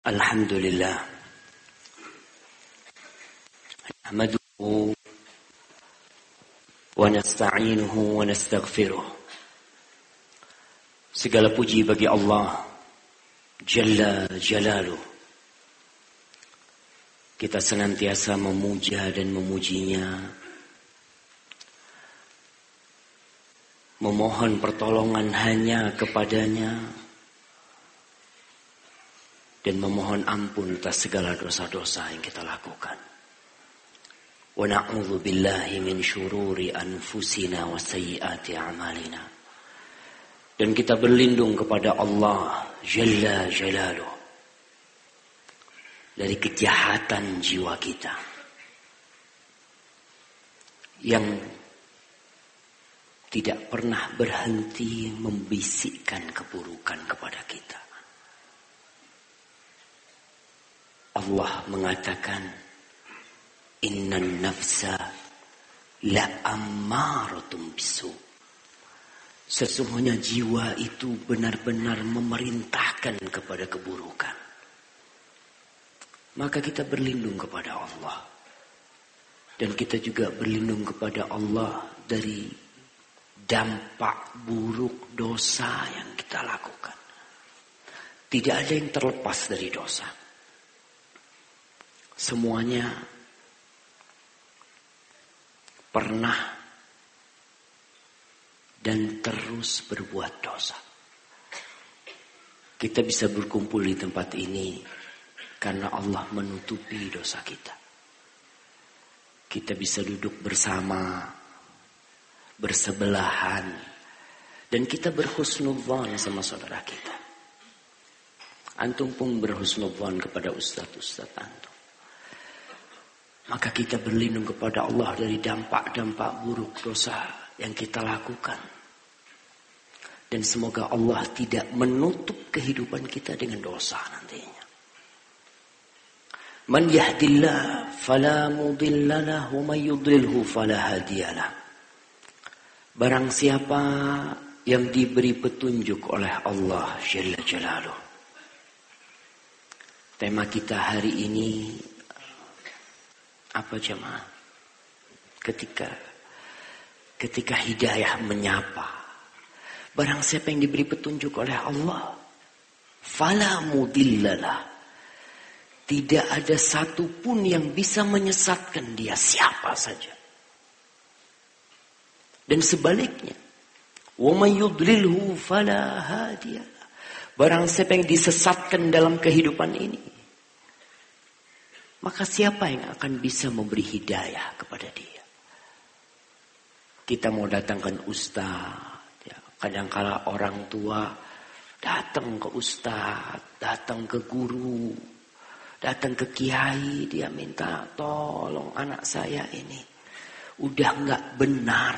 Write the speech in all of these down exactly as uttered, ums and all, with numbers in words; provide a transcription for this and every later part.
Alhamdulillah. Nahmaduhu wa nasta'inuhu wa nastaghfiruh. Segala puji bagi Allah Jalla Jalaluh. Kita senantiasa memuja dan memujinya, memohon pertolongan hanya kepadanya, dan memohon ampun atas segala dosa-dosa yang kita lakukan. Wa na'udzu billahi min syururi anfusina wa sayyiati a'malina. Dan kita berlindung kepada Allah Jalla Jalaluh dari kejahatan jiwa kita yang tidak pernah berhenti membisikkan keburukan kepada kita. Allah mengatakan, Innan nafsa la'ammaratum bisu. Sesungguhnya jiwa itu benar-benar memerintahkan kepada keburukan. Maka kita berlindung kepada Allah. Dan kita juga berlindung kepada Allah dari dampak buruk dosa yang kita lakukan. Tidak ada yang terlepas dari dosa. Semuanya pernah dan terus berbuat dosa. Kita bisa berkumpul di tempat ini karena Allah menutupi dosa kita. Kita bisa duduk bersama, bersebelahan, dan kita berhusnudzon sama saudara kita. Antum pun berhusnudzon kepada ustaz-ustaz antum. Maka kita berlindung kepada Allah dari dampak-dampak buruk dosa yang kita lakukan. Dan semoga Allah tidak menutup kehidupan kita dengan dosa nantinya. Man yahdillah fala mudhillalah wa man yudlilhu fala hadiyalah. Barang siapa yang diberi petunjuk oleh Allah Jalla Jalaluh. Tema kita hari ini apa jemaah? Ketika ketika hidayah menyapa. Barang siapa yang diberi petunjuk oleh Allah, fala mudhillalah. Tidak ada satu pun yang bisa menyesatkan dia, siapa saja. Dan sebaliknya, wa may yudlilhu fala hadiyalah. Barang siapa yang disesatkan dalam kehidupan ini, maka siapa yang akan bisa memberi hidayah kepada dia? Kita mau datangkan ustaz, ya, kadangkala orang tua datang ke ustaz, datang ke guru, datang ke kiai, dia minta tolong anak saya ini udah nggak benar.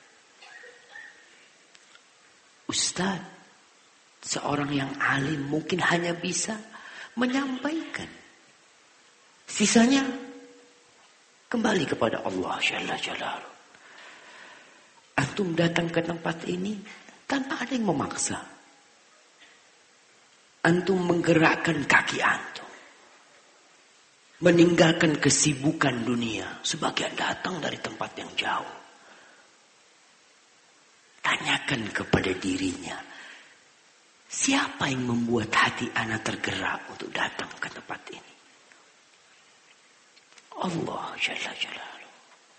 Ustaz, seorang yang alim mungkin hanya bisa menyampaikan. Sisanya kembali kepada Allah Jalla Jalaluh. Antum datang ke tempat ini tanpa ada yang memaksa. Antum menggerakkan kaki antum. Meninggalkan kesibukan dunia. Sebagian datang dari tempat yang jauh. Tanyakan kepada dirinya. Siapa yang membuat hati anak tergerak untuk datang ke tempat ini? Allah Jalla Jalaluh.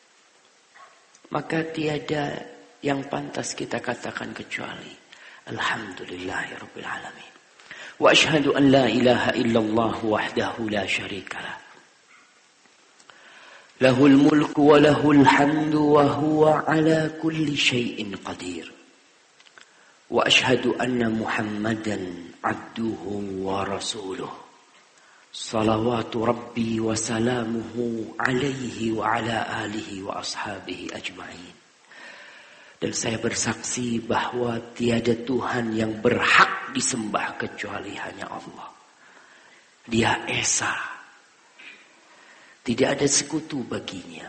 Maka tiada yang pantas kita katakan kecuali Alhamdulillahirabbil alamin. Wa asyhadu an la ilaha illallah wahdahu la syarikalah. Lahul mulku wa lahul hamdu wa huwa ala kulli syai'in qadir. Wa asyhadu anna Muhammadan abduhu wa rasuluh. Salawatu Rabbi wa salamuhu alaihi wa ala alihi wa ashabihi ajma'in. Dan saya bersaksi bahwa tiada Tuhan yang berhak disembah kecuali hanya Allah. Dia Esa. Tidak ada sekutu baginya.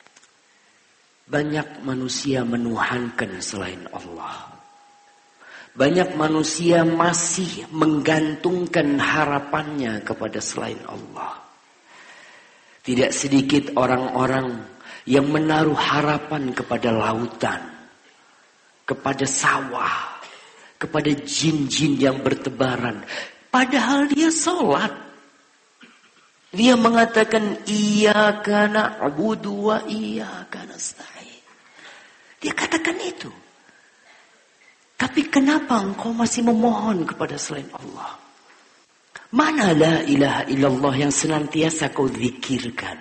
Banyak manusia menuhankan selain Allah. Banyak manusia masih menggantungkan harapannya kepada selain Allah. Tidak sedikit orang-orang yang menaruh harapan kepada lautan, kepada sawah, kepada jin-jin yang bertebaran. Padahal dia sholat. Dia mengatakan, iyyaka na'budu wa iyyaka nasta'in. Dia katakan itu. Tapi kenapa engkau masih memohon kepada selain Allah? Mana la ilaha illallah yang senantiasa kau zikirkan?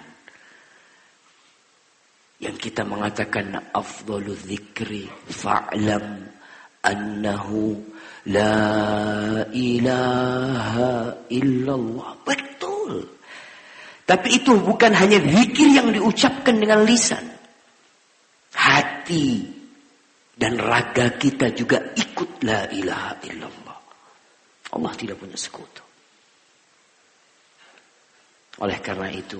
Yang kita mengatakan afdalu dzikri fa'lam annahu la ilaha illallah. Betul. Tapi itu bukan hanya zikir yang diucapkan dengan lisan. Hati dan raga kita juga ikut la ilaha illallah. Allah tidak punya sekutu. Oleh karena itu,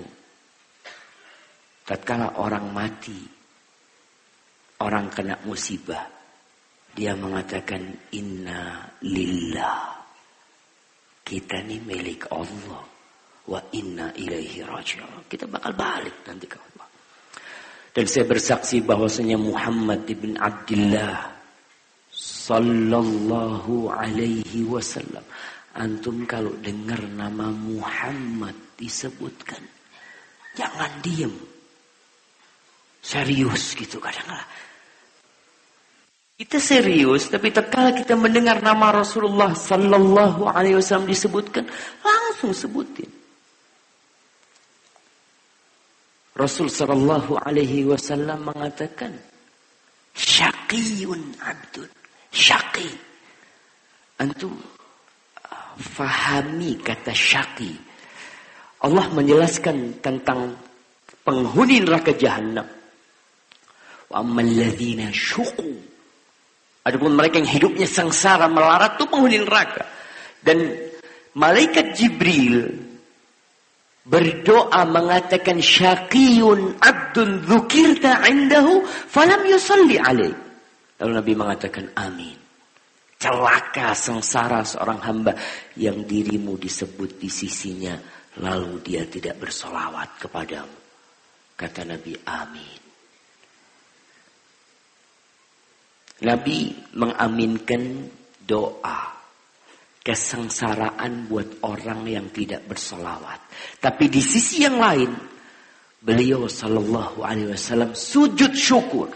tatkala orang mati, orang kena musibah, dia mengatakan inna lillah. Kita ini milik Allah. Wa inna ilaihi raji'un. Kita bakal balik nanti ke Allah. Dan saya bersaksi bahwasanya Muhammad ibn Abdullah sallallahu alaihi wasallam. Antum kalau dengar nama Muhammad disebutkan, jangan diem. Serius gitu kadang-kadang. Kita serius, tapi tatkala kita mendengar nama Rasulullah sallallahu alaihi wasallam disebutkan, langsung sebutin. Rasul sallallahu alaihi wasallam mengatakan, syaqiyun abdun. Syaqi. Antum fahami kata syaqi. Allah menjelaskan tentang penghuni neraka jahanam. Wa ammal ladzina syuqu. Adapun mereka yang hidupnya sengsara melarat itu penghuni neraka. Dan malaikat Jibril berdoa mengatakan syaqiyun abdun dzukirta indahu falam yusalli alaih. Lalu Nabi mengatakan amin. Celaka sengsara seorang hamba yang dirimu disebut di sisinya lalu dia tidak bersolawat kepadamu. Kata Nabi amin. Nabi mengaminkan doa kesengsaraan buat orang yang tidak bersolawat. Tapi di sisi yang lain, beliau sallallahu alaihi wasallam sujud syukur.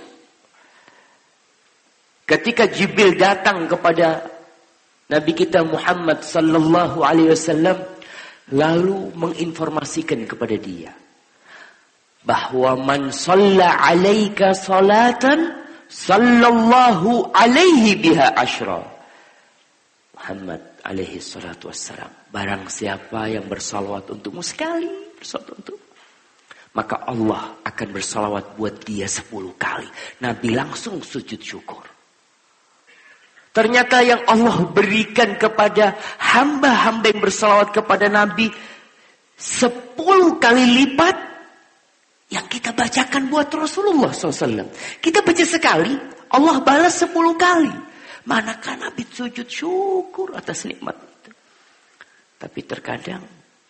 Ketika Jibril datang kepada Nabi kita Muhammad sallallahu alaihi wasallam, lalu menginformasikan kepada dia bahwa man shalla alaika salatan sallallahu alaihi biha asyra. Muhammad alaihi salatu wassalam, barang siapa yang bersalawat untukmu sekali, bersalawat untukmu, maka Allah akan bersalawat buat dia sepuluh kali. Nabi langsung sujud syukur. Ternyata yang Allah berikan kepada hamba-hamba yang bersalawat kepada Nabi sepuluh kali lipat yang kita bacakan buat Rasulullah shallallahu alaihi wasallam. Kita baca sekali, Allah balas sepuluh kali. Manakah Nabi sujud syukur atas nikmat itu. Tapi terkadang,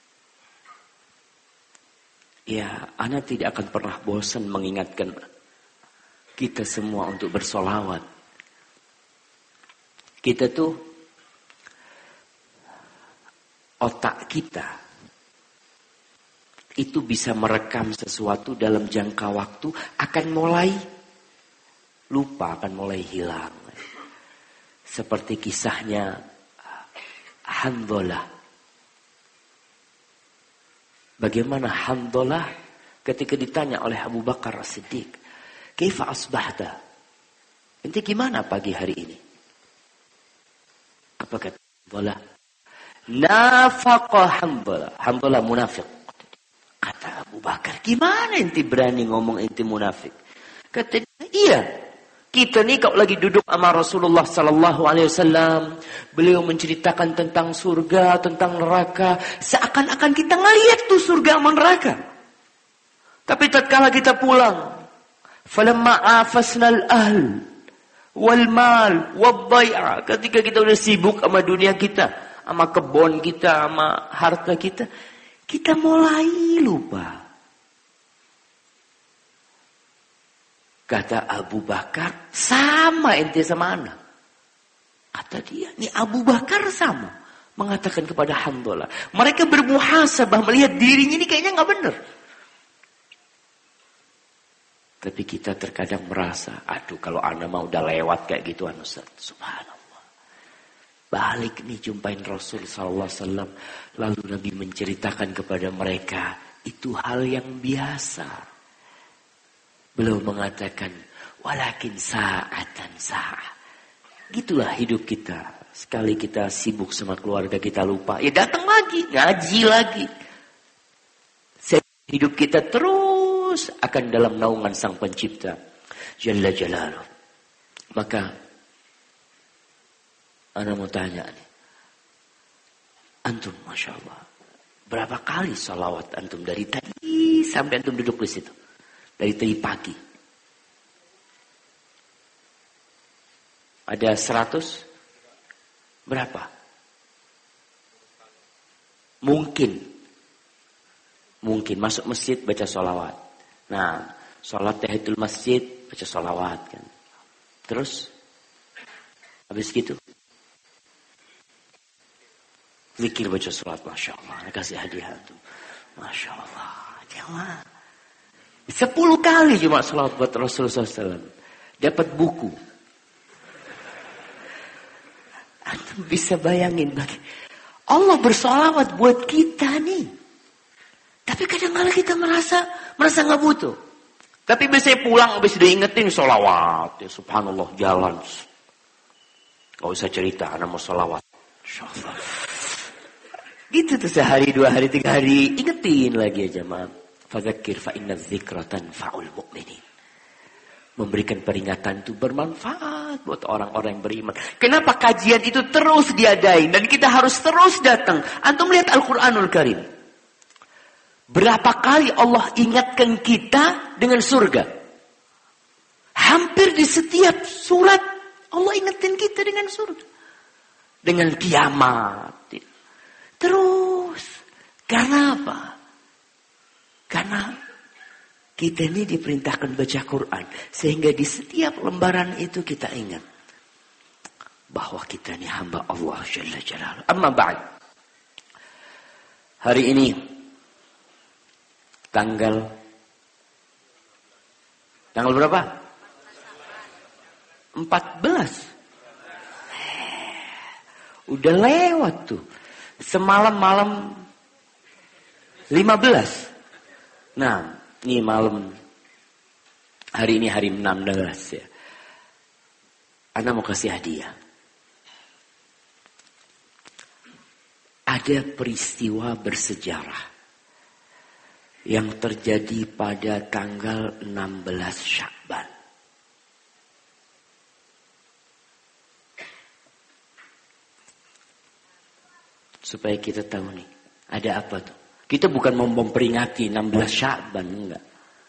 ya, ana tidak akan pernah bosan mengingatkan kita semua untuk bersolawat. Kita tuh, otak kita itu bisa merekam sesuatu dalam jangka waktu, akan mulai lupa, akan mulai hilang. Seperti kisahnya Hanzalah. Bagaimana Hanzalah ketika ditanya oleh Abu Bakar As-Siddiq, "Kaifa asbahta?" Ente gimana pagi hari ini? Apa kata Hanzalah? Nafaqa Hanzalah. Hanzalah munafik. Kata Abu Bakar, gimana ente berani ngomong ente munafik? Kata dia, iya. Kita nih kalau lagi duduk sama Rasulullah sallallahu alaihi wasallam, beliau menceritakan tentang surga, tentang neraka, seakan-akan kita ngelihat tuh surga sama neraka. Tapi tatkala kita pulang, falamma afasnal ahl wal mal, wal bai'a. Ketika kita udah sibuk sama dunia kita, sama kebun kita, sama harta kita, kita mulai lupa. Kata Abu Bakar, sama ente sama anak. Kata dia, ini Abu Bakar sama. Mengatakan kepada Hanzalah. Mereka bermuhasabah melihat dirinya ini kayaknya gak benar. Tapi kita terkadang merasa, aduh kalau anak mau udah lewat kayak gitu, anu subhanallah. Balik nih jumpain Rasul sallallahu alaihi wasallam. Lalu Nabi menceritakan kepada mereka, itu hal yang biasa. Beliau mengatakan, walakin sa'atan sa'ah. Gitulah hidup kita. Sekali kita sibuk sama keluarga kita lupa. Ya datang lagi, ngaji lagi. Hidup kita terus akan dalam naungan Sang Pencipta. Jalla Jalaluh. Maka, ana mau tanya nih. Antum, Masya Allah. Berapa kali salawat antum dari tadi sampai antum duduk di situ? Dari tadi pagi. Ada seratus? Berapa? Mungkin. Mungkin. Masuk masjid baca sholawat. Nah, sholat tahiyatul masjid baca sholawat kan. Terus? Habis gitu? Zikir baca sholat. Masya Allah. Kasih hadiah itu. Masya Allah. Jangan. Sepuluh kali cuma salawat buat Rasulullah shallallahu alaihi wasallam. Dapat buku. Antum bisa bayangin bagi Allah bersalawat buat kita nih. Tapi kadang-kadang kita merasa merasa nggak butuh. Tapi biasanya pulang habis diingetin salawat. Ya subhanallah jalan. Gak usah cerita, anak mau salawat. Insyaallah. Gitu tuh sehari, dua hari, tiga hari. Ingetin lagi aja maaf. Fadzakir fa inna dzikra tanfa'ul mu'minin. Memberikan peringatan itu bermanfaat buat orang-orang yang beriman. Kenapa kajian itu terus diadain dan kita harus terus datang? Antum lihat Al-Qur'anul Karim. Berapa kali Allah ingatkan kita dengan surga? Hampir di setiap surat Allah ingatkan kita dengan surga. Dengan kiamat. Terus. Karena apa? Karena kita ini diperintahkan baca Quran. Sehingga di setiap lembaran itu kita ingat. Bahwa kita ini hamba Allah Jalla Jalaluh. Amma ba'd. Hari ini. Tanggal. Tanggal berapa? empat belas. Udah lewat tuh. Semalam malam lima belas. Nah, ini malam, hari ini hari enam belas ya. Anda mau kasih hadiah. Ada peristiwa bersejarah yang terjadi pada tanggal enam belas Sya'ban. Supaya kita tahu nih, ada apa tuh? Kita bukan mau memperingati enam belas Sya'ban, enggak.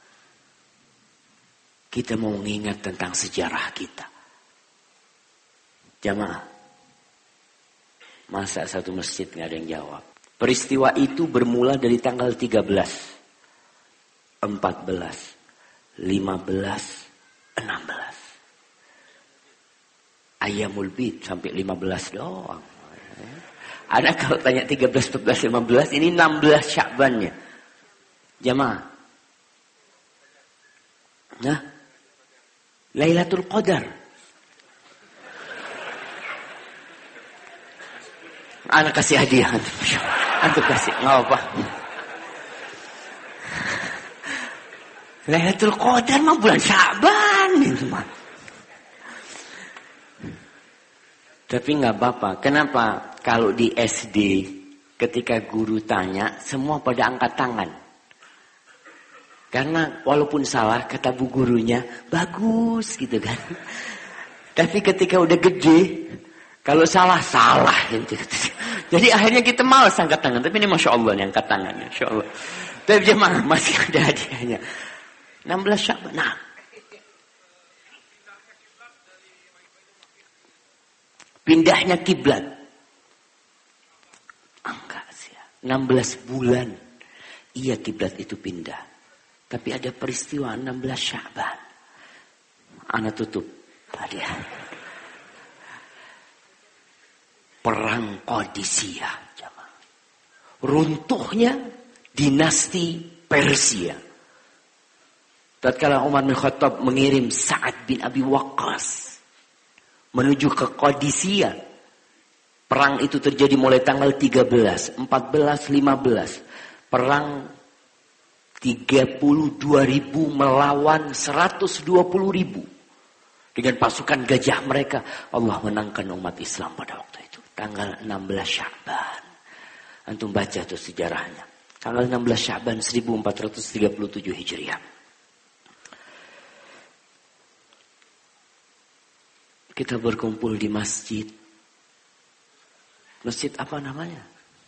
Kita mau mengingat tentang sejarah kita. Jamaah. Masa satu masjid nggak ada yang jawab. Peristiwa itu bermula dari tanggal tiga belas, empat belas, lima belas, enam belas. Ayyamul Bid sampai lima belas doang. Ada kalau tanya tiga belas, empat belas, lima belas, ini enam belas Sya'bannya. Jamaah. Nah. Lailatul Qadar. Anak kasih hadiah. Antum kasih. Nggak apa. Lailatul Qadar mah bulan Sya'ban. Tapi nggak apa-apa. Kenapa? Kalau di S D, ketika guru tanya, semua pada angkat tangan. Karena walaupun salah, kata bu gurunya, bagus gitu kan. Tapi ketika udah gede, kalau salah, salah. Gitu. Jadi akhirnya kita malas angkat tangan. Tapi ini Masya Allah nih angkat tangan. Masya Allah. Tapi jemaah masih ada hadiahnya. enam belas Sya'ban. Nah. Pindahnya kiblat. Enggak sih. enam belas bulan. Iya kiblat itu pindah. Tapi ada peristiwa enam belas Sya'ban. Ana tutup tadi. Perang Qadisiyah. Runtuhnya dinasti Persia. Tatkala Umar bin Khattab mengirim Sa'ad bin Abi Waqqas menuju ke Qadisiyah. Perang itu terjadi mulai tanggal tiga belas, empat belas, lima belas. Perang tiga puluh dua ribu melawan seratus dua puluh ribu. Dengan pasukan gajah mereka. Allah menangkan umat Islam pada waktu itu. Tanggal enam belas Sya'ban. Antum baca tuh sejarahnya. Tanggal enam belas Sya'ban seribu empat ratus tiga puluh tujuh Hijriah. Kita berkumpul di masjid. Masjid apa namanya?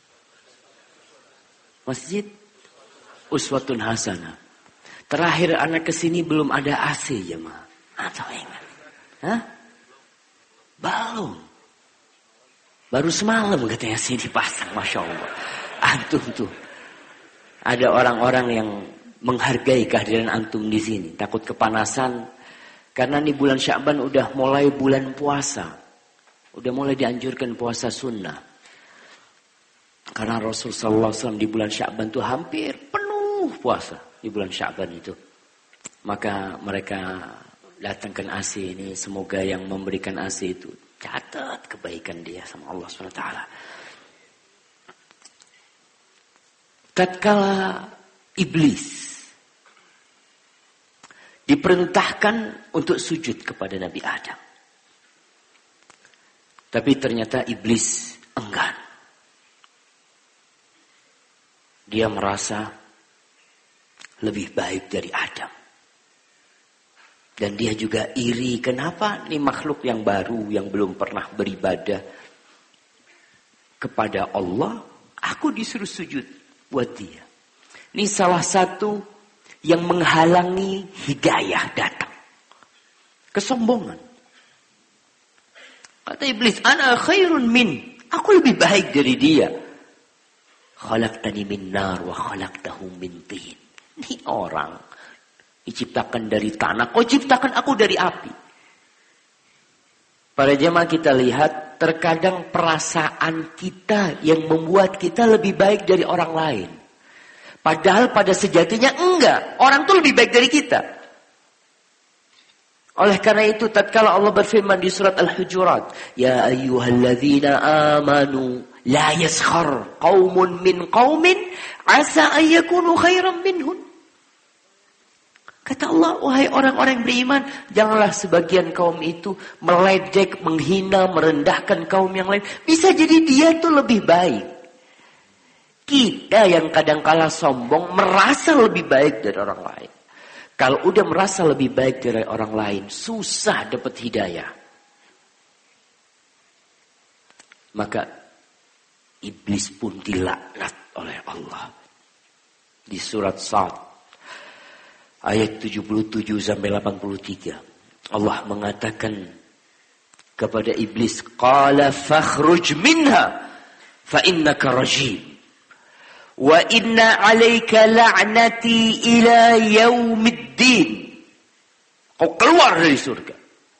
Masjid Uswatun Hasanah. Terakhir anak kesini belum ada A C jemaah. Atau ingat? Hah? Belum. Baru semalam katanya sih dipasang, Masya Allah. Antum tuh. Ada orang-orang yang menghargai kehadiran antum di sini. Takut kepanasan. Karena ini bulan Sya'ban udah mulai bulan puasa. Udah mulai dianjurkan puasa sunnah. Karena Rasul sallallahu alaihi wasallam di bulan Sya'ban itu hampir penuh puasa. Di bulan Sya'ban itu. Maka mereka datangkan A C ini. Semoga yang memberikan A C itu catat kebaikan dia sama Allah subhanahu wa taala. Tatkala iblis diperintahkan untuk sujud kepada Nabi Adam. Tapi ternyata iblis enggan. Dia merasa lebih baik dari Adam. Dan dia juga iri. Kenapa? Ini makhluk yang baru yang belum pernah beribadah kepada Allah. Aku disuruh sujud buat dia. Ini salah satu yang menghalangi hidayah datang. Kesombongan. Kata iblis, ana khairun min. Aku lebih baik dari dia. Khalaqtani min nar wa khalaqtahu min tin. Ini orang diciptakan dari tanah. Kau ciptakan aku dari api. Para jemaah kita lihat, terkadang perasaan kita yang membuat kita lebih baik dari orang lain. Padahal pada sejatinya enggak. Orang itu lebih baik dari kita. Oleh karena itu, tatkala Allah berfirman di surat Al-Hujurat, Ya ayyuhalladzina amanu, la yaskhar qaumun min qaumin, asa ayyakunu khairan minhun. Kata Allah, wahai orang-orang yang beriman, janganlah sebagian kaum itu meledek, menghina, merendahkan kaum yang lain. Bisa jadi dia tuh lebih baik. Kita yang kadang-kala sombong merasa lebih baik dari orang lain. Kalau udah merasa lebih baik dari orang lain, susah dapat hidayah. Maka iblis pun dilaknat oleh Allah. Di surat Sad ayat tujuh puluh tujuh sampai delapan puluh tiga. Allah mengatakan kepada iblis, Qala fakhruj minha fa innaka rajim. Wa inna alaika la'nati ila yaumiddin. Kau keluar dari surga.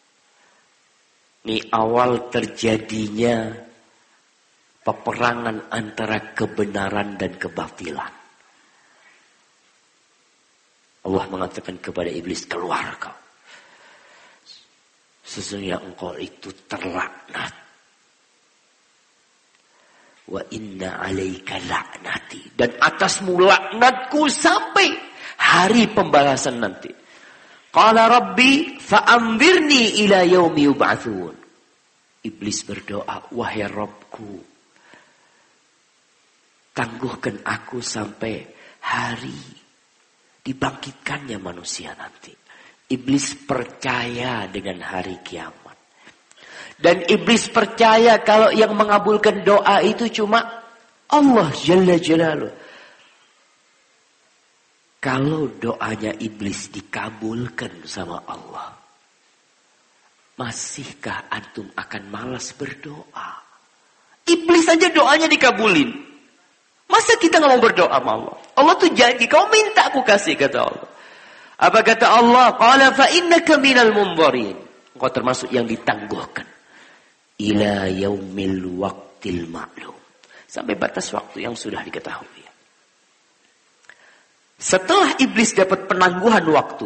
Ini awal terjadinya peperangan antara kebenaran dan kebatilan. Allah mengatakan kepada iblis, keluar kau. Sesungguhnya engkau itu terlaknat. Wa inna alaika la'nati. Dan atasmu laknatku sampai hari pembalasan nanti. Qala rabbi fa'anzirni ila yaumi yub'atsun. Iblis berdoa, wahai Rabbku, tangguhkan aku sampai hari dibangkitkannya manusia nanti. Iblis percaya dengan hari kiamat. Dan iblis percaya kalau yang mengabulkan doa itu cuma Allah Jalla Jalaluh. Kalau doanya iblis dikabulkan sama Allah, masihkah antum akan malas berdoa? Iblis saja doanya dikabulin. Masa kita nggak mau berdoa sama Allah? Allah tuh janji, kau minta aku kasih, kata Allah. Apa kata Allah? Qala fa innaka minal munzarin. Engkau termasuk yang ditangguhkan. Ila yaumil waqtil ma'lum. Sampai batas waktu yang sudah diketahui. Setelah iblis dapat penangguhan waktu,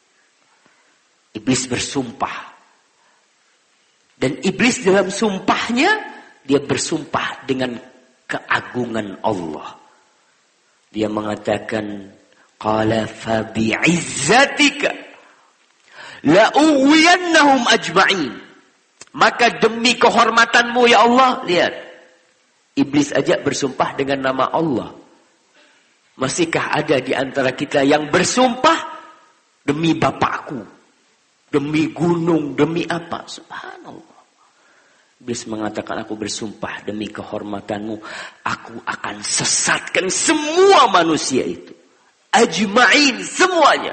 iblis bersumpah. Dan iblis dalam sumpahnya, dia bersumpah dengan keagungan Allah. Dia mengatakan, Qala fa bi'izzatika la'uwiyannahum ajma'in. Maka demi kehormatanmu ya Allah, lihat. Iblis aja bersumpah dengan nama Allah. Masihkah ada di antara kita yang bersumpah demi bapakku, demi gunung, demi apa? Subhanallah. Iblis mengatakan, aku bersumpah demi kehormatanmu, aku akan sesatkan semua manusia itu. Ajma'in, semuanya.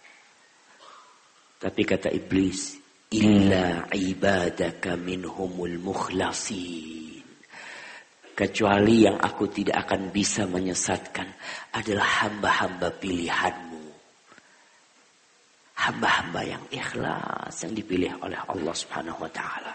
Tapi kata iblis, illa ibadaka minhumul mukhlasin. Kecuali yang aku tidak akan bisa menyesatkan adalah hamba-hamba pilihanmu. Hamba-hamba yang ikhlas, yang dipilih oleh Allah Subhanahu wa ta'ala.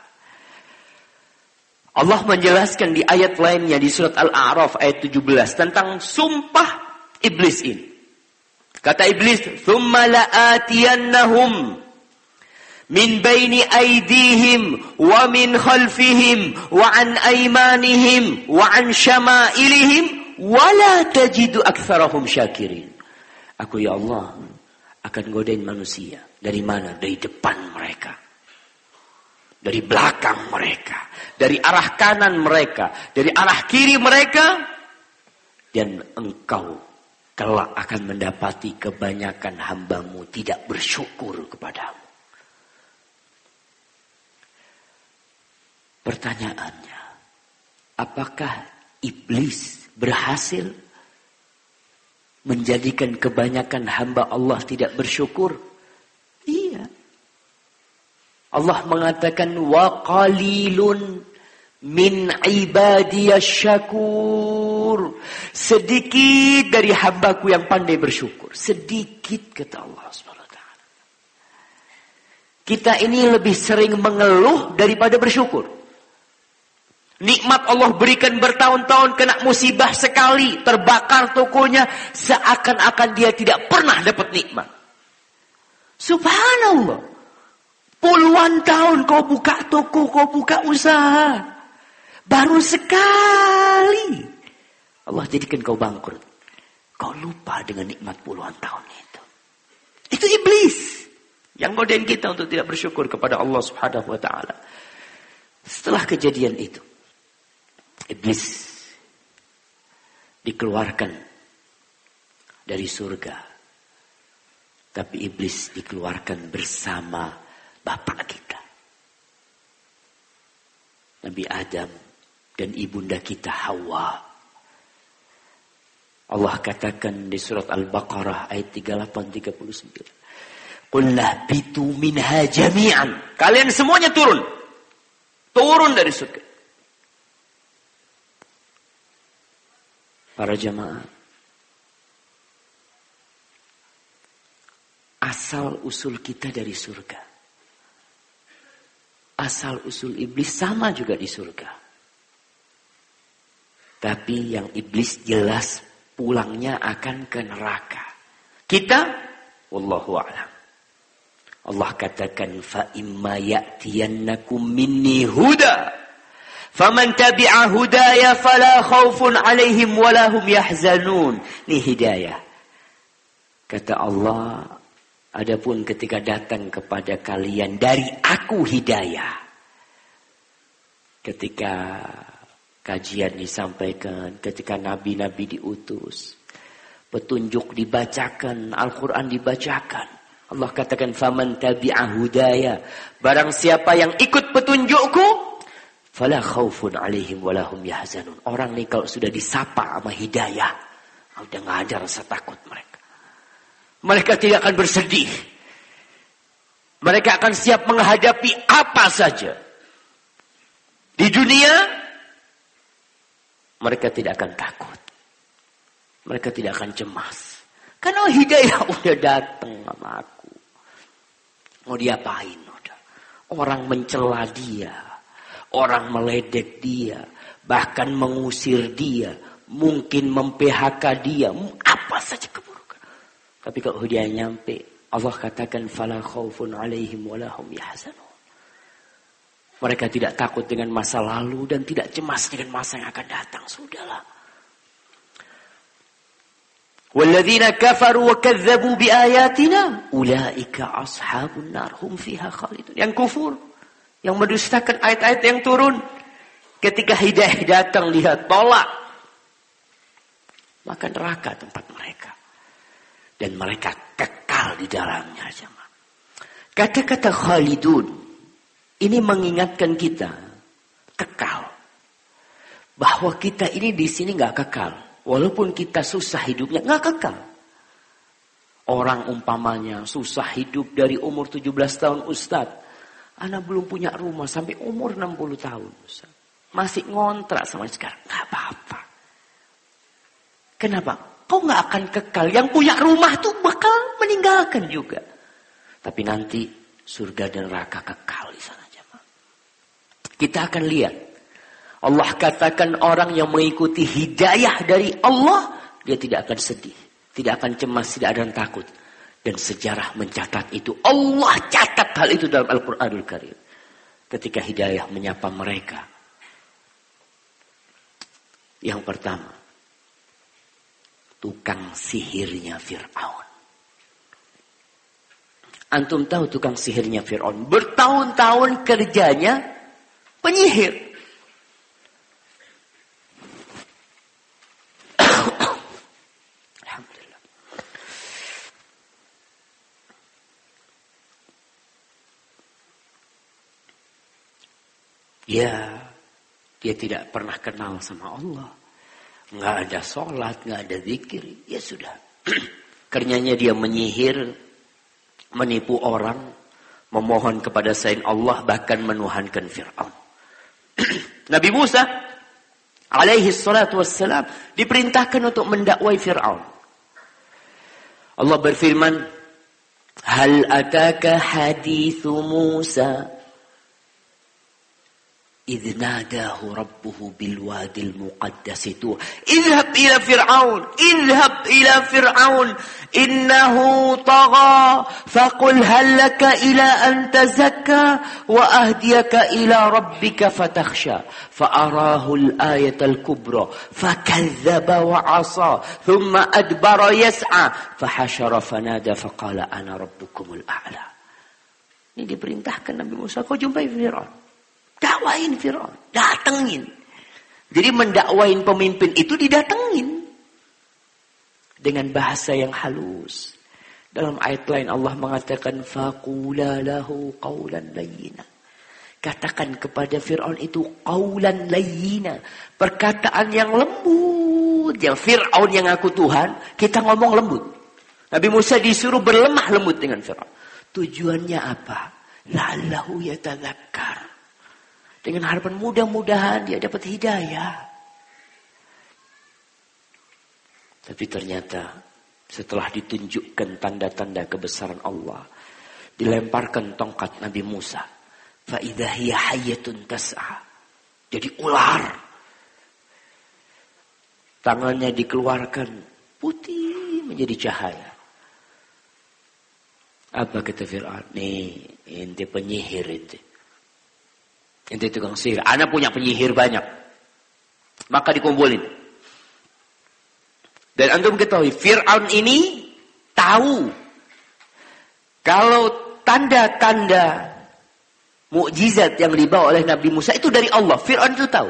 Allah menjelaskan di ayat lainnya di surat Al-A'raf ayat tujuh belas tentang sumpah iblis ini. Kata iblis, "Tsumma la'atiyannahum min baini aydihim wa min khalfihim wa an aymanihim wa an syama'ilihim wa la tajidu aktsarahum syakirin." Aku ya Allah akan godain manusia. Dari mana? Dari depan mereka. Dari belakang mereka. Dari arah kanan mereka. Dari arah kiri mereka. Dan engkau kelak akan mendapati kebanyakan hambamu tidak bersyukur kepadamu. Pertanyaannya, apakah iblis berhasil menjadikan kebanyakan hamba Allah tidak bersyukur? Iya. Allah mengatakan, wa qalilun min ibadiyas syakur. Sedikit dari hambaku yang pandai bersyukur. Sedikit, kata Allah subhanahu wa taala. Kita ini lebih sering mengeluh daripada bersyukur. Nikmat Allah berikan bertahun-tahun, kena musibah sekali, terbakar tokonya, seakan-akan dia tidak pernah dapat nikmat. Subhanallah. Puluhan tahun kau buka toko, kau buka usaha. Baru sekali Allah jadikan kau bangkrut. Kau lupa dengan nikmat puluhan tahun itu. Itu iblis yang godain kita untuk tidak bersyukur kepada Allah Subhanahu wa taala. Setelah kejadian itu, iblis dikeluarkan dari surga. Tapi iblis dikeluarkan bersama bapak kita, Nabi Adam dan ibunda kita Hawa. Allah katakan di surat Al-Baqarah ayat tiga puluh delapan tiga puluh sembilan. Qulna bitu minha jami'an. Kalian semuanya turun. Turun dari surga. Para jamaah, asal usul kita dari surga. Asal usul iblis sama juga di surga. Tapi yang iblis jelas pulangnya akan ke neraka. Kita, wallahu a'lam. Allah katakan, fa imma ya'tiyannakum minni huda faman tabi'a hudaya fala khaufun 'alaihim wala hum yahzanun. Ini hidayah. Kata Allah, adapun ketika datang kepada kalian dari aku hidayah. Ketika kajian disampaikan, ketika nabi-nabi diutus, petunjuk dibacakan, Al-Quran dibacakan. Allah katakan, faman tabi'a hudaya, barang siapa yang ikut petunjukku, fala khaufun 'alaihim wala hum yahzanun. Orang nih kalau sudah disapa sama hidayah, udah enggak ada rasa takut mereka. Mereka tidak akan bersedih. Mereka akan siap menghadapi apa saja. Di dunia, mereka tidak akan takut. Mereka tidak akan cemas. Karena hidayah udah datang sama aku. Mau diapain? Udah. Orang mencela dia. Orang meledek dia. Bahkan mengusir dia. Mungkin mem-P H K dia. Apa saja keburukan. Tapi kalau hidayah nyampe, Allah katakan fala khaufun alaihim wala hum yahzanun. Mereka tidak takut dengan masa lalu dan tidak cemas dengan masa yang akan datang. Sudahlah. Walladzina kafaru wa kadzdzabu biayatina ulaika ashabun nar hum fiha khalidun. Yang kufur, yang mendustakan ayat-ayat yang turun, ketika hidayah datang lihat tolak, maka neraka tempat mereka. Dan mereka kekal di dalamnya. Kata-kata khalidun ini mengingatkan kita kekal. Bahwa kita ini di sini nggak kekal. Walaupun kita susah hidupnya, nggak kekal. Orang umpamanya susah hidup dari umur tujuh belas tahun, Ustaz. Anak belum punya rumah sampai umur enam puluh tahun, Ustaz. Masih ngontrak sama sekarang. Nggak apa-apa. Kenapa? Kau nggak akan kekal. Yang punya rumah tuh bakal meninggalkan juga. Tapi nanti surga dan neraka kekal di sana. Kita akan lihat. Allah katakan orang yang mengikuti hidayah dari Allah, dia tidak akan sedih, tidak akan cemas, tidak akan takut. Dan sejarah mencatat itu. Allah catat hal itu dalam Al-Quranul Karim. Ketika hidayah menyapa mereka. Yang pertama, tukang sihirnya Fir'aun. Antum tahu tukang sihirnya Fir'aun? Bertahun-tahun kerjanya penyihir. Alhamdulillah. Ya, dia tidak pernah kenal sama Allah. Nggak ada sholat, nggak ada zikir. Ya sudah. Kerjanya dia menyihir, menipu orang, memohon kepada selain Allah, bahkan menuhankan Fir'aun. Nabi Musa alaihi salatu wassalam diperintahkan untuk mendakwai Fir'aun. Allah berfirman, hal ataka hadithu Musa idh nadahu rabbuhu bil wadil muqaddas itu idhab ila fir'aun idhab ila fir'aun innahu tagha faqul hal laka ila an tazakka wa ahdiyaka ila rabbika fatakhsha fa'arahu al-ayata al-kubra fakadzdzaba wa 'asa thumma adbara yas'a fahashara fanada faqala ana rabbukumul a'la. Ini diperintahkan Nabi Musa, kau jumpai Fir'aun. Dakwain Fir'aun, datengin. Jadi mendakwain pemimpin itu didatengin. Dengan bahasa yang halus. Dalam ayat lain Allah mengatakan, faqula lahu qawlan layyina. Katakan kepada Fir'aun itu qawlan layyina. Perkataan yang lembut. Yang Fir'aun yang ngaku Tuhan, kita ngomong lembut. Nabi Musa disuruh berlemah lembut dengan Fir'aun. Tujuannya apa? La'allahu yatadzakkar. Dengan harapan mudah-mudahan dia dapat hidayah. Tapi ternyata setelah ditunjukkan tanda-tanda kebesaran Allah, dilemparkan tongkat Nabi Musa. Fa idza hiya hayyatun tas'a. Jadi ular. Tangannya dikeluarkan putih menjadi cahaya. Apa kata Fir'aun? Nih, ente penyihir ente. Ente tukang sihir. Anak punya penyihir banyak. Maka dikumpulin. Dan antum ketahui, Fir'aun ini tahu kalau tanda-tanda mukjizat yang dibawa oleh Nabi Musa itu dari Allah. Fir'aun itu tahu.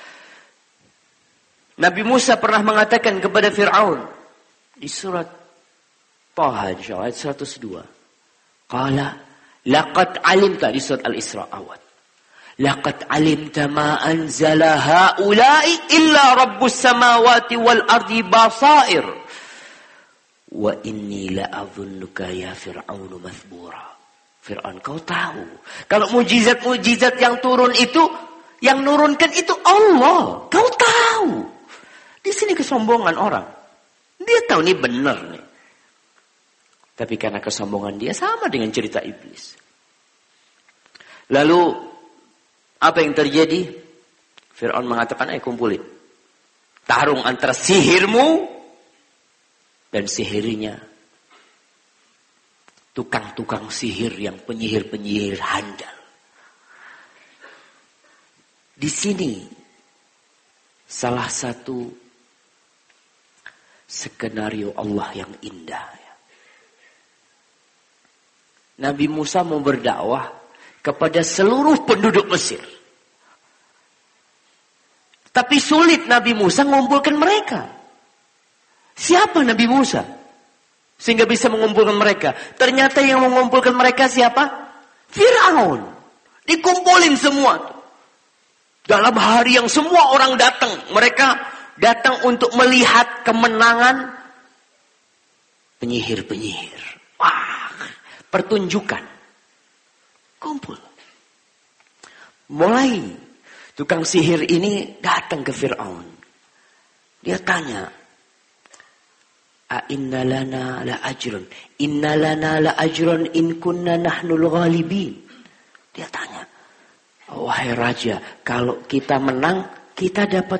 Nabi Musa pernah mengatakan kepada Fir'aun di surat Taha insyaallah ayat seratus dua. Qala laqad alimta di surat Al-Isra awal. Laqad alimta ma anzala haula'i illa rabbus samawati wal ardi basair. Wa inni la'adhunnuka ya Fir'aun mathbura. Fir'aun, kau tahu. Kalau mujizat-mujizat yang turun itu, yang nurunkan itu Allah. Kau tahu. Di sini kesombongan orang. Dia tahu ini benar nih. Tapi karena kesombongan dia sama dengan cerita iblis. Lalu, apa yang terjadi? Fir'aun mengatakan, ayo kumpulin. Tarung antara sihirmu dan sihirnya tukang-tukang sihir yang penyihir-penyihir handal. Di sini salah satu skenario Allah yang indah. Nabi Musa mau berdakwah kepada seluruh penduduk Mesir. Tapi sulit Nabi Musa mengumpulkan mereka. Siapa Nabi Musa? Sehingga bisa mengumpulkan mereka. Ternyata yang mengumpulkan mereka siapa? Fir'aun. Dikumpulin semua. Dalam hari yang semua orang datang. Mereka datang untuk melihat kemenangan penyihir-penyihir. Wah, pertunjukan. Kumpul. Mulai tukang sihir ini datang ke Fir'aun. Dia tanya, A inna lana la ajrun. Inna lana la ajrun in kunna nahnul ghalibin. Dia tanya, wahai raja, kalau kita menang, kita dapat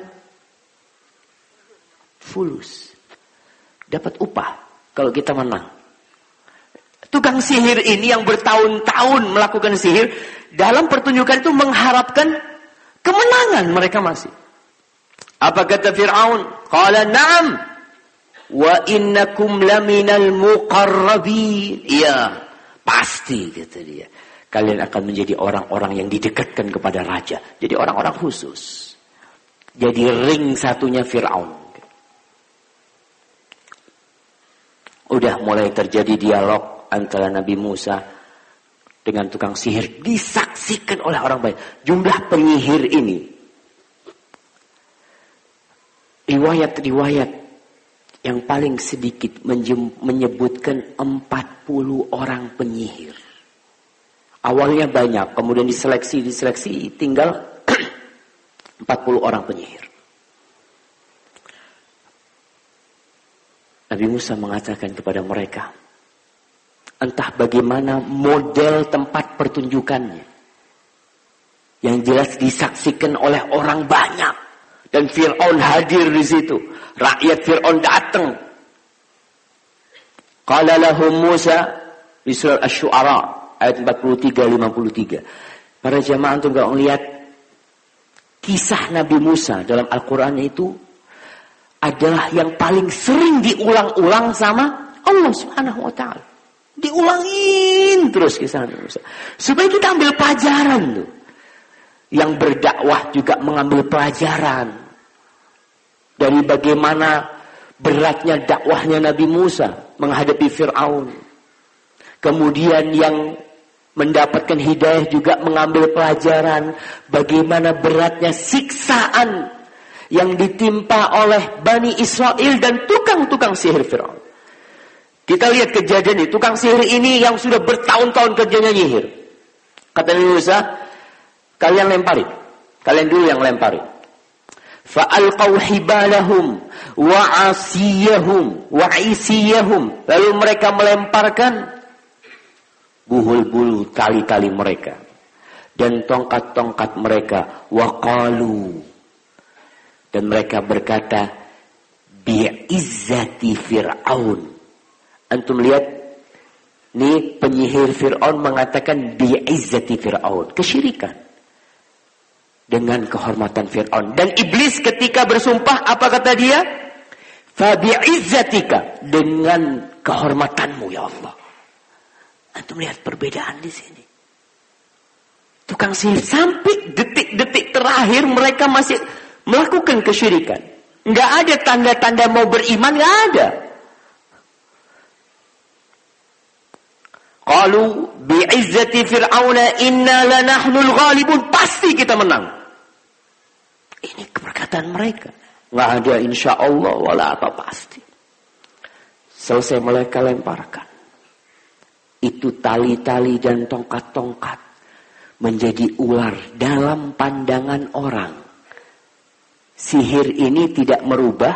fulus. Dapat upah kalau kita menang. Tukang sihir ini yang bertahun-tahun melakukan sihir, dalam pertunjukan itu mengharapkan kemenangan mereka masih. Apa kata Fir'aun? Qala na'am. Wa innakum laminal muqarrabin. Iya, pasti kata dia. Kalian akan menjadi orang-orang yang didekatkan kepada raja. Jadi orang-orang khusus. Jadi ring satunya Fir'aun. Udah mulai terjadi dialog antara Nabi Musa dengan tukang sihir. Disaksikan oleh orang banyak. Jumlah penyihir ini. Riwayat-riwayat yang paling sedikit menyebutkan empat puluh orang penyihir. Awalnya banyak, kemudian diseleksi, diseleksi, tinggal empat puluh orang penyihir. Nabi Musa mengatakan kepada mereka, entah bagaimana model tempat pertunjukannya, yang jelas disaksikan oleh orang banyak. Dan Fir'aun hadir di situ. Rakyat Fir'aun datang. Qala lahum Musa di surah Asy-Syu'ara ayat empat puluh tiga lima puluh tiga. Para jamaah antum enggak melihat kisah Nabi Musa dalam Al-Qur'an itu adalah yang paling sering diulang-ulang sama Allah Subhanahu wa taala. Diulangin terus kisah Nabi Musa. Supaya kita ambil pelajaran tuh. Yang berdakwah juga mengambil pelajaran dari bagaimana beratnya dakwahnya Nabi Musa menghadapi Fir'aun. Kemudian yang mendapatkan hidayah juga mengambil pelajaran bagaimana beratnya siksaan yang ditimpa oleh Bani Israel dan tukang-tukang sihir Fir'aun. Kita lihat kejadian ini, tukang sihir ini yang sudah bertahun-tahun kerjanya nyihir. Kata Nabi Musa, kalian lemparin. Kalian dulu yang lemparin. Fa'alqaw hibalahum wa asiyahum wa isiyahum. Lalu mereka melemparkan buhul-buhul tali-tali mereka dan tongkat-tongkat mereka. Wa qalu. Dan mereka berkata, bi'izzati Fir'aun. Antum lihat, ini penyihir Fir'aun mengatakan bi'izzati Fir'aun. Kesyirikan. Dengan kehormatan Fir'aun. Dan iblis ketika bersumpah, apa kata dia? Fabi'izzatika. Dengan kehormatanmu ya Allah. Antum lihat perbedaan di sini. Tukang sihir sampai detik-detik terakhir mereka masih melakukan kesyirikan. Enggak ada tanda-tanda mau beriman, enggak ada. Qalu bi'izzati Fir'auna inna lanahnul ghalibun. Pasti kita menang. Ini perkataan mereka. Nggak ada insya Allah wala apa pasti. Selesai mereka lemparkan. itu tali-tali dan tongkat-tongkat menjadi ular dalam pandangan orang. Sihir ini tidak merubah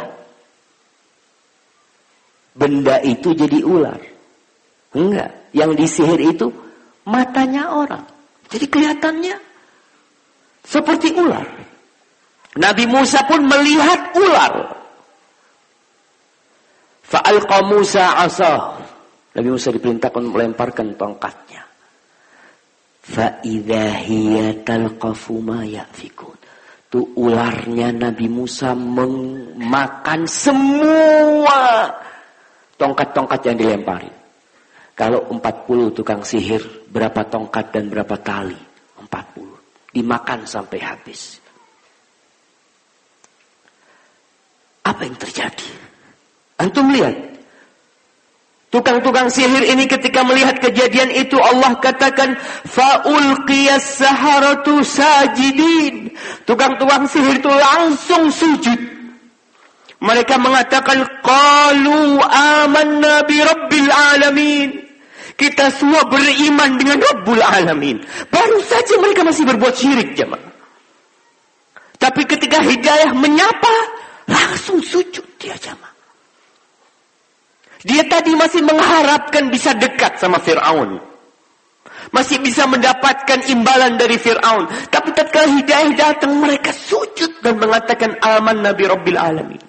benda itu jadi ular. Enggak, yang disihir itu matanya orang. Jadi kelihatannya seperti ular. Nabi Musa pun melihat ular. Fa'alqa Musa asah. Nabi Musa diperintahkan melemparkan tongkatnya. Fa'idha hiya talqafu ma yafikun. Itu ularnya Nabi Musa memakan semua tongkat-tongkat yang dilempari. Kalau empat puluh tukang sihir, berapa tongkat dan berapa tali? empat puluh. Dimakan sampai habis. Apa yang terjadi? Antum lihat. Tukang-tukang sihir ini ketika melihat kejadian itu, Allah katakan, fa'ulqiyas saharatu sajidin. Tukang-tukang sihir itu langsung sujud. Mereka mengatakan, qalu amanna bi rabbil alamin. Kita semua beriman dengan Rabbul Alamin. Baru saja mereka masih berbuat syirik, jemaah. Tapi ketika hidayah menyapa, langsung sujud dia, jemaah. Dia tadi masih mengharapkan bisa dekat sama Fir'aun. Masih bisa mendapatkan imbalan dari Fir'aun. Tapi tatkala hidayah datang, mereka sujud dan mengatakan amanna bi rabbil alamin.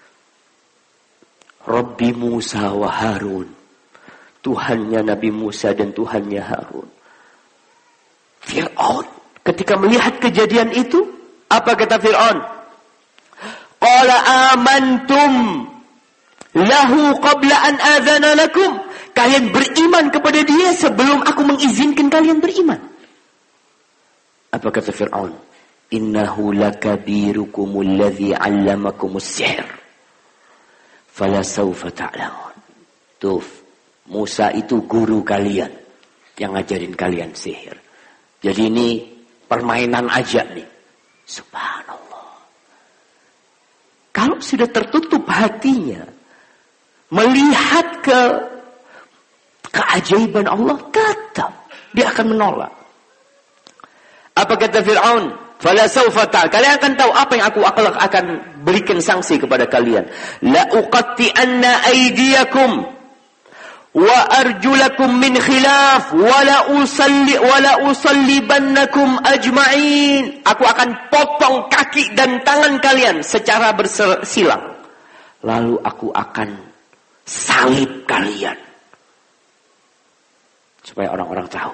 Rabbi Musa wa Harun. Tuhannya Nabi Musa dan Tuhannya Harun. Fir'aun ketika melihat kejadian itu, apa kata Fir'aun? Qala amantum lahu qabla an adzana lakum. Kalian beriman kepada dia sebelum aku mengizinkan kalian beriman. Apa kata Fir'aun? Innahu lakabirukumul ladzi 'allamakumus sihr. Fala sawfa ta'lamun. Tuh, Musa itu guru kalian yang ngajarin kalian sihir. Jadi ini permainan aja nih. Subhanallah. Kalau sudah tertutup hatinya melihat ke keajaiban Allah, kata dia akan menolak. Apa kata Fir'aun? Fala sawfa ta'lamun. Kalian akan tahu apa yang aku akan berikan sanksi kepada kalian. La uqatti'anna aydiyakum wa arjulakum min khilaf wa la usalli wa la usallibannakum ajma'in. Aku akan potong kaki dan tangan kalian secara bersilang. Lalu aku akan salib kalian. Supaya orang-orang tahu.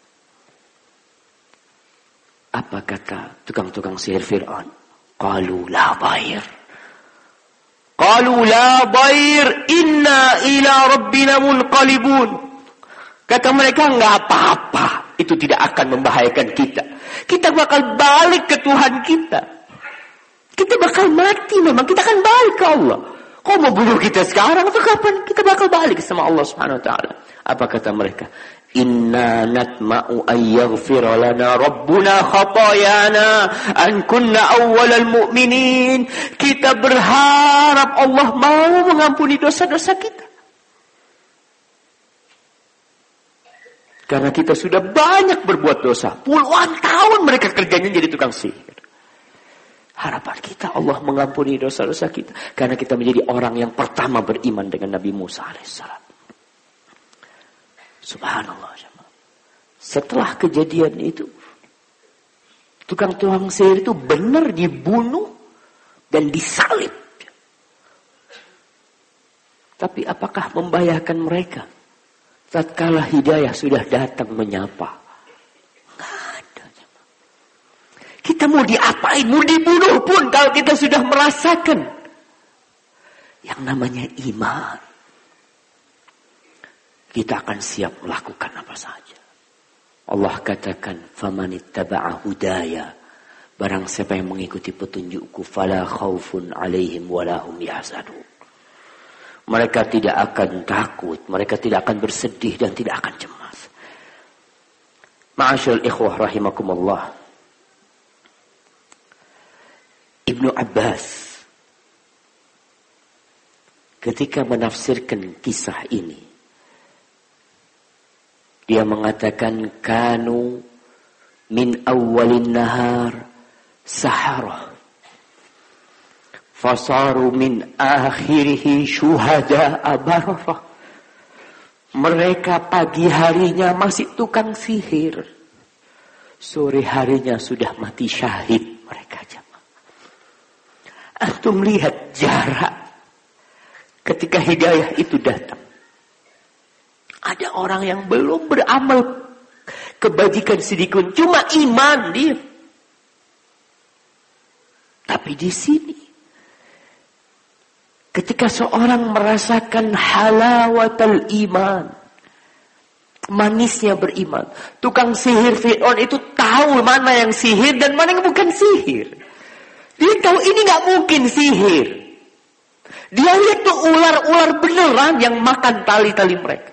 Apa kata tukang-tukang sihir Fir'aun? Qalu la dhair. Qalu la dhair inna ila rabbina munqalibun. Kata mereka, enggak apa-apa. Itu tidak akan membahayakan kita. Kita bakal balik ke Tuhan kita. Kita bakal mati memang. Kita akan balik ke Allah. Kau mau bunuh kita sekarang atau kapan? Kita bakal balik sama Allah Subhanahu wa taala. Apa kata mereka? Inna natma'u ayyaghfira lana rabbuna khatayana an kunna awwalal mu'minin. Kita berharap Allah mau mengampuni dosa-dosa kita. Karena kita sudah banyak berbuat dosa. Puluhan tahun mereka kerjanya jadi tukang sihir. Harapan kita Allah mengampuni dosa-dosa kita. Karena kita menjadi orang yang pertama beriman dengan Nabi Musa alaihissalam. Subhanallah. Setelah kejadian itu, tukang-tukang sihir itu benar dibunuh dan disalib. Tapi apakah membahayakan mereka? Tatkala hidayah sudah datang menyapa. Enggak ada. Kita mau diapain, mau dibunuh pun kalau kita sudah merasakan yang namanya iman. Kita akan siap melakukan apa saja. Allah katakan, "Famanittaba'a hudaya." Barang siapa yang mengikuti petunjukku, fala khaufun 'alaihim wala hum yahzanun. Mereka tidak akan takut, mereka tidak akan bersedih dan tidak akan cemas. Ma'asyiral ikhwah rahimakumullah. Ibnu Abbas ketika menafsirkan kisah ini, Dia mengatakan kanu min awwalin nahar saharah fasaru min akhirihi syuhada abararah. Mereka pagi harinya masih tukang sihir, sore harinya sudah mati syahid mereka. Jemaah, antum lihat jarak ketika hidayah itu datang. Ada orang yang belum beramal kebajikan sedikit, cuma iman dia. Tapi di sini, ketika seorang merasakan halawatul iman, manisnya beriman, tukang sihir Fir'aun itu tahu mana yang sihir dan mana yang bukan sihir. Dia tahu ini gak mungkin sihir. Dia lihat tuh ular-ular beneran yang makan tali-tali mereka.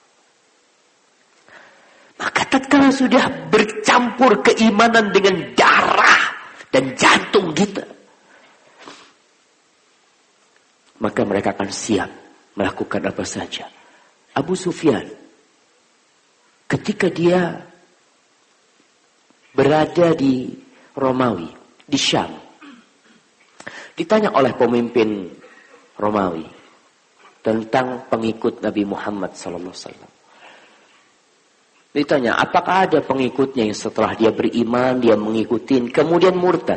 Maka tatkala sudah bercampur keimanan dengan darah dan jantung kita, maka mereka akan siap melakukan apa saja. Abu Sufyan, ketika dia berada di Romawi, di Syam, ditanya oleh pemimpin Romawi tentang pengikut Nabi Muhammad sallallahu alaihi wasallam. Ditanya, apakah ada pengikutnya yang setelah dia beriman, dia mengikutin, kemudian murtad?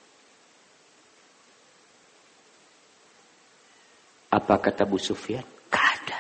Apa kata Abu Sufyan? Gak ada.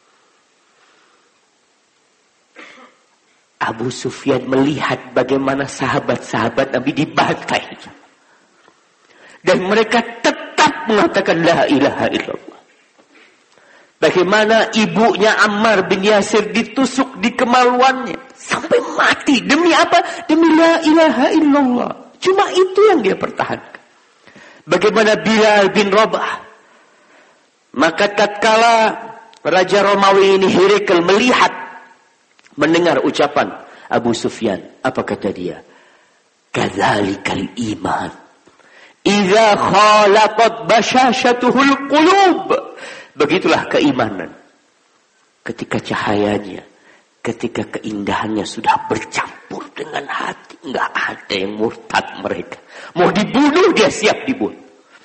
Abu Sufyan melihat bagaimana sahabat-sahabat Nabi dibantai. Dan mereka tetap mengatakan la ilaha illallah. Bagaimana ibunya Ammar bin Yasir ditusuk di kemaluannya sampai mati. Demi apa? Demi la ilaha illallah. Cuma itu yang dia pertahankan. Bagaimana Bilal bin Rabah. Maka tatkala Raja Romawi ini Herakl melihat, mendengar ucapan Abu Sufyan, apa kata dia? Kadzalikal iman idza khalaqat bashashatuhul qulub. Begitulah keimanan. Ketika cahayanya, ketika keindahannya sudah bercampur dengan hati, enggak ada yang murtad mereka. Mau dibunuh dia siap dibunuh.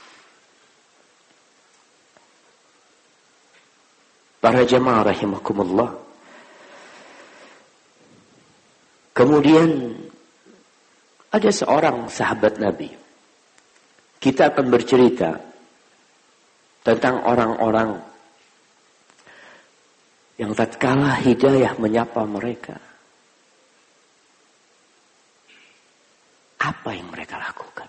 Para jamaah rahimakumullah. Kemudian ada seorang sahabat Nabi. Kita akan bercerita tentang orang-orang yang tatkala hidayah menyapa mereka, apa yang mereka lakukan?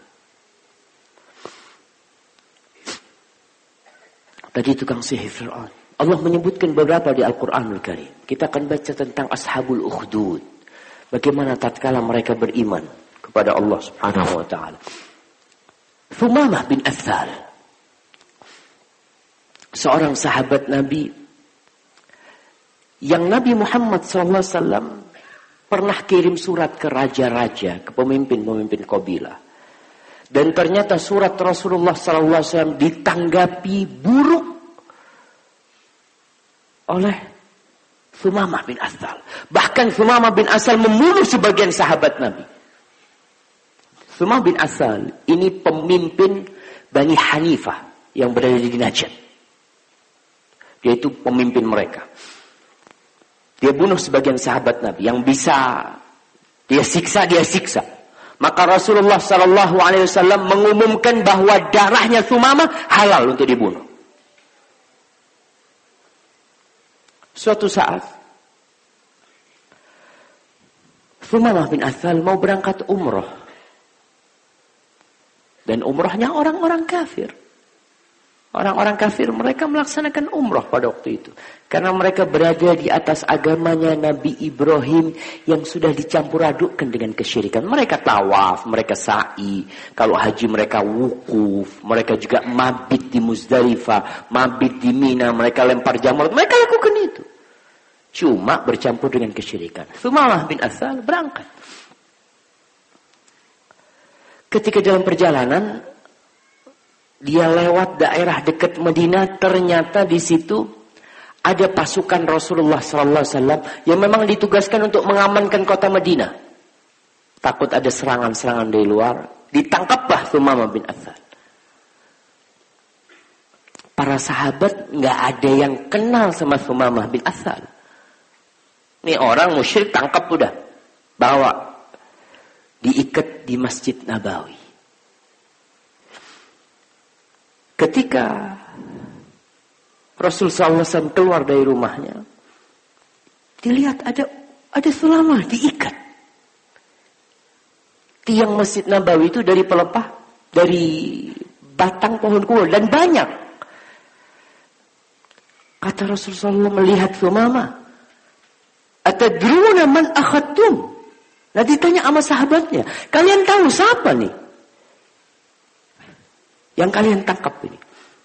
Tadi tukang sihir Fir'aun. Allah menyebutkan beberapa di Al-Quranul Karim. Kita akan baca tentang Ashabul Ukhdud. Bagaimana tatkala mereka beriman kepada Allah Subhanahu wa taala. Thumamah bin Athal, seorang sahabat Nabi yang Nabi Muhammad sallallahu alaihi wasallam pernah kirim surat ke raja-raja, ke pemimpin-pemimpin kabilah. Dan ternyata surat Rasulullah sallallahu alaihi wasallam ditanggapi buruk oleh Thumamah bin Athal. Bahkan Thumamah bin Athal membunuh sebagian sahabat Nabi. Thumamah bin Athal ini pemimpin Bani Hanifah yang berada di Najd. Dia itu pemimpin mereka. Dia bunuh sebagian sahabat Nabi yang bisa dia siksa, dia siksa. Maka Rasulullah sallallahu alaihi wasallam mengumumkan bahwa darahnya Thumamah halal untuk dibunuh. Suatu saat Thumamah bin Athal mau berangkat umrah. Dan umrahnya orang-orang kafir. Orang-orang kafir mereka melaksanakan umrah pada waktu itu. Karena mereka berada di atas agamanya Nabi Ibrahim yang sudah dicampur adukkan dengan kesyirikan. Mereka tawaf, mereka sa'i. Kalau haji mereka wukuf. Mereka juga mabit di Muzdalifah, mabit di Mina. Mereka lempar jamur. Mereka lakukan itu. Cuma bercampur dengan kesyirikan. Thumamah bin Athal berangkat. Ketika dalam perjalanan, dia lewat daerah dekat Madinah, ternyata di situ ada pasukan Rasulullah sallallahu alaihi wasallam yang memang ditugaskan untuk mengamankan kota Madinah. Takut ada serangan-serangan dari luar, ditangkaplah Thumamah bin Atsal. Para sahabat nggak ada yang kenal sama Thumamah bin Atsal. Ini orang musyrik tangkap udah, bawa, diikat di Masjid Nabawi. Ketika Rasul sallallahu alaihi wasallam keluar dari rumahnya, dilihat ada ada Thumamah diikat. Tiang Masjid Nabawi itu dari pelepah, dari batang pohon kurma dan banyak. Kata Rasulullah melihat Thumamah, "Atadruna man akhadtum?" Nah ditanya sama sahabatnya, "Kalian tahu siapa nih yang kalian tangkap ini?"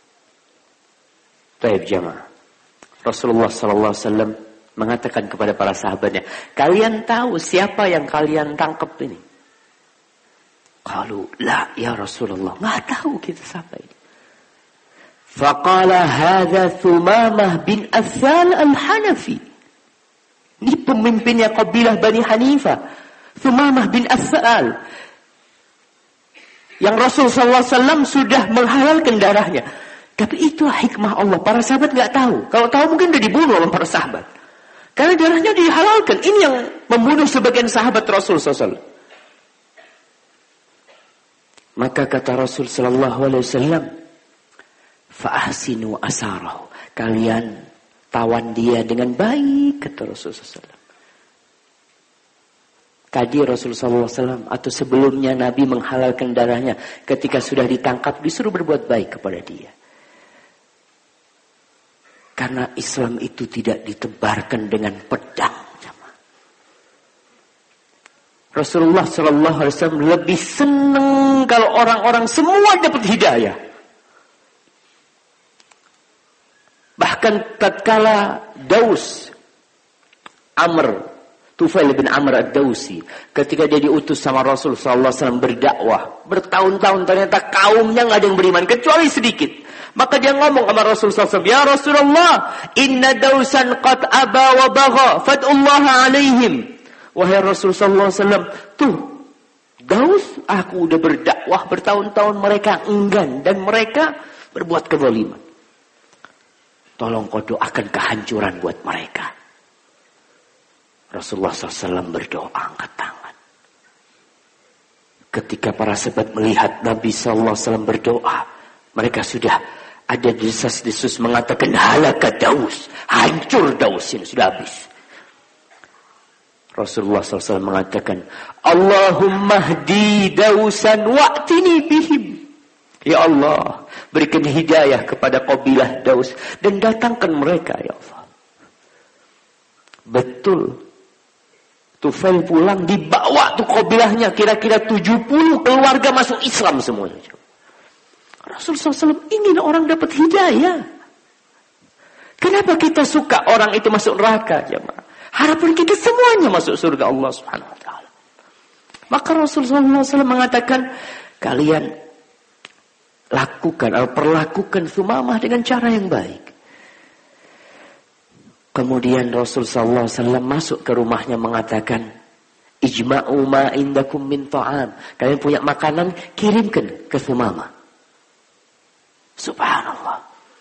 Baik jamaah. Rasulullah sallallahu alaihi wasallam mengatakan kepada para sahabatnya, "Kalian tahu siapa yang kalian tangkap ini?" Qalu, "La ya Rasulullah, enggak tahu kita siapa ini." Faqala hadza Thumamah bin Atsal al-Hanafi. Ini pemimpinnya kabilah Bani Hanifah, Thumamah bin Atsal. Yang Rasul sallallahu alaihi wasallam sudah menghalalkan darahnya. Tapi itulah hikmah Allah. Para sahabat nggak tahu. Kalau tahu mungkin udah dibunuh oleh para sahabat. Karena darahnya dihalalkan. Ini yang membunuh sebagian sahabat Rasul sallallahu alaihi wasallam. Maka kata Rasul sallallahu alaihi wasallam, "Fa'ahsinu asarahu." Kalian tawan dia dengan baik, kata Rasul sallallahu alaihi wasallam. Tadi Rasul sallallahu alaihi wasallam atau sebelumnya Nabi menghalalkan darahnya, ketika sudah ditangkap disuruh berbuat baik kepada dia. Karena Islam itu tidak ditebarkan dengan pedang. Rasulullah sallallahu alaihi wasallam lebih senang kalau orang-orang semua dapat hidayah. Bahkan tatkala Daus Amr, Tufail bin Amr ad-Dausi, ketika dia diutus sama Rasul sallallahu alaihi wasallam berdakwah, bertahun-tahun ternyata kaumnya nggak ada yang beriman kecuali sedikit. Maka dia ngomong sama Rasul sallallahu alaihi wasallam, "Ya Rasulullah, inna Dausan qad aba wa bagha, fad'ullaha alaihim." Wahai Rasul sallallahu alaihi wasallam, tuh Daus, aku udah berdakwah bertahun-tahun, mereka enggan dan mereka berbuat kezaliman. Tolong kau doakan kehancuran buat mereka. Rasulullah sallallahu alaihi wasallam berdoa angkat tangan. Ketika para sahabat melihat Nabi sallallahu alaihi wasallam berdoa, mereka sudah ada desas-desus mengatakan halaka Daus, hancur Daus ini sudah habis. Rasulullah sallallahu alaihi wasallam mengatakan, Allahumma hdi Dausan wa'tini bihim. Ya Allah, berikan hidayah kepada kabilah Daus dan datangkan mereka ya Allah. Betul. Tufail pulang, dibawa tuh kabilahnya, kira-kira tujuh puluh keluarga masuk Islam semuanya. Rasulullah sallallahu alaihi wasallam ingin orang dapat hidayah. Kenapa kita suka orang itu masuk neraka, jemaah? Harapan kita semuanya masuk surga Allah Subhanahu wa taala. Maka Rasulullah sallallahu alaihi wasallam mengatakan, kalian lakukan atau perlakukan Thumamah dengan cara yang baik. Kemudian Rasul sallallahu alaihi wasallam masuk ke rumahnya mengatakan, ijma'u ma indakum min ta'am. Kalian punya makanan, kirimkan ke Thumamah. Subhanallah.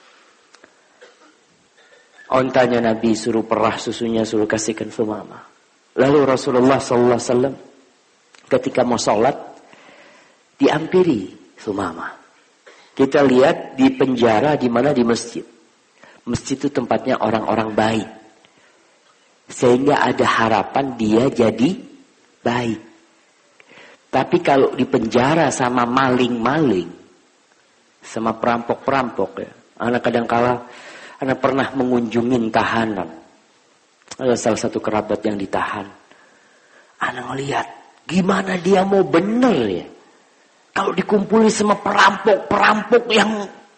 Ontanya Nabi suruh perah susunya, suruh kasihkan Thumamah. Lalu Rasulullah sallallahu alaihi wasallam ketika mau sholat diampiri Thumamah. Kita lihat di penjara di mana, di masjid. Masjid itu tempatnya orang-orang baik. Sehingga ada harapan dia jadi baik. Tapi kalau di penjara sama maling-maling, sama perampok-perampok ya. Anak kadang kala anak pernah mengunjungin tahanan. Ada salah satu kerabat yang ditahan. Anak melihat gimana dia mau bener ya. Kalau dikumpulin sama perampok-perampok yang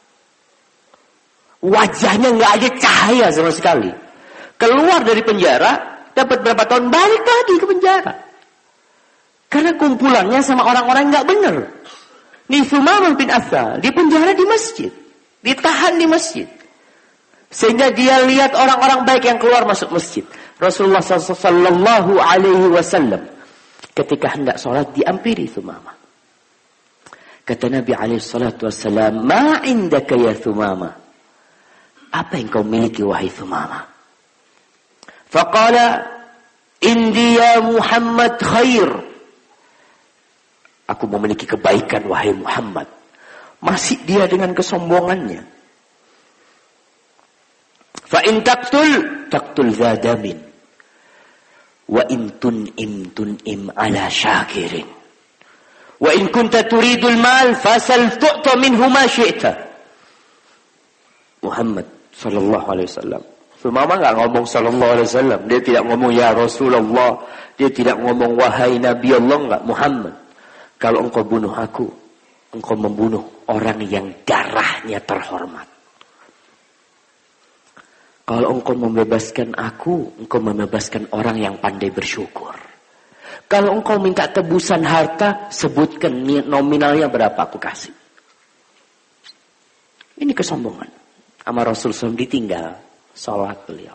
wajahnya nggak ada cahaya sama sekali. Keluar dari penjara, dapat berapa tahun, balik lagi ke penjara. Karena kumpulannya sama orang-orang nggak bener. Nih Thumamah bin Atsal di penjara di masjid, ditahan di masjid. Sehingga dia lihat orang-orang baik yang keluar masuk masjid. Rasulullah sallallahu alaihi wasallam ketika hendak sholat diampiri Thumamah. Kata Nabi alaihi salatu wasallam, "Ma indaka ya Thumamah?" Apa yang kau miliki wahai Thumamah? Faqala, "Indi ya Muhammad khair." Aku memiliki kebaikan wahai Muhammad. Masih dia dengan kesombongannya. Fa in taqtul taqtul zadamin wa in tun'im tun'im ala syakirin wa in kunta turidul mal fasal tu'ta minhu ma syi'ta. Muhammad sallallahu alaihi wasallam. Thumamah enggak ngomong sallallahu alaihi wasallam, dia tidak ngomong ya Rasulullah, dia tidak ngomong wahai Nabi Allah, enggak. Muhammad, kalau engkau bunuh aku, engkau membunuh orang yang darahnya terhormat. Kalau engkau membebaskan aku, engkau membebaskan orang yang pandai bersyukur. Kalau engkau minta tebusan harta, sebutkan nominalnya berapa aku kasih. Ini kesombongan. Sama Rasul shallallahu alaihi wasallam ditinggal sholat beliau.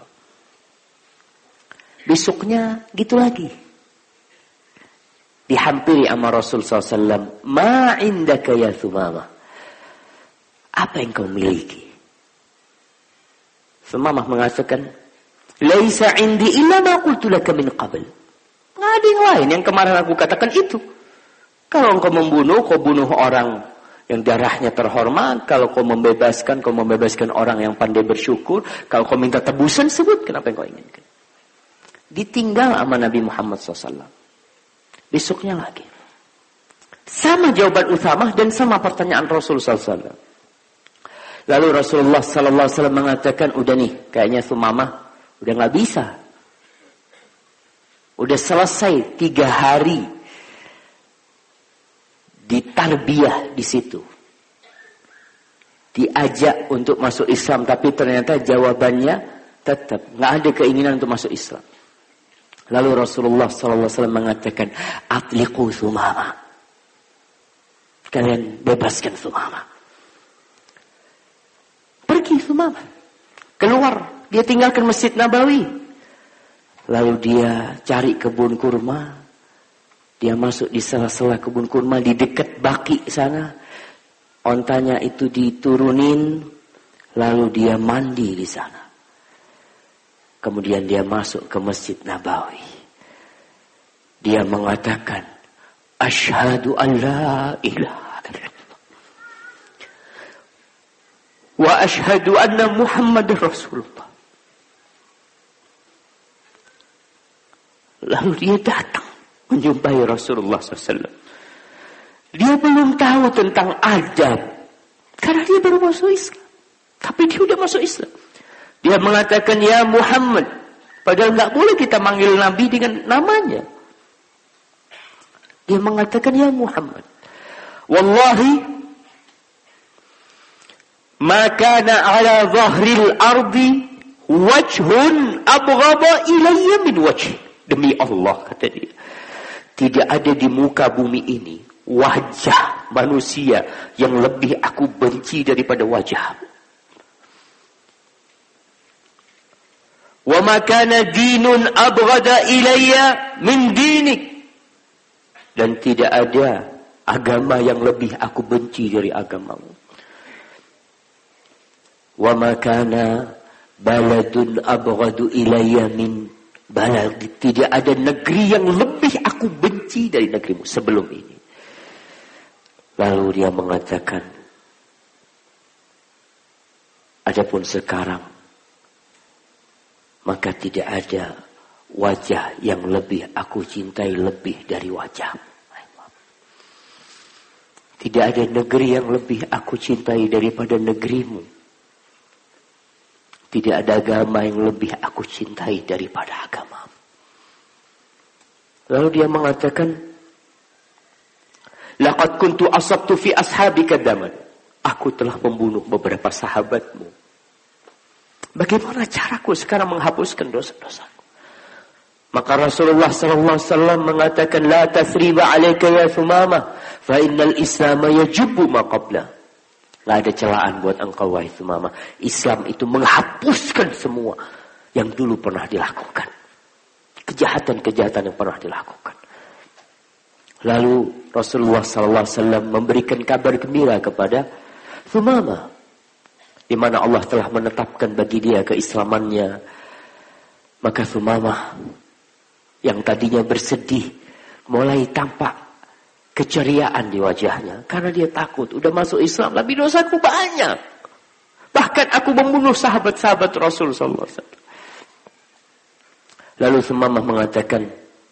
Besoknya gitu lagi. Dihampiri sama Rasul shallallahu alaihi wasallam. Ma indaka ya Thumamah. Apa yang kau miliki? Thumamah mengatakan, "Laisa indi illa ma qultu laka min qabl." Enggak ada yang lain yang kemarin aku katakan itu. Kalau engkau membunuh, kau bunuh orang yang darahnya terhormat. Kalau kau membebaskan, kau membebaskan orang yang pandai bersyukur. Kalau kau minta tebusan, sebut kenapa yang kau inginkan. Ditinggal sama Nabi Muhammad shallallahu alaihi wasallam. Besoknya lagi. Sama jawaban Uthamah dan sama pertanyaan Rasul shallallahu alaihi wasallam. Lalu Rasulullah sallallahu alaihi wasallam mengatakan, udah nih, kayaknya Thumamah udah nggak bisa. Udah selesai tiga hari ditarbiyah di situ. Diajak untuk masuk Islam, tapi ternyata jawabannya tetap nggak ada keinginan untuk masuk Islam. Lalu Rasulullah sallallahu alaihi wasallam mengatakan, "Atliqu Thumamah." Kalian bebaskan Thumamah. Pergi Thumamah. Keluar. Dia tinggalkan Masjid Nabawi. Lalu dia cari kebun kurma. Dia masuk di sela-sela kebun kurma. Di dekat baki sana. Ontanya itu diturunin. Lalu dia mandi di sana. Kemudian dia masuk ke Masjid Nabawi. Dia mengatakan, "Asyhadu an la ilaha wa ashhadu anna Muhammadar Rasulullah." Lalu dia datang menjumpai Rasulullah shallallahu alaihi wasallam. Dia belum tahu tentang adab karena dia baru masuk Islam. Tapi dia sudah masuk Islam. Dia mengatakan, "Ya Muhammad." Padahal nggak boleh kita manggil Nabi dengan namanya. Dia mengatakan, "Ya Muhammad, wallahi ma kana ala dhahril ardi wajhun abghada ilayya min wajhi." Demi Allah, kata dia, tidak ada di muka bumi ini wajah manusia yang lebih aku benci daripada wajah. Wa ma kana dinun abghada ilayya min dinik. Dan tidak ada agama yang lebih aku benci dari agamamu. Wa ma kana baladun abghadu ilayya min balad. Tidak ada negeri yang lebih aku benci dari negerimu sebelum ini. Lalu dia mengatakan, adapun sekarang, maka tidak ada wajah yang lebih aku cintai lebih dari wajahmu. Tidak ada negeri yang lebih aku cintai daripada negerimu. Tidak ada agama yang lebih aku cintai daripada agamamu. Lalu dia mengatakan, laqad kuntu asabtu fi ashabika daman. Aku telah membunuh beberapa sahabatmu. Bagaimana caraku sekarang menghapuskan dosa-dosaku? Maka Rasulullah sallallahu alaihi wasallam mengatakan, la tathriba 'alaika ya Thumamah, fa innal Islam yajubbu ma qabla. Gak ada celaan buat engkau wahai Thumamah. Islam itu menghapuskan semua yang dulu pernah dilakukan. Kejahatan-kejahatan yang pernah dilakukan. Lalu Rasulullah sallallahu alaihi wasallam memberikan kabar gembira kepada Thumamah, di mana Allah telah menetapkan bagi dia keislamannya. Maka Thumamah yang tadinya bersedih mulai tampak keceriaan di wajahnya. Karena dia takut, udah masuk Islam, tapi dosaku banyak. Bahkan aku membunuh sahabat-sahabat Rasul sallallahu alaihi wasallam. Lalu Thumamah mengatakan,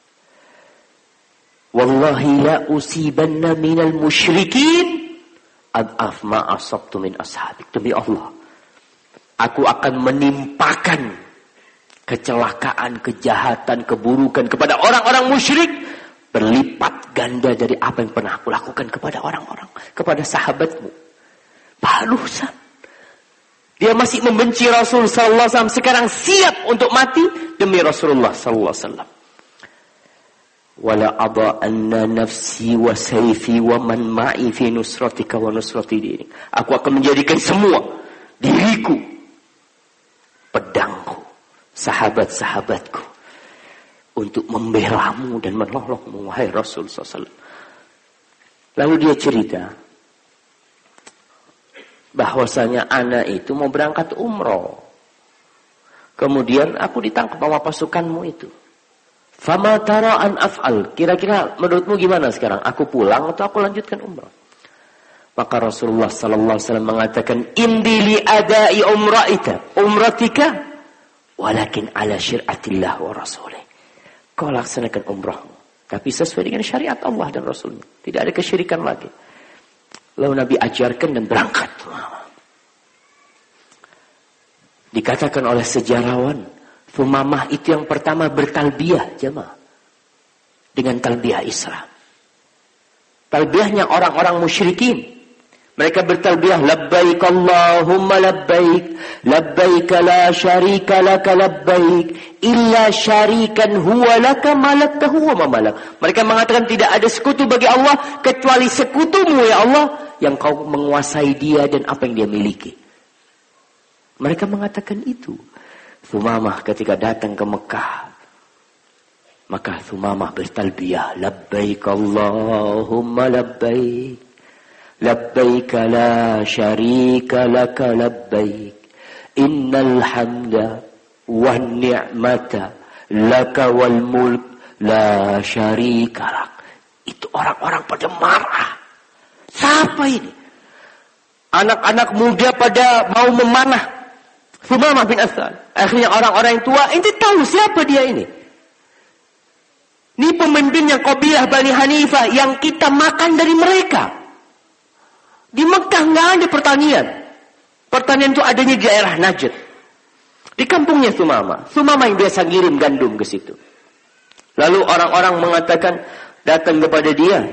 Wallahi la usibanna minal musyrikin ad'af ma asabtu min ashabik. Demi Allah, aku akan menimpakan kecelakaan, kejahatan, keburukan kepada orang-orang musyrik berlipat ganda dari apa yang pernah aku lakukan kepada orang-orang, kepada sahabatmu. Barusan dia masih membenci Rasul sallallahu alaihi wasallam, sekarang siap untuk mati demi Rasulullah sallallahu alaihi wasallam. Wala ada'anna nafsi wa sayfi wa man ma'i fi nusratika wa nusrati dinik. Aku akan menjadikan semua, diriku, pedangku, sahabat-sahabatku, untuk membelamu dan menolongmu wahai Rasul sallallahu alaihi wasallam. Lalu dia cerita bahwasanya anak itu mau berangkat umroh. Kemudian aku ditangkap sama pasukanmu itu. Fama tara an af'al. Kira-kira menurutmu gimana sekarang? Aku pulang atau aku lanjutkan umroh? Maka Rasulullah sallallahu alaihi wasallam mengatakan, "Indi li adai umratika, umratika, walakin ala syir'atillah wa rasulih." Kau laksanakan umrahmu, tapi sesuai dengan syariat Allah dan Rasulnya. Tidak ada kesyirikan lagi. Lalu Nabi ajarkan dan berangkat. Dikatakan oleh sejarawan, Thumamah itu yang pertama bertalbiyah jemaah, dengan talbiyah Islam. Talbiyahnya orang-orang musyrikin. Mereka bertalbiyah, labbaik Allahumma labbaik, labbaik la syarika laka labbaik, illa syarikan huwa laka malaktahu wa mamalak. Mereka mengatakan tidak ada sekutu bagi Allah kecuali sekutumu ya Allah, yang kau menguasai dia dan apa yang dia miliki. Mereka mengatakan itu. Thumamah ketika datang ke Mekah, maka Thumamah bertalbiyah, labbaik Allahumma labbaik, labbaik la syarika laka labbaik, innal hamda wan ni'mata laka wal mulk la syarika lak. Itu orang-orang pada marah. Siapa ini? Anak-anak muda pada mau memanah Thumamah bin Asal. Akhirnya orang-orang yang tua, ente tahu siapa dia ini? Ini pemimpinnya kabilah Bani Hanifah yang kita makan dari mereka. Di Mekah nggak ada pertanian. Pertanian itu adanya di daerah Najd. Di kampungnya Thumamah. Thumamah yang biasa ngirim gandum ke situ. Lalu orang-orang mengatakan, datang kepada dia,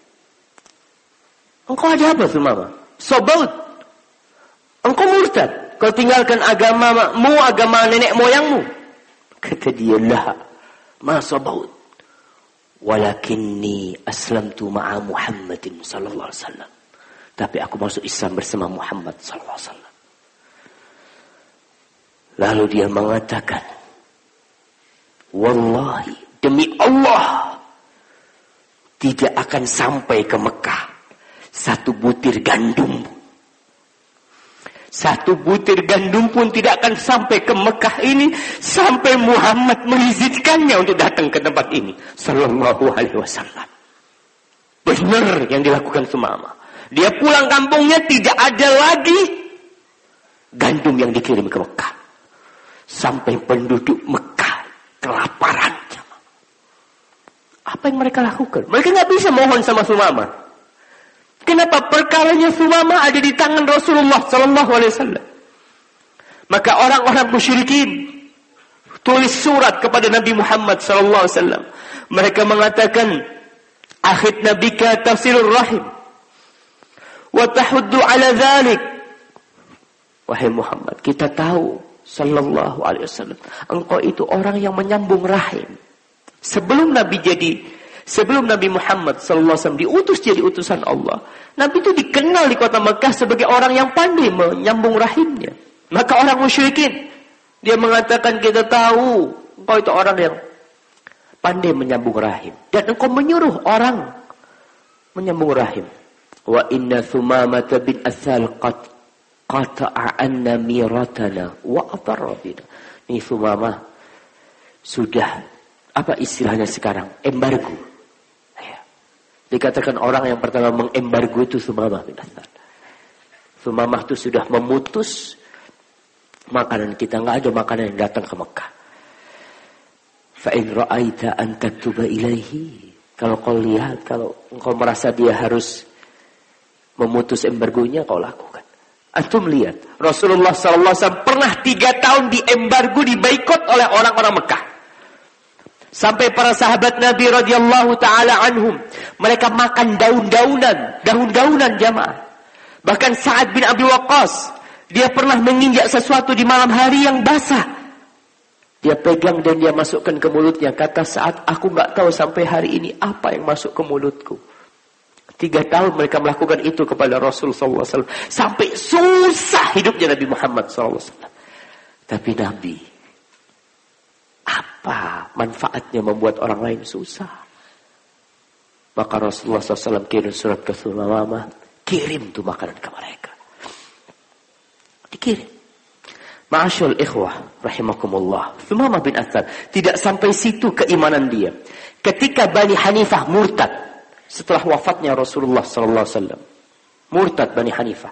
engkau ada apa Thumamah? Sobaut. Engkau murtad. Kau tinggalkan agamamu, agama nenek moyangmu. Kata dia, lah, ma sobaut. Walakinni aslamtu ma'a Muhammadin sallallahu alaihi wasallam. Tapi aku masuk Islam bersama Muhammad sallallahu alaihi wasallam. Lalu dia mengatakan, wallahi, demi Allah, tidak akan sampai ke Mekah satu butir gandum. Satu butir gandum pun tidak akan sampai ke Mekah ini sampai Muhammad mengizinkannya untuk datang ke tempat ini sallallahu alaihi wasallam. Benar yang dilakukan Thumamah. Dia pulang kampungnya tidak ada lagi gandum yang dikirim ke Mekah. Sampai penduduk Mekah kelaparan. Apa yang mereka lakukan? Mereka nggak bisa mohon sama Thumamah. Kenapa? Perkaranya Thumamah ada di tangan Rasulullah sallallahu alaihi wasallam. Maka orang-orang musyrikin tulis surat kepada Nabi Muhammad sallallahu alaihi wasallam. Mereka mengatakan, akhid nabika tafsirur rahim wa tahuddu ala dhalik. Wahai Muhammad, kita tahu sallallahu alaihi wasallam, engkau itu orang yang menyambung rahim. Sebelum Nabi jadi Sebelum Nabi Muhammad sallallahu alaihi wasallam diutus jadi utusan Allah, Nabi itu dikenal di kota Mekah sebagai orang yang pandai menyambung rahimnya. Maka orang musyrikin, dia mengatakan, kita tahu engkau itu orang yang pandai menyambung rahim. Dan engkau menyuruh orang menyambung rahim. Wa inna Thumamata bin Athal qad qata'a anna miratana wa atarra bina. Ini Thumamah sudah, apa istilahnya sekarang? Embargo. Ya. Dikatakan orang yang pertama mengembargo itu Thumamah bin Athal. Thumamah itu sudah memutus makanan kita, nggak ada makanan yang datang ke Mekah. Fa in ra'aita an taktuba ilaihi, kalau kau lihat, kalau engkau merasa dia harus memutus embargonya, kau lakukan. Antum lihat, Rasulullah sallallahu alaihi wasallam pernah tiga tahun diembargo, dibaikot oleh orang-orang Mekah. Sampai para sahabat Nabi radhiyallahu taala anhum, mereka makan daun-daunan, daun-daunan jamaah. Bahkan Sa'ad bin Abi Waqqas, dia pernah menginjak sesuatu di malam hari yang basah. Dia pegang dan dia masukkan ke mulutnya. Kata Sa'ad, aku nggak tahu sampai hari ini apa yang masuk ke mulutku. Tiga tahun mereka melakukan itu kepada Rasul sallallahu alaihi wasallam. Sampai susah hidupnya Nabi Muhammad sallallahu alaihi wasallam. Tapi Nabi, apa manfaatnya membuat orang lain susah? Maka Rasulullah sallallahu alaihi wasallam kirim surat ke Thumamah, kirim tuh makanan ke mereka. Dikirim. Ma'asyul ikhwah rahimakumullah, Thumamah bin Athal tidak sampai situ keimanan dia. Ketika Bani Hanifah murtad setelah wafatnya Rasulullah sallallahu alaihi wasallam, murtad Bani Hanifah,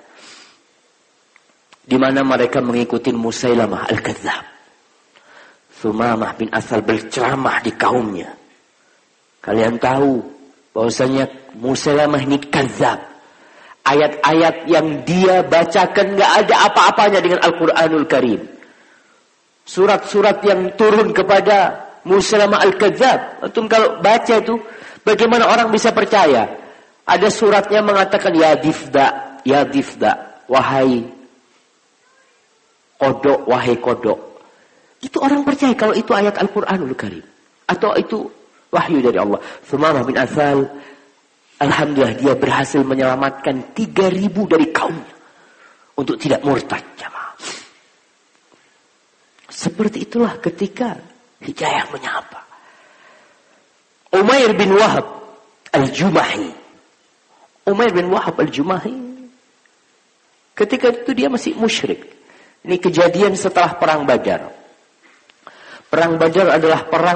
di mana mereka mengikuti Musailamah al-Kadzdzab. Thumamah bin Athal berceramah di kaumnya. Kalian tahu bahwasanya Musailamah ini kadzdzab. Ayat-ayat yang dia bacakan gak ada apa-apanya dengan Al-Quranul Karim. Surat-surat yang turun kepada Musailamah al-Kadzdzab, antum kalau baca itu, bagaimana orang bisa percaya? Ada suratnya mengatakan, ya difda, ya difda, wahai kodok, wahai kodok. Itu orang percaya kalau itu ayat Al-Quranul Karim, atau itu wahyu dari Allah. Thumamah bin Athal, alhamdulillah dia berhasil menyelamatkan tiga ribu dari kaumnya untuk tidak murtad, jamaah. Seperti itulah ketika hidayah menyapa. Umair bin Wahab al-Jumahi. Umair bin Wahab al-Jumahi, ketika itu dia masih musyrik. Ini kejadian setelah perang Badar. Perang Badar adalah perang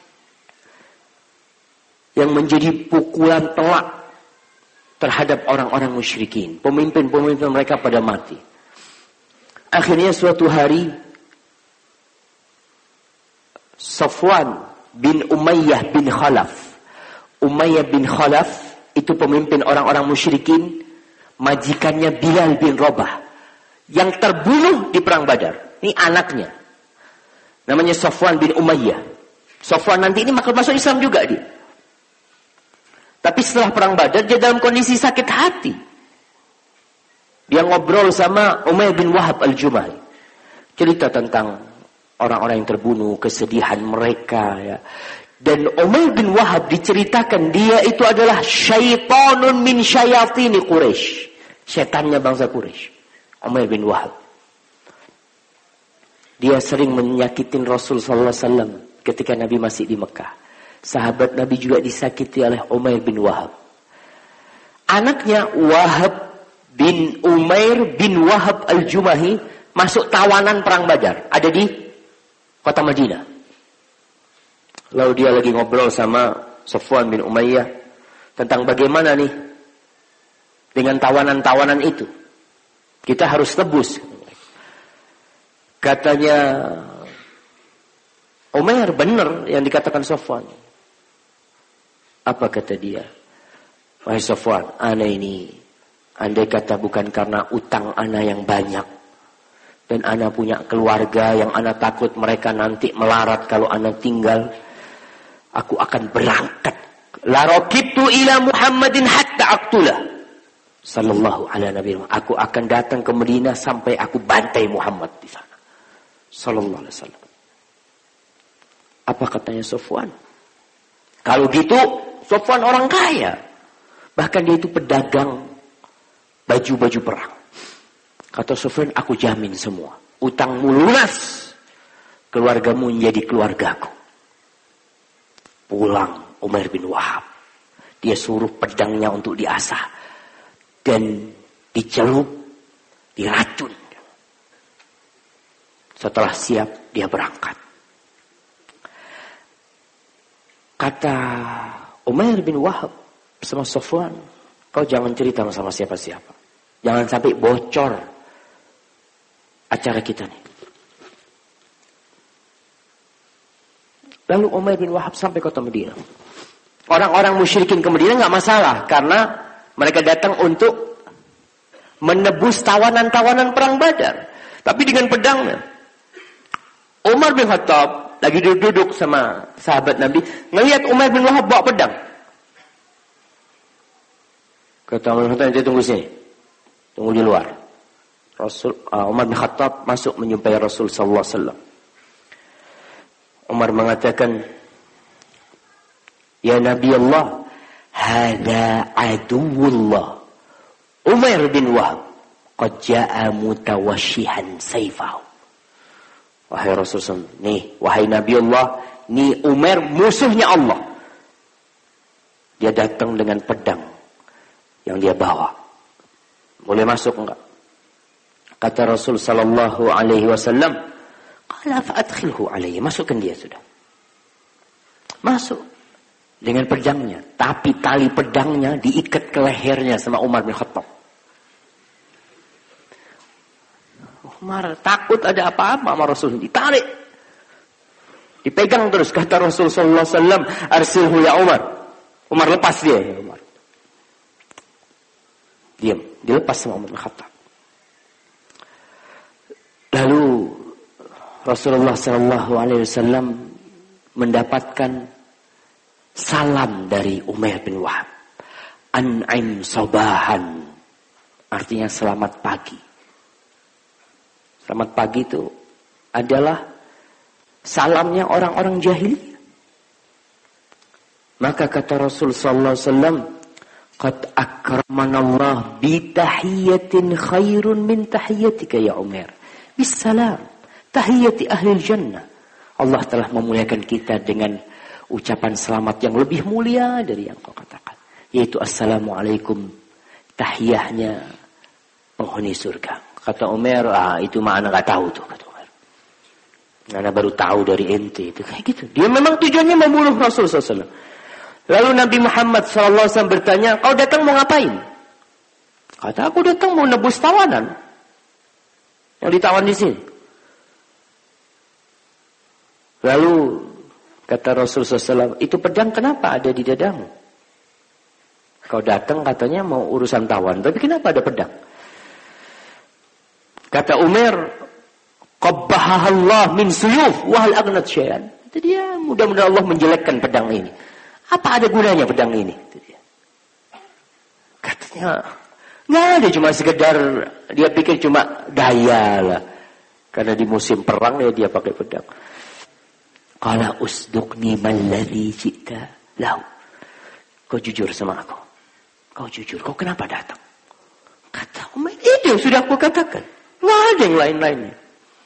yang menjadi pukulan telak terhadap orang-orang musyrikin. Pemimpin-pemimpin mereka pada mati. Akhirnya suatu hari, Safwan bin Umayyah bin Khalaf. Umayyah bin Khalaf itu pemimpin orang-orang musyrikin, majikannya Bilal bin Rabah, yang terbunuh di perang Badar. Ini anaknya. Namanya Safwan bin Umayyah. Safwan nanti ini masuk Islam juga dia. Tapi setelah perang Badar, dia dalam kondisi sakit hati. Dia ngobrol sama Umayyah bin Wahab al-Jumahi. Cerita tentang orang-orang yang terbunuh, kesedihan mereka. Ya. Dan Umayyah bin Wahab diceritakan, dia itu adalah syaitanun min syayatini Quraisy. Setannya bangsa Quraisy. Umayyah bin Wahab. Dia sering menyakitin Rasul sallallahu alaihi wasallam ketika Nabi masih di Mekah. Sahabat Nabi juga disakiti oleh Umair bin Wahab. Anaknya Wahab bin Umair bin Wahab al-Jumahi masuk tawanan perang Badar. Ada di kota Madinah. Lalu dia lagi ngobrol sama Safwan bin Umayyah tentang bagaimana nih dengan tawanan-tawanan itu. Kita harus tebus. Katanya Umair, benar yang dikatakan Safwan. Apa kata dia? Wahai Safwan, ana ini, andai kata bukan karena utang ana yang banyak, dan ana punya keluarga yang ana takut mereka nanti melarat kalau ana tinggal, aku akan berangkat. La raqibtu ila Muhammadin hatta aqtulah. Sallallahu alaihi wasallam. Aku akan datang ke Madinah sampai aku bantai Muhammad di sana. Sallallahu alaihi wasallam. Apa katanya Safwan? Kalau gitu, Sofwan orang kaya. Bahkan dia itu pedagang baju-baju perang. Kata Sofwan, aku jamin semua. Utangmu lunas. Keluargamu menjadi keluargaku. Pulang Umair bin Wahab. Dia suruh pedangnya untuk diasah. Dan dicelup, diracun. Setelah siap, dia berangkat. Kata Umair bin Wahab sama Sofwan, kau jangan cerita sama siapa-siapa. Jangan sampai bocor acara kita nih. Lalu Umair bin Wahab sampai kota Madinah. Orang-orang musyrikin ke Madinah nggak masalah, karena mereka datang untuk menebus tawanan-tawanan perang Badar. Tapi dengan pedangnya. Umar bin Khattab lagi duduk sama sahabat Nabi, ngelihat Umair bin Wahab bawa pedang. Kata Umar bin Khattab, nanti tunggu sini. Tunggu di luar. Rasul uh, Umar bin Khattab masuk menjumpai Rasul sallallahu alaihi wasallam. Umar mengatakan, "Ya Nabi Allah, hadza aduwullah." Umair bin Wahab qad jaa mutawashshihan sayfahu. Wahai Rasulullah, nih, wahai Nabi Allah, nih Umair musuhnya Allah. Dia datang dengan pedang yang dia bawa. Boleh masuk enggak? Kata Rasul sallallahu alaihi wasallam, qala fa'adkhilhu alaihi. Masukkan dia sudah. Masuk dengan pedangnya, tapi tali pedangnya diikat ke lehernya sama Umar bin Khattab. Umar takut ada apa-apa sama Rasul, ditarik. Dipegang terus, kata Rasul sallallahu alaihi wasallam, arsilhu ya Umar. Umar lepas dia, ya Umar. Diam, dilepas sama Umar bin Khattab. Lalu Rasulullah sallallahu alaihi wasallam mendapatkan salam dari Umair bin Wahab. An'im sabahan, artinya selamat pagi. Selamat pagi itu adalah salamnya orang-orang jahiliyah. Maka kata Rasul sallallahu alaihi wasallam, qad akramanallah bi tahiyatin khairun min tahiyatika ya Umair. Bisalam, tahiyati ahli jannah. Allah telah memuliakan kita dengan ucapan selamat yang lebih mulia dari yang kau katakan, yaitu assalamualaikum, tahiyahnya penghuni surga. Kata Umar, ah itu mah anak gak tahu tuh, kata Umar. Anak baru tahu dari ente itu, kayak gitu. Dia memang tujuannya membunuh Rasul sallallahu alaihi wasallam. Lalu Nabi Muhammad sallallahu alaihi wasallam bertanya, kau datang mau ngapain? Kata, aku datang mau nebus tawanan yang ditawan di sini. Lalu kata Rasul sallallahu alaihi wasallam, itu pedang kenapa ada di dadamu? Kau datang katanya mau urusan tawan, tapi kenapa ada pedang? Kata Umar, qabbahallah min suyuf wa hal aghnat syai'an. Itu dia, mudah-mudahan Allah menjelekkan pedang ini. Apa ada gunanya pedang ini? Itu dia. Katanya, nggak ada, cuma sekedar dia pikir cuma gaya lah. Karena di musim perang ya dia pakai pedang. Qala usduqni malladhi ji'ta lahu. Kau jujur sama aku. Kau jujur, kau kenapa datang? Kata Umar, itu yang sudah aku katakan. Nggak ada yang lain-lainnya.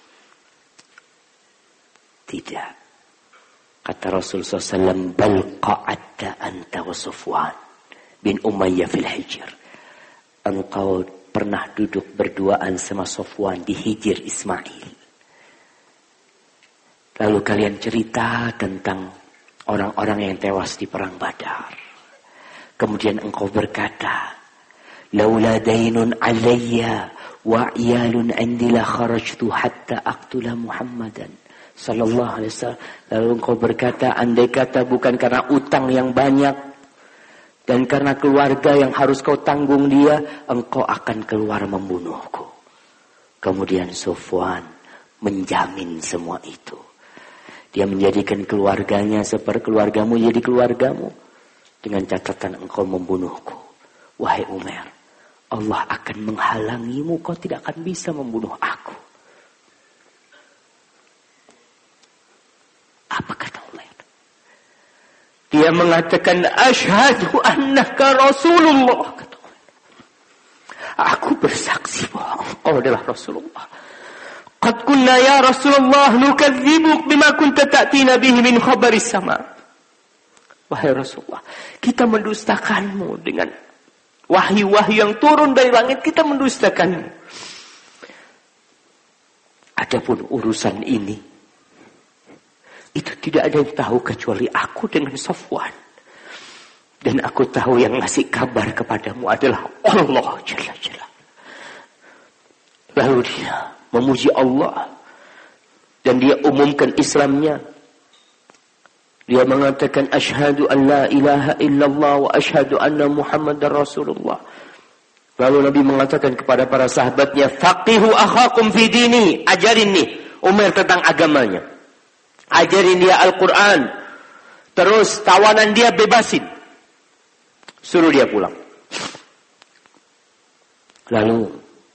Tidak. Kata Rasul sallallahu alaihi wasallam, bal qa'adta anta wa Safwan bin Umayyah fil Hijr. Engkau pernah duduk berduaan sama Safwan di Hijr Ismail. Lalu kalian cerita tentang orang-orang yang tewas di perang Badar. Kemudian engkau berkata, laula dainun alayya wa iyalun indi la kharajtu hatta aqtula Muhammadan sallallahu alaihi wasallam. Lalu engkau berkata, andai kata bukan karena utang yang banyak dan karena keluarga yang harus kau tanggung dia, engkau akan keluar membunuhku. Kemudian Safwan menjamin semua itu. Dia menjadikan keluarganya seperti keluargamu jadi keluargamu, dengan catatan engkau membunuhku. Wahai Umar, Allah akan menghalangimu, kau tidak akan bisa membunuh aku. Apa kata Umar? Dia Dia mengatakan, asyhadu annaka Rasulullah. Kata Umar, aku bersaksi bahwa engkau adalah Rasulullah. Qad kunna ya Rasulullah nukadzibuk bima kunta ta'tina bihi min khabaris sama. Wahai Rasulullah, kita mendustakanmu dengan wahyu-wahyu yang turun dari langit, kita mendustakanmu. Adapun urusan ini, itu tidak ada yang tahu kecuali aku dengan Safwan. Dan aku tahu yang ngasih kabar kepadamu adalah Allah Jalla Jalla. Lalu dia memuji Allah. Dan dia umumkan Islamnya. Dia mengatakan, asyhadu an la ilaha illallah wa asyhadu anna Muhammadar Rasulullah. Lalu Nabi mengatakan kepada para sahabatnya, faqihu akhakum fi dini. Ajarin nih Umar tentang agamanya. Ajarin dia Al-Quran. Terus tawanan dia bebasin. Suruh dia pulang. Lalu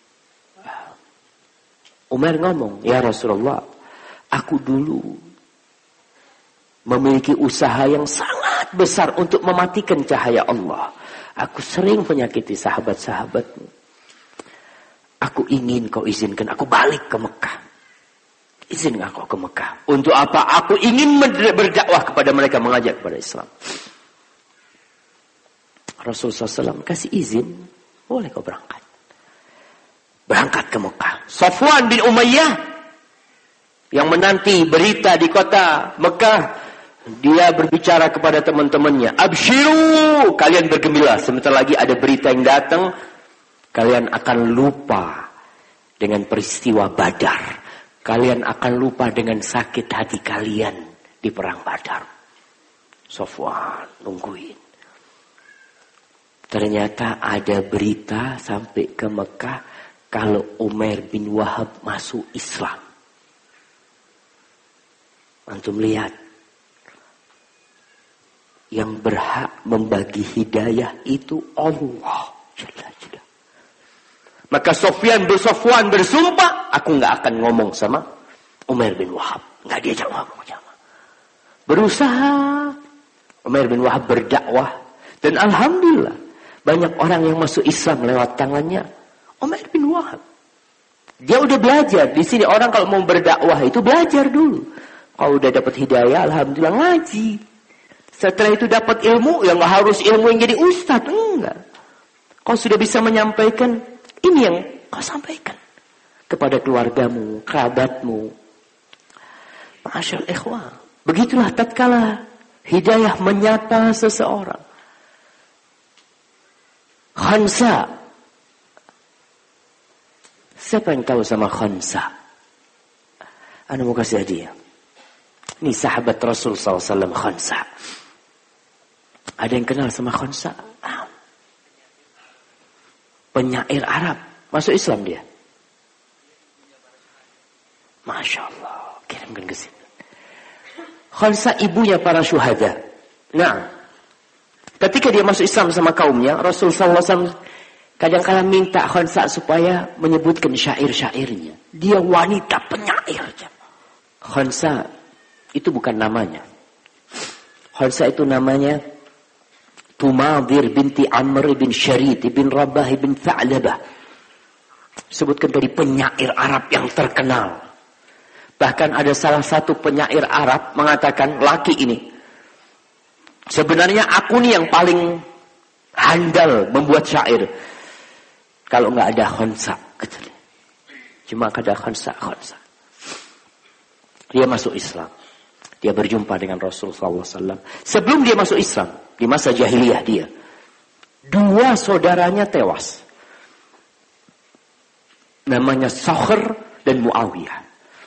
Umar ngomong, ya Rasulullah, aku dulu memiliki usaha yang sangat besar untuk mematikan cahaya Allah. Aku sering menyakiti sahabat-sahabatmu. Aku ingin kau izinkan aku balik ke Mekah. Izinkan kau ke Mekah. Untuk apa? Aku ingin berdakwah kepada mereka, mengajak kepada Islam. Rasulullah shallallahu alaihi wasallam kasih izin, boleh kau berangkat. Berangkat ke Mekah. Safwan bin Umayyah yang menanti berita di kota Mekah, dia berbicara kepada teman-temannya, absyiru, kalian bergembira, sebentar lagi ada berita yang datang, kalian akan lupa dengan peristiwa Badar, kalian akan lupa dengan sakit hati kalian di perang Badar. Safwan nungguin. Ternyata ada berita sampai ke Mekah kalau Umar bin Wahab masuk Islam. Antum lihat, yang berhak membagi hidayah itu Allah. Maka Sofyan bin Safwan bersumpah, aku nggak akan ngomong sama Umar bin Wahab, nggak diajak ngomong sama. Berusaha Umar bin Wahab berdakwah, dan alhamdulillah banyak orang yang masuk Islam lewat tangannya Umar bin Wahab. Dia udah belajar. Di sini orang kalau mau berdakwah itu belajar dulu. Kalau udah dapat hidayah, alhamdulillah ngaji. Setelah itu dapat ilmu, ya nggak harus ilmu yang jadi ustadz, enggak. Kau sudah bisa menyampaikan, ini yang kau sampaikan kepada keluargamu, kerabatmu. Masyaallah ikhwah. Begitulah tatkala hidayah menyapa seseorang. Khansa. Siapa yang tahu sama Khansa? Anu mau kasih hadiah. Ini sahabat Rasul sallallahu alaihi wasallam, Khansa. Ada yang kenal sama Khansa? Ah. Penyair Arab. Masuk Islam dia. Masya Allah. Kirimkan ke sini. Khansa ibunya para syuhada. Nah, ketika dia masuk Islam sama kaumnya, Rasul sallallahu alaihi wasallam kadang-kadang minta Khansa supaya menyebutkan syair-syairnya. Dia wanita penyair. Khansa itu bukan namanya. Khansa itu namanya Tumadir binti Amr bin Syarid bin Rabah bin Tha'labah. Sebutkan dari penyair Arab yang terkenal. Bahkan ada salah satu penyair Arab mengatakan, laki ini, sebenarnya aku nih yang paling handal membuat syair. Kalau nggak ada Khansa, cuma ada Khansa, Khansa. Dia masuk Islam. Dia berjumpa dengan Rasulullah sallallahu alaihi wasallam. Sebelum dia masuk Islam, di masa jahiliyah dia, dua saudaranya tewas. Namanya Sakhr dan Muawiyah.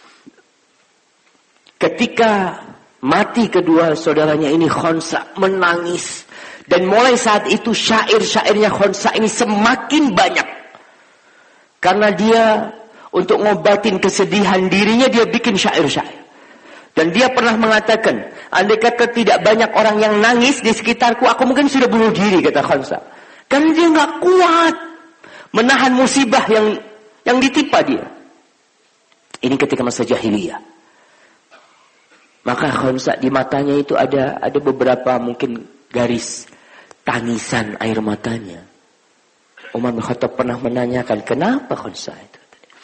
Ketika mati kedua saudaranya ini, Khansa menangis. Dan mulai saat itu syair-syairnya Khansa ini semakin banyak. Karena dia untuk ngobatin kesedihan dirinya, dia bikin syair-syair. Dan dia pernah mengatakan, andai kata tidak banyak orang yang nangis di sekitarku, aku mungkin sudah bunuh diri, kata Khansa. Karena dia nggak kuat menahan musibah yang yang ditimpa dia. Ini ketika masa jahiliyah. Maka Khansa di matanya itu ada ada beberapa mungkin garis tangisan air matanya. Umar bin Khattab pernah menanyakan, kenapa Khansa itu?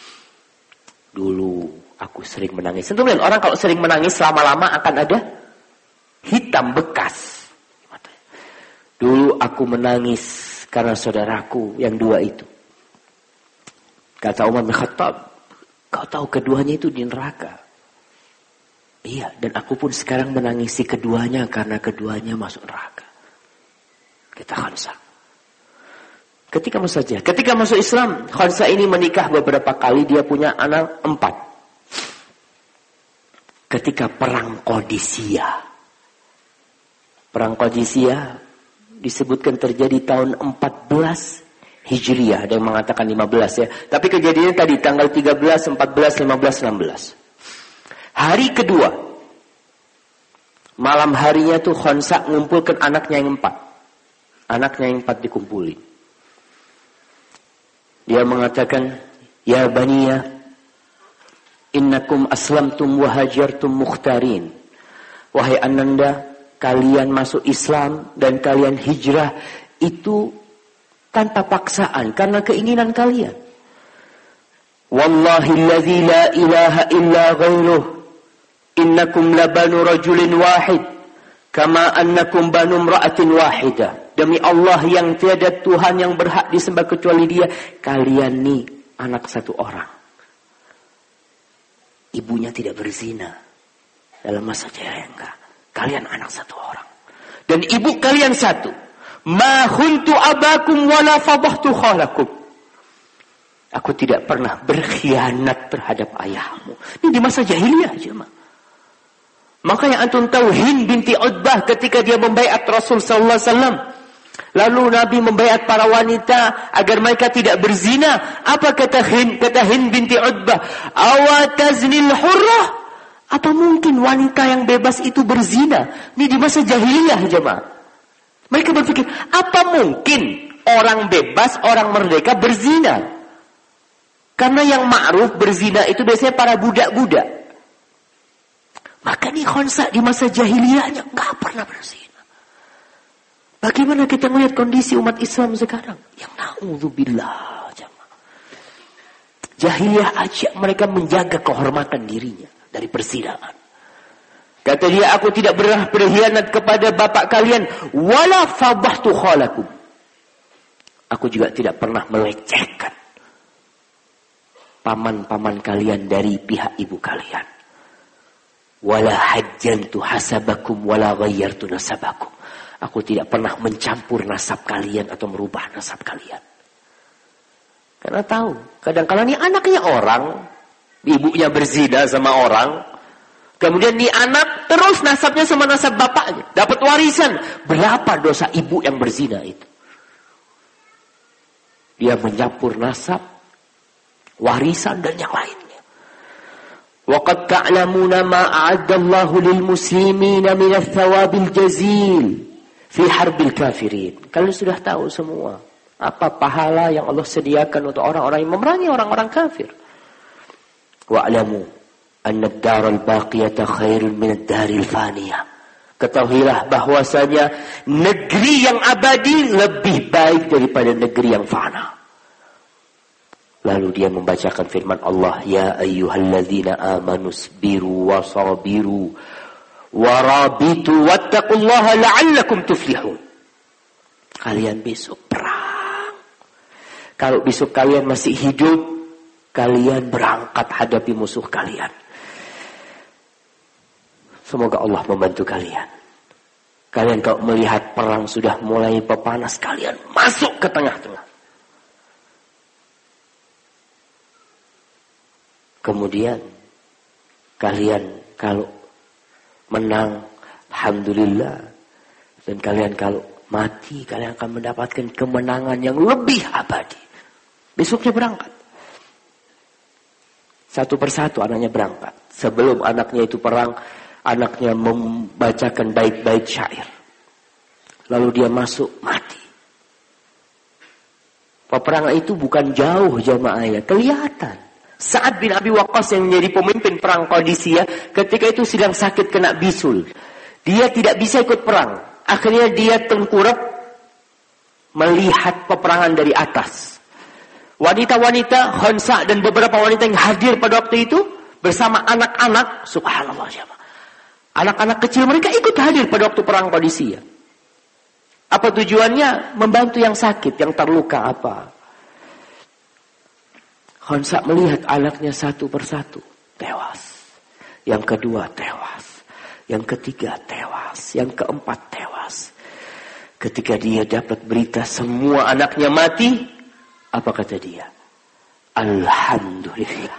Dulu aku sering menangis. Tentu kan orang kalau sering menangis lama-lama akan ada hitam bekas. Dulu aku menangis karena saudaraku yang dua itu. Kata Umar bin Khattab, kau tahu keduanya itu di neraka. Iya, dan aku pun sekarang menangisi keduanya karena keduanya masuk neraka. Kita Khansa. Ketika masuk saja, ketika masuk Islam, Khansa ini menikah beberapa kali, dia punya anak empat. Ketika perang Qadisiyah, perang Qadisiyah disebutkan terjadi tahun empat belas Hijriah, ada yang mengatakan lima belas ya. Tapi kejadiannya tadi tanggal tiga belas, empat belas, lima belas, enam belas. Hari kedua, malam harinya tuh Khansa ngumpulkan anaknya yang empat. Anaknya yang empat dikumpulin. Dia mengatakan, ya baniya, innakum aslamtum wa hajartum mukhtarin. Wahai ananda, kalian masuk Islam dan kalian hijrah itu tanpa paksaan, karena keinginan kalian. Wallahi alladzi la ilaha illa ghairuh, innakum labanu rajulin wahid, kama annakum banu imra'atin wahidah. Demi Allah yang tiada Tuhan yang berhak disembah kecuali Dia, kalian nih anak satu orang. Ibunya tidak berzina dalam masa jahiliyah, enggak. Kalian anak satu orang. Dan ibu kalian satu. Ma khuntu abakum wala fadahtu khalakum. Aku tidak pernah berkhianat terhadap ayahmu. Ini di masa jahiliyah aja, Mak. Makanya antum tahu Hind binti Utbah ketika dia membaiat Rasul sallallahu alaihi wasallam. Lalu Nabi membaiat para wanita agar mereka tidak berzina. Apa kata Hind? Kata Hind binti Utbah, "Awataznil hurrah?" Apa mungkin wanita yang bebas itu berzina? Ini di masa jahiliyah, jemaah. Mereka berpikir, apa mungkin orang bebas, orang merdeka berzina? Karena yang ma'ruf berzina itu biasanya para budak-budak. Maka nih Khansa di masa jahiliyahnya nggak pernah berzina. Bagaimana kita melihat kondisi umat Islam sekarang? Yang na'udzubillah, jemaah. Jahiliyah aja mereka menjaga kehormatan dirinya dari perzinahan. Kata dia, aku tidak pernah berkhianat kepada bapak kalian, wala fadahtu khalakum. Aku juga tidak pernah melecehkan paman-paman kalian dari pihak ibu kalian. Wala hajjantu hasabakum wala ghayyartu nasabakum. Aku tidak pernah mencampur nasab kalian atau merubah nasab kalian. Karena tahu, kadang-kadang ini anaknya orang, ibunya berzina sama orang, kemudian nih anak terus nasabnya sama nasab bapaknya, dapat warisan. Berapa dosa ibu yang berzina itu? Dia mencampur nasab, warisan dan yang lainnya. Waqad ta'lamuna ma a'addallahu lil muslimina min ats-tsawabil jazil fi harbil kafirin. Kalian sudah tahu semua apa pahala yang Allah sediakan untuk orang-orang yang memerangi orang-orang kafir. Wa'lamu anna ad-daral baqiyata khairun min ad-daril faniyah. Ketahuilah bahwasanya negeri yang abadi lebih baik daripada negeri yang fana. Lalu dia membacakan firman Allah, ya ayyuhalladzina amanu sabiru wa sabiru wa rabitu wattaqullaha la'allakum tuflihun. Kalian besok perang. Kalau besok kalian masih hidup, kalian berangkat hadapi musuh kalian. Semoga Allah membantu kalian. Kalian kalau melihat perang sudah mulai pepanas, kalian masuk ke tengah-tengah. Kemudian kalian kalau menang, alhamdulillah. Dan kalian kalau mati, kalian akan mendapatkan kemenangan yang lebih abadi. Besoknya berangkat. Satu persatu anaknya berangkat. Sebelum anaknya itu perang, anaknya membacakan bait-bait syair. Lalu dia masuk, mati. Peperangan itu bukan jauh jamaahnya, kelihatan. Sa'ad bin Abi Waqqas yang menjadi pemimpin perang Qadisiyah, ketika itu sedang sakit kena bisul. Dia tidak bisa ikut perang. Akhirnya dia tengkurap melihat peperangan dari atas. Wanita-wanita, Khansa dan beberapa wanita yang hadir pada waktu itu bersama anak-anak, subhanallah siapa? Anak-anak kecil mereka ikut hadir pada waktu perang Qadisiyah. Apa tujuannya? Membantu yang sakit, yang terluka apa? Khansa melihat anaknya satu persatu tewas. Yang kedua tewas. Yang ketiga tewas. Yang keempat tewas. Ketika dia dapat berita semua anaknya mati, apa kata dia? Alhamdulillah.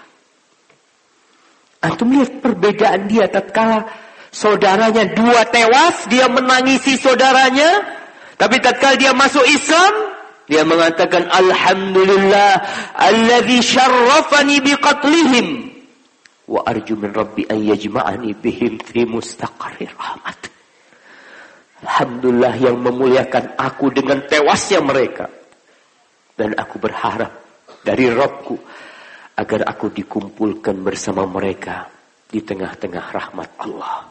Antum lihat perbedaan dia tatkala saudaranya dua tewas, dia menangisi saudaranya. Tapi tatkala dia masuk Islam, dia mengatakan alhamdulillah allazi syarrafani biqatlihim wa arju min rabbi an yajma'ani bihim fi mustaqarrir rahmat. Alhamdulillah yang memuliakan aku dengan tewasnya mereka. Dan aku berharap dari Rabbku agar aku dikumpulkan bersama mereka di tengah-tengah rahmat Allah.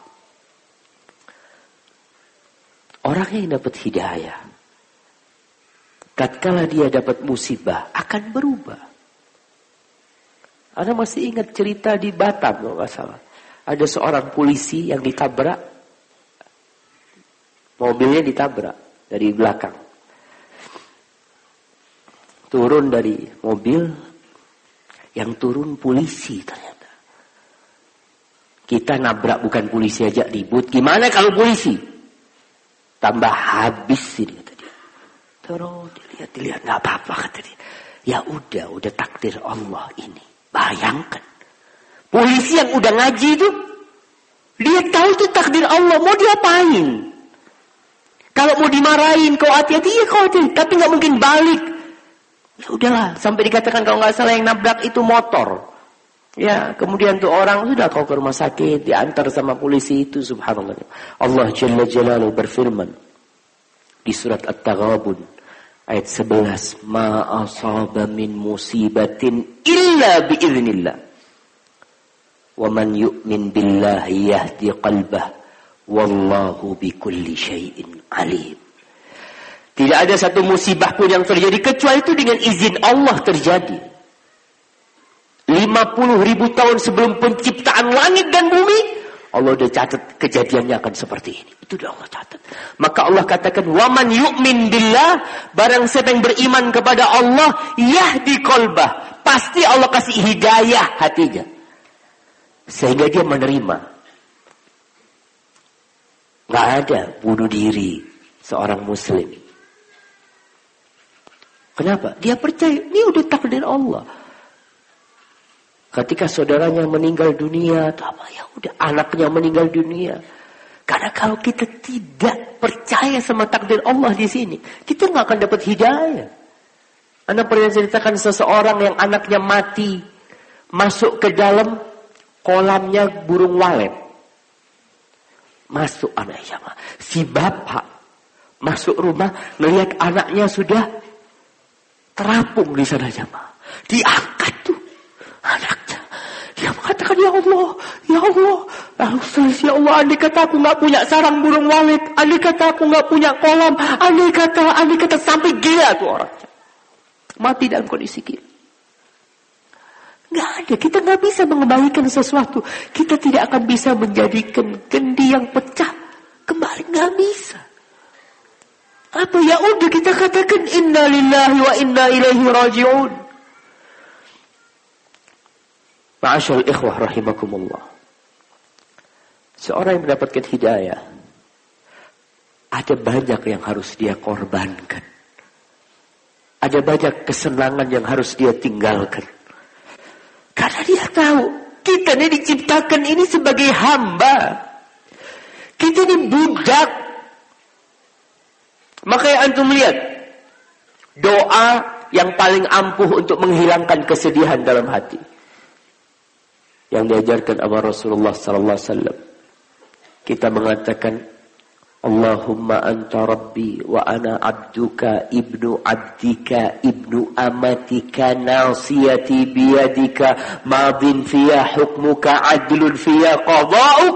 Orang yang dapat hidayah, tatkala dia dapat musibah, akan berubah. Anda masih ingat cerita di Batam, kalau nggak salah. Ada seorang polisi yang ditabrak, mobilnya ditabrak dari belakang. Turun dari mobil, yang turun polisi ternyata. Kita nabrak bukan polisi aja ribut, gimana kalau polisi? Tambah habis ini kata dia. Terus dilihat, dilihat nggak apa-apa kata dia. Ya udah, udah takdir Allah ini. Bayangkan, polisi yang udah ngaji itu, dia tahu itu takdir Allah, mau diapain? Kalau mau dimarahin, kau hati-hati, ya kau hati-hati, tapi nggak mungkin balik. Ya udahlah, sampai dikatakan kalau nggak salah yang nabrak itu motor. Ya, kemudian tuh orang sudah kau ke rumah sakit, diantar sama polisi itu, subhanallah. Allah Jalla Jalaluhu berfirman di surat At-Taghabun ayat sebelas, ma asaba min musibatin illa biiznillah. Wa man yu'min billahi yahdi qalbah wallahu bikulli syai'in alim. Tidak ada satu musibah pun yang terjadi kecuali itu dengan izin Allah terjadi. lima puluh ribu tahun sebelum penciptaan langit dan bumi, Allah sudah catat kejadiannya akan seperti ini. Itu sudah Allah catat. Maka Allah katakan, waman yu'min billah, barang siapa yang beriman kepada Allah, yahdi qalbah, pasti Allah kasih hidayah hatinya, sehingga dia menerima. Nggak ada bunuh diri seorang muslim. Kenapa? Dia percaya, ini udah takdir Allah. Ketika saudaranya meninggal dunia, apa ya udah anaknya meninggal dunia. Karena kalau kita tidak percaya sama takdir Allah di sini, kita nggak akan dapat hidayah. Anda pernah ceritakan seseorang yang anaknya mati, masuk ke dalam kolamnya burung walet. Masuk anaknya, si bapak masuk rumah, melihat anaknya sudah terapung di sana jamaah. Diangkat tuh anaknya. Dia mengatakan, ya Allah, ya Allah, ya Allah, andai kata aku nggak punya sarang burung walet, andai kata aku nggak punya kolam, andai kata, andai kata sampai gila tuh orangnya. Mati dalam kondisi gila. Nggak ada, kita nggak bisa mengembalikan sesuatu. Kita tidak akan bisa menjadikan kendi yang pecah kembali, nggak bisa. Apa ya udah kita katakan inna lillahi wa inna ilaihi raji'un. Ma'asyal ikhwah rahimakumullah. Seorang yang mendapatkan hidayah, ada banyak yang harus dia korbankan. Ada banyak kesenangan yang harus dia tinggalkan. Karena dia tahu, kita ini diciptakan ini sebagai hamba. Kita ini budak. Makanya antum lihat, doa yang paling ampuh untuk menghilangkan kesedihan dalam hati, yang diajarkan oleh Rasulullah sallallahu alaihi wasallam. Kita mengatakan, Allahumma anta rabbi wa ana abduka ibnu abdika ibnu amatika nasiyati biyadika madin fiya hukmuka adlun fiya qada'uk.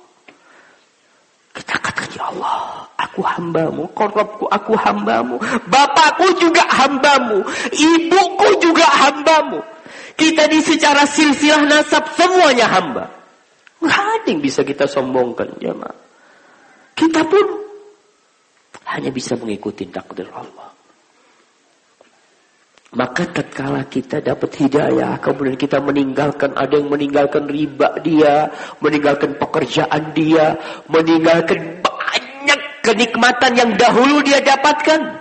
Kita katakan, ya Allah, aku hambamu, Rabbku, aku hambamu, bapakku juga hambamu, ibuku juga hambamu. Kita di secara silsilah nasab semuanya hamba. Nggak ada yang bisa kita sombongkan, jemaah. Kita pun hanya bisa mengikuti takdir Allah. Maka tatkala kita dapat hidayah, kemudian kita meninggalkan, ada yang meninggalkan riba dia, meninggalkan pekerjaan dia, meninggalkan banyak kenikmatan yang dahulu dia dapatkan.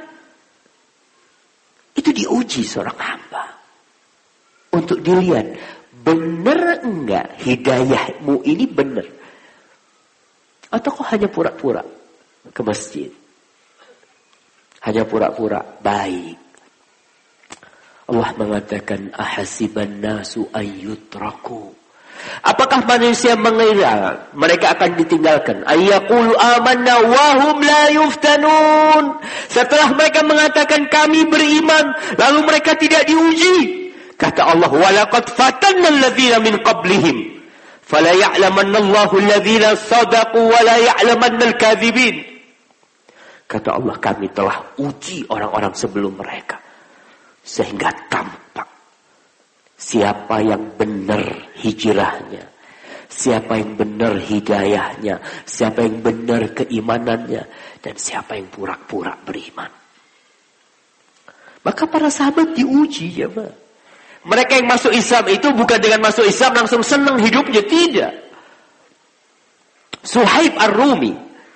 Itu diuji seorang hamba. Untuk dilihat, benar enggak hidayahmu ini benar? Atau kok hanya pura-pura ke masjid? Hanya pura-pura baik. Allah mengatakan, ahasiban nasu ayyutraku. Apakah manusia mengira mereka akan ditinggalkan? Ayyaqulu amanna wa hum la yuftanun. Setelah mereka mengatakan kami beriman, lalu mereka tidak diuji. Kata Allah, walaqad fatanna alladzina min qablihim fala ya'lamanna Allahu alladzina sadaqu wa la ya'lamanna al-kadzibin. Kata Allah, kami telah uji orang-orang sebelum mereka sehingga tampak siapa yang benar hijrahnya, siapa yang benar hidayahnya, siapa yang benar keimanannya, dan siapa yang pura-pura beriman. Maka para sahabat diuji, ya Pak. Mereka yang masuk Islam itu bukan dengan masuk Islam langsung senang hidupnya, tidak. Suhaib Ar-Rumi.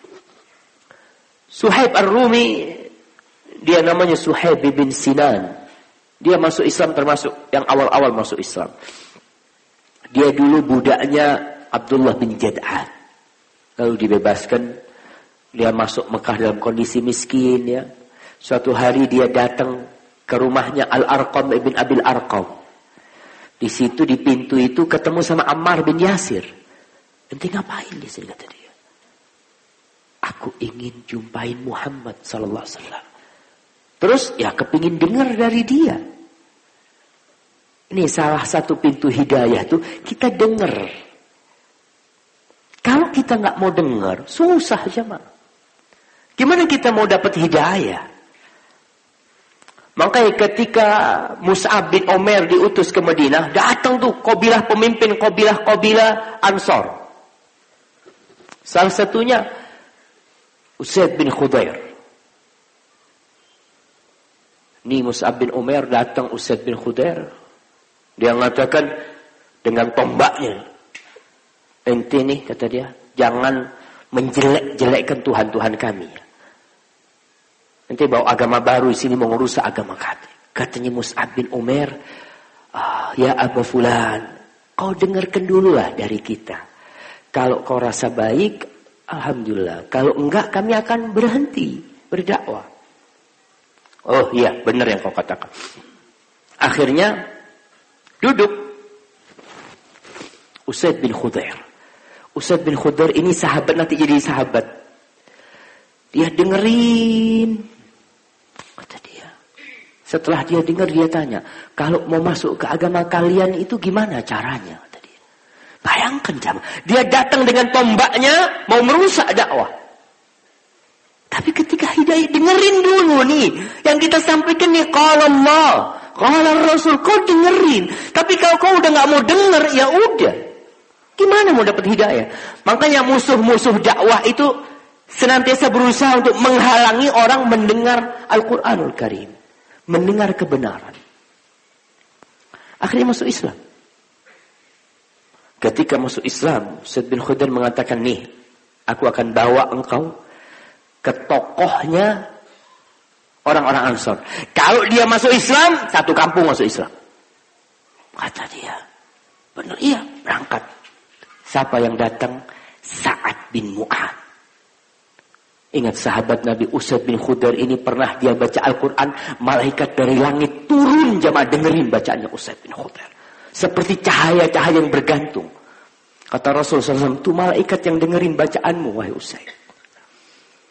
Suhaib Ar-Rumi, dia namanya Suhaib bin Sinan. Dia masuk Islam termasuk yang awal-awal masuk Islam. Dia dulu budaknya Abdullah bin Jad'an. Lalu dibebaskan. Dia masuk Mekah dalam kondisi miskin, ya. Suatu hari dia datang ke rumahnya Al-Arqam ibn Abil Arqam. Di situ di pintu itu ketemu sama Ammar bin Yasir. Ente ngapain di sini, kata dia? Aku ingin jumpain Muhammad sallallahu alaihi wasallam. Terus ya kepingin dengar dari dia. Ini salah satu pintu hidayah tuh kita dengar. Kalau kita nggak mau dengar, susah aja mah. Gimana kita mau dapat hidayah? Makanya ketika Mus'ab bin Umair diutus ke Madinah, datang tuh kabilah pemimpin kabilah-kabilah Ansor. Salah satunya Usaid bin Khudair. Ini Mus'ab bin Umair datang Usaid bin Khudair. Dia mengatakan dengan tombaknya, ente nih, kata dia, jangan menjelek-jelekkan Tuhan-Tuhan kami. Ente bawa agama baru di sini mau ngerusak agama kami. Katanya Mus'ab bin Umair, ah, ya Abu Fulan, kau dengarkan dulu lah dari kita. Kalau kau rasa baik, alhamdulillah. Kalau enggak, kami akan berhenti berdakwah. Oh iya, benar yang kau katakan. Akhirnya duduk Usaid bin Khudair. Usaid bin Khudair ini sahabat, nanti jadi sahabat. Dia dengerin. Kata dia. Setelah dia dengar, dia tanya, kalau mau masuk ke agama kalian itu gimana caranya? Kata dia. Bayangkan jamaah, dia datang dengan tombaknya mau merusak dakwah. Tapi ketika hidayah, dengerin dulu nih. Yang kita sampaikan nih, qala Allah, qala Rasul, kau dengerin. Tapi kalau kau udah gak mau denger, ya udah. Gimana mau dapat hidayah? Makanya musuh-musuh dakwah itu senantiasa berusaha untuk menghalangi orang mendengar Al-Quranul Karim. Mendengar kebenaran. Akhirnya masuk Islam. Ketika masuk Islam, Usaid bin Khudair mengatakan, nih, aku akan bawa engkau ke tokohnya orang-orang Ansor. Kalau dia masuk Islam, satu kampung masuk Islam. Kata dia, benar, iya, berangkat. Siapa yang datang? Sa'ad bin Mu'ad. Ingat sahabat Nabi Usaid bin Khudair ini pernah dia baca Al-Quran, malaikat dari langit turun, jamaah dengerin bacaannya Usaid bin Khudair. Seperti cahaya-cahaya yang bergantung. Kata Rasulullah shallallahu alaihi wasallam, itu malaikat yang dengerin bacaanmu, wahai Usaid.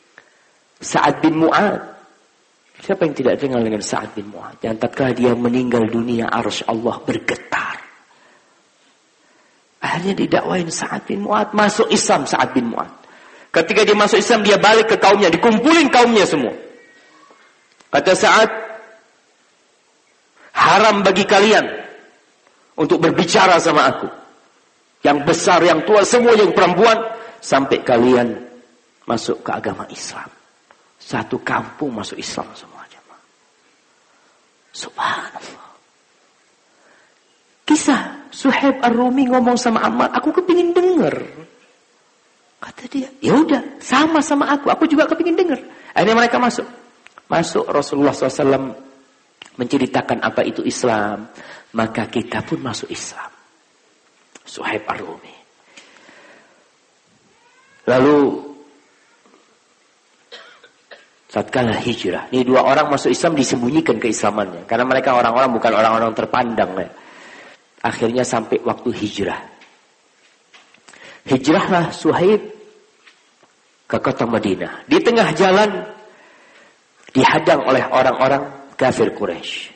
Sa'ad bin Mu'ad. Siapa yang tidak kenal dengan Sa'ad bin Mu'ad? Dan tatkala dia meninggal dunia, arsy Allah bergetar. Akhirnya didakwain Sa'ad bin Mu'ad, masuk Islam Sa'ad bin Mu'ad. Ketika dia masuk Islam, dia balik ke kaumnya, dikumpulin kaumnya semua. Kata Sa'ad, haram bagi kalian untuk berbicara sama aku. Yang besar, yang tua, semua yang perempuan, sampai kalian masuk ke agama Islam. Satu kampung masuk Islam semua. Subhanallah. Kisah Suhaib Ar-Rumi ngomong sama Ammar, aku kepingin dengar. Kata dia, ya udah, sama-sama aku, aku juga kepingin dengar. Akhirnya mereka masuk. Masuk, Rasulullah shallallahu alaihi wasallam menceritakan apa itu Islam. Maka kita pun masuk Islam. Suhaib Ar-Rumi. Lalu tatkala hijrah, ini dua orang masuk Islam disembunyikan keislamannya, karena mereka orang-orang bukan orang-orang terpandang ya. Akhirnya sampai waktu hijrah. Hijrahlah Suhaib ke kota Madinah. Di tengah jalan dihadang oleh orang-orang kafir Quraisy.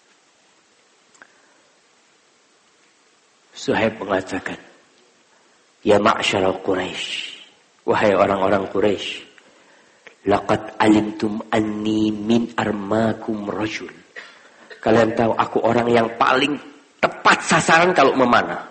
Suhaib mengatakan, "Ya ma'syaral Quraisy, wahai orang-orang Quraisy, laqad alimtum anni min armakum rajul." Kalian tahu aku orang yang paling tepat sasaran kalau memanah.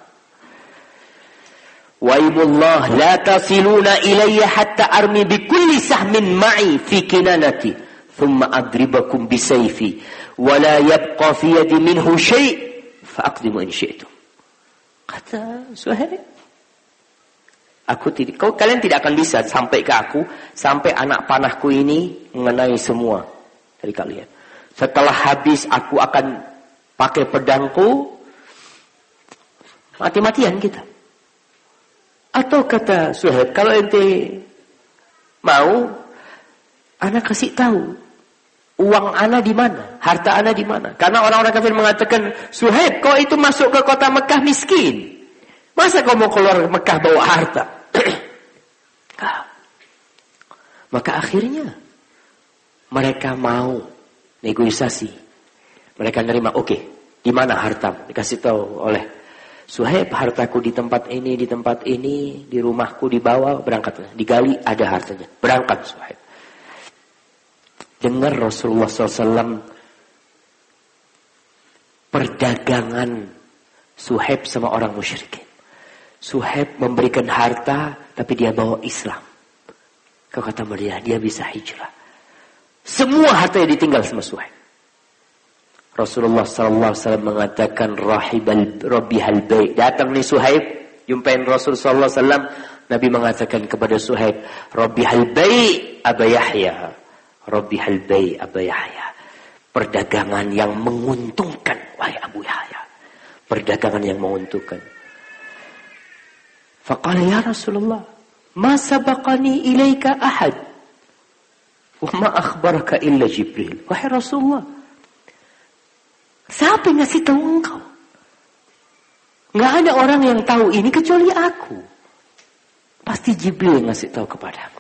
Wa imullah la tasiluna ilayya hatta armi bi kulli sahmin ma'i fi kinanati thumma adribakum bi sayfi wa la yabqa fi yadi minhu shay' fa aqdimu in syi'tum. Kata Suhaib, aku tidak, kau kalian tidak akan bisa sampai ke aku sampai anak panahku ini mengenai semua dari kalian. Setelah habis aku akan pakai pedangku, mati-matian kita. Atau kata Suhaib, kalau ente mau, ana kasih tahu uang ana di mana, harta ana di mana. Karena orang-orang kafir mengatakan, Suhaib, kau itu masuk ke kota Mekah miskin. Masa kau mau keluar Mekah bawa harta? Maka akhirnya mereka mau negosiasi. Mereka nerima, oke, okay, di mana harta? Dikasih tahu oleh Suhaib, hartaku di tempat ini, di tempat ini, di rumahku dibawa, berangkat. Digali, ada hartanya. Berangkat Suhaib. Dengar Rasulullah shallallahu alaihi wasallam perdagangan Suhaib sama orang musyrikin. Suhaib memberikan harta, tapi dia bawa Islam. Kau kata dia, dia bisa hijrah. Semua hartanya ditinggal sama Suhaib. Rasulullah sallallahu alaihi wasallam mengatakan rahibal rabbihal bai'. Datang nih Suhaib, jumpain Rasul sallallahu alaihi wasallam. Nabi mengatakan kepada Suhaib, rabbihal bai' Aba Yahya. Rabbihal bai' Aba Yahya. Perdagangan yang menguntungkan wahai Abu Yahya. Perdagangan yang menguntungkan. Faqala ya Rasulullah, ma sabaqani ilaika ahad. Wa ma akhbaraka illa Jibril. Wahai Rasulullah, siapa yang ngasih tahu engkau? Nggak ada orang yang tahu ini kecuali aku. Pasti Jibril yang ngasih tahu kepadaku.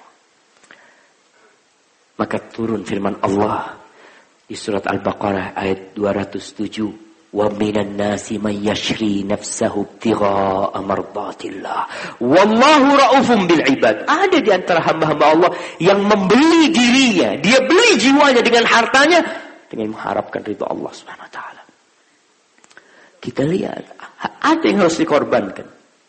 Maka turun firman Allah di surat Al-Baqarah ayat dua ratus tujuh. Wa minan nasi man yashri nafsahu ibtigha'a mardatillah. Wallahu ra'ufun bil ibad. Ada di antara hamba-hamba Allah yang membeli dirinya, dia beli jiwanya dengan hartanya dengan mengharapkan ridha Allah Subhanahu wa taala. Kita lihat, ada yang harus dikorbankan.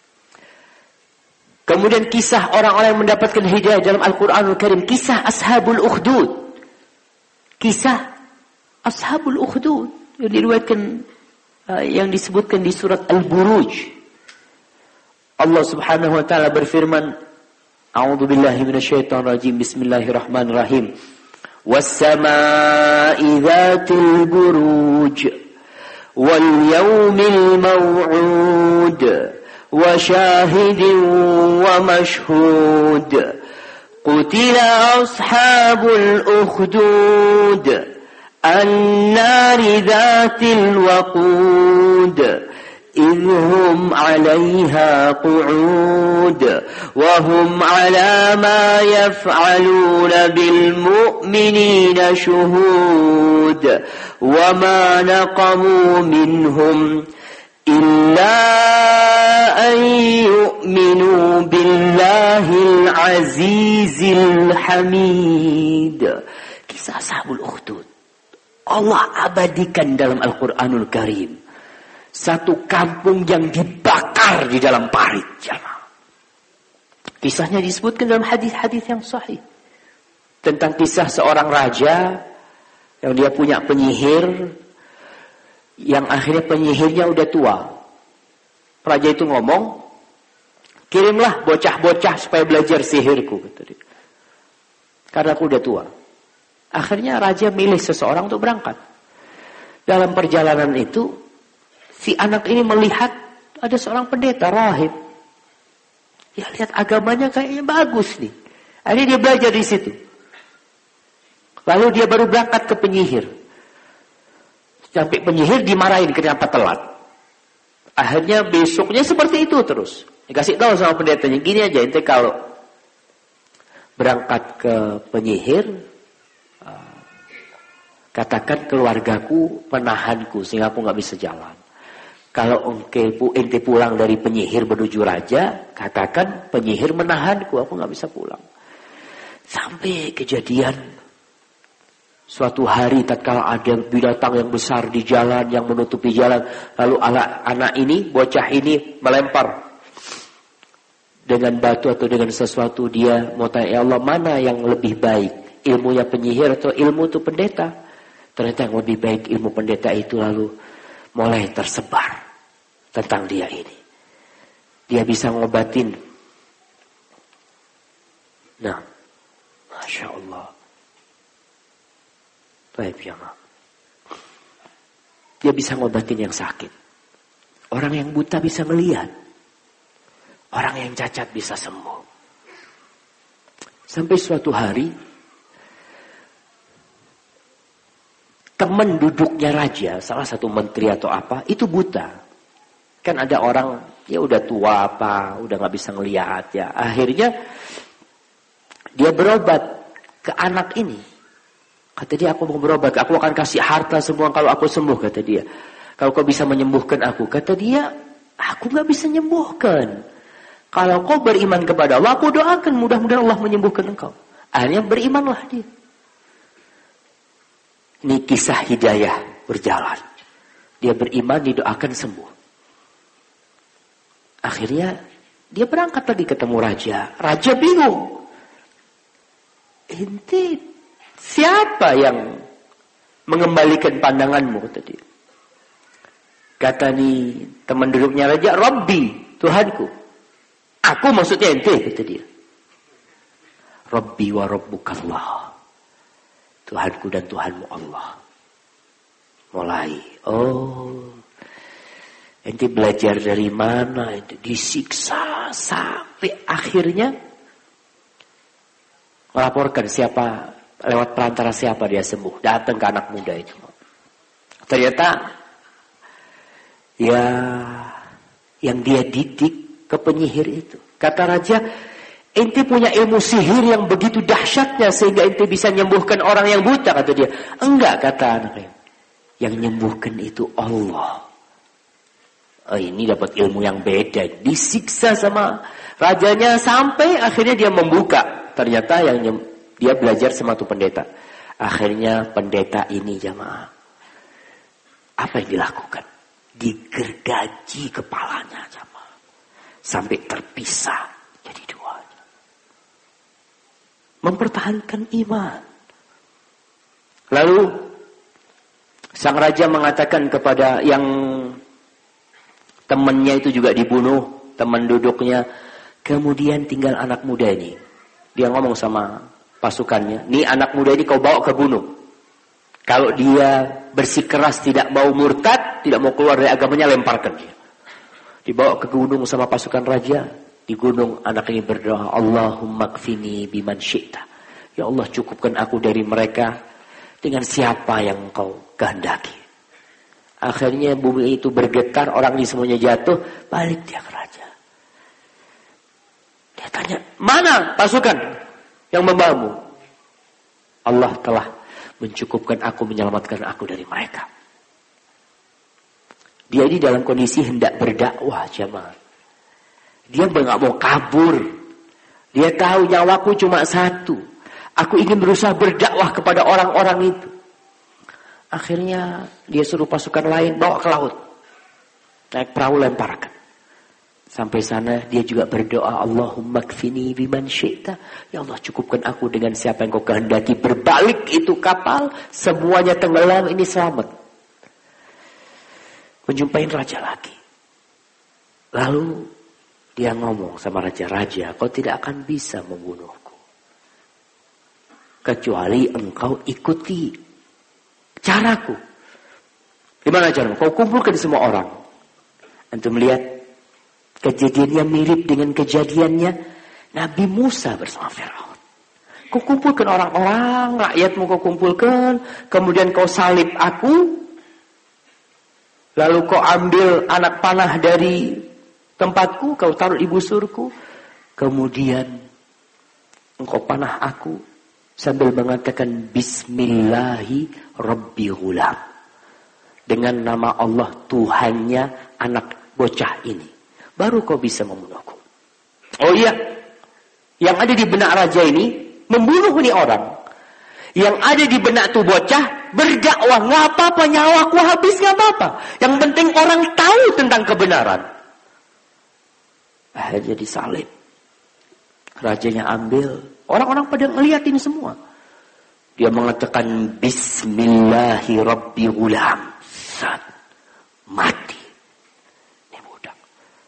Kemudian kisah orang-orang yang mendapatkan hidayah dalam Al-Qur'anul Karim, kisah Ashabul Ukhdud. Kisah Ashabul Ukhdud yang diriwayatkan uh, yang disebutkan di surat Al-Buruj. Allah Subhanahu wa taala berfirman, A'udzu billahi minasyaitonir rajim. Bismillahirrahmanirrahim. Was-samaa'i dzatil buruj wal yawmil maw'ud wa syahidin wa mashhud. Qutila ashabul ukhdud an-nari dzatil waqud idhum 'alaiha qu'ud wa hum 'ala ma yaf'aluna bil mu'minina syuhud wa ma naqamu minhum illa an yu'minu billahil azizil hamid. Kisah Ashabul Ukhdud Allah abadikan dalam Al-Quranul Karim. Satu kampung yang dibakar di dalam parit. Kisahnya disebutkan dalam hadis-hadis yang sahih. Tentang kisah seorang raja yang dia punya penyihir, yang akhirnya penyihirnya udah tua. Raja itu ngomong, kirimlah bocah-bocah supaya belajar sihirku, kata dia. Karena aku udah tua. Akhirnya raja milih seseorang untuk berangkat. Dalam perjalanan itu, si anak ini melihat ada seorang pendeta rahib. Dia lihat agamanya kayaknya bagus nih. Akhirnya dia belajar di situ. Lalu dia baru berangkat ke penyihir. Sampai penyihir dimarahin kenapa telat. Akhirnya besoknya seperti itu terus. Dikasih tahu sama pendetanya, gini aja, ente kalau berangkat ke penyihir, katakan keluargaku menahanku sehingga aku nggak bisa jalan. Kalau ente pulang dari penyihir menuju raja, katakan penyihir menahanku, aku nggak bisa pulang. Sampai kejadian suatu hari tatkala ada binatang yang besar di jalan yang menutupi jalan, lalu anak, anak ini, bocah ini melempar dengan batu atau dengan sesuatu. Dia mau tanya, ya Allah, mana yang lebih baik, ilmunya penyihir atau ilmu itu pendeta? Ternyata yang lebih baik ilmu pendeta itu. Lalu mulai tersebar tentang dia ini. Dia bisa ngobatin. Nah, Masya Allah. Baik ya, Mak. Dia bisa ngobatin yang sakit. Orang yang buta bisa melihat. Orang yang cacat bisa sembuh. Sampai suatu hari, teman duduknya raja, salah satu menteri atau apa, itu buta. Kan ada orang, ya udah tua apa, udah gak bisa ngelihat ya. Akhirnya, dia berobat ke anak ini. Kata dia, aku mau berobat, aku akan kasih harta semua kalau aku sembuh, kata dia. Kalau kau bisa menyembuhkan aku. Kata dia, aku gak bisa menyembuhkan. Kalau kau beriman kepada Allah, aku doakan mudah-mudahan Allah menyembuhkan engkau. Akhirnya berimanlah dia. Ini kisah hidayah berjalan. Dia beriman, didoakan sembuh. Akhirnya dia berangkat lagi ketemu raja. Raja bingung. Ente siapa yang mengembalikan pandanganmu, kata dia. Kata nih teman duduknya raja, Rabbi, Tuhanku. Aku maksudnya ente, kata dia. Rabbi wa Rabbukallah. Tuhanku dan Tuhanmu Allah. Mulai, oh, ente belajar dari mana? Ente disiksa sampai akhirnya melaporkan siapa, lewat perantara siapa dia sembuh. Datang ke anak muda itu. Ternyata ya yang dia didik ke penyihir itu. Kata raja, ente punya ilmu sihir yang begitu dahsyatnya sehingga ente bisa menyembuhkan orang yang buta, kata dia. Enggak, kata anaknya. Yang menyembuhkan itu Allah. Oh, ini dapat ilmu yang beda. Disiksa sama rajanya sampai akhirnya dia membuka. Ternyata yang nyem- dia belajar sama tuh pendeta. Akhirnya pendeta ini jamaah, apa yang dilakukan? Digergaji kepalanya jamaah. Sampai terpisah jadi dua. Mempertahankan iman. Lalu sang raja mengatakan kepada yang temannya itu juga dibunuh, teman duduknya. Kemudian tinggal anak muda ini. Dia ngomong sama pasukannya, nih anak muda ini kau bawa ke gunung. Kalau dia bersikeras tidak mau murtad, tidak mau keluar dari agamanya, lemparkan dia. Dibawa ke gunung sama pasukan raja. Di gunung anak ini berdoa, Allahumma kfini biman syi'ta. Ya Allah, cukupkan aku dari mereka dengan siapa yang engkau kehendaki. Akhirnya bumi itu bergetar, orang di semuanya jatuh, balik dia ke raja. Dia tanya, mana pasukan yang membawamu? Allah telah mencukupkan aku, menyelamatkan aku dari mereka. Dia ini dalam kondisi hendak berdakwah, jemaah. Dia nggak mau kabur. Dia tahu nyawaku cuma satu. Aku ingin berusaha berdakwah kepada orang-orang itu. Akhirnya dia suruh pasukan lain bawa ke laut. Naik perahu, lemparkan. Sampai sana dia juga berdoa, Allahumma kfini biman syi'ta. Ya Allah, cukupkan aku dengan siapa yang kau kehendaki. Berbalik itu kapal, semuanya tenggelam, ini selamat. Menjumpai raja lagi. Lalu dia ngomong sama raja-raja, kau tidak akan bisa membunuhku. Kecuali engkau ikuti caraku. Gimana caramu? Kau kumpulkan semua orang. Antum melihat kejadiannya mirip dengan kejadiannya Nabi Musa bersama Firaun. Kau kumpulkan orang-orang, rakyatmu kau kumpulkan, kemudian kau salib aku, lalu kau ambil anak panah dari tempatku, kau taruh di busurku, kemudian engkau panah aku sambil mengatakan Bismillahi Rabbi Ghulam, dengan nama Allah Tuhannya anak bocah ini, baru kau bisa membunuhku. Oh iya, yang ada di benak raja ini membunuh ini orang. Yang ada di benak tuh bocah berdakwah, nggak apa-apa, nyawaku habis nggak apa-apa. Yang penting orang tahu tentang kebenaran. Akhirnya disalib. Rajanya ambil, orang-orang pada ngeliatin semua. Dia mengatakan Bismillahi Rabbi Ghulam. Sat, mati. Ini budak.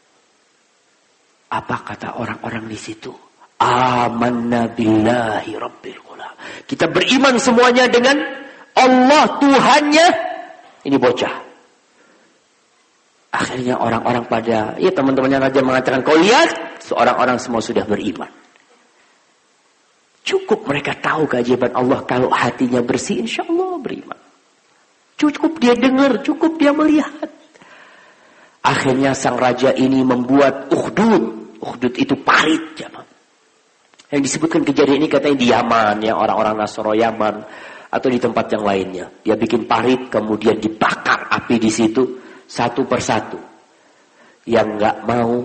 Apa kata orang-orang di situ? Amanna billahi Rabbil Ghulam. Kita beriman semuanya dengan Allah Tuhannya ini bocah. Akhirnya orang-orang pada, ya teman-temannya raja mengatakan, kau lihat, seorang orang semua sudah beriman. Cukup mereka tahu keajaiban Allah, kalau hatinya bersih, insya Allah beriman. Cukup dia dengar, cukup dia melihat. Akhirnya sang raja ini membuat ukhdud. Ukhdud itu parit, jemaah. Yang disebutkan kejadian ini katanya di Yaman, ya, orang-orang Nasoro Yaman, atau di tempat yang lainnya. Dia bikin parit, kemudian dibakar api di situ, satu persatu. Yang nggak mau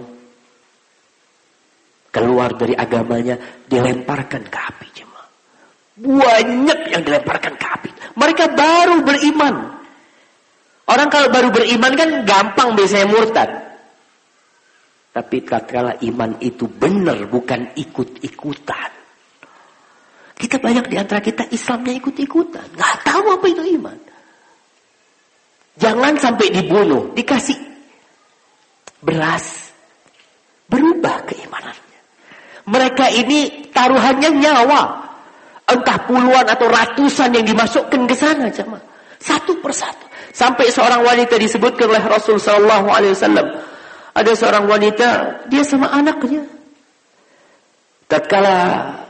keluar dari agamanya, dilemparkan ke api, jemaah. Banyak yang dilemparkan ke api. Mereka baru beriman. Orang kalau baru beriman kan gampang biasanya murtad. Tapi tatkala iman itu benar, bukan ikut-ikutan. Kita banyak di antara kita Islamnya ikut-ikutan, nggak tahu apa itu iman. Jangan sampai dibunuh, dikasih beras, berubah keimanannya. Mereka ini taruhannya nyawa, entah puluhan atau ratusan yang dimasukkan ke sana, jemaah. Satu persatu. Sampai seorang wanita disebutkan oleh Rasul Sallallahu Alaihi Wasallam. Ada seorang wanita, dia sama anaknya. Tatkala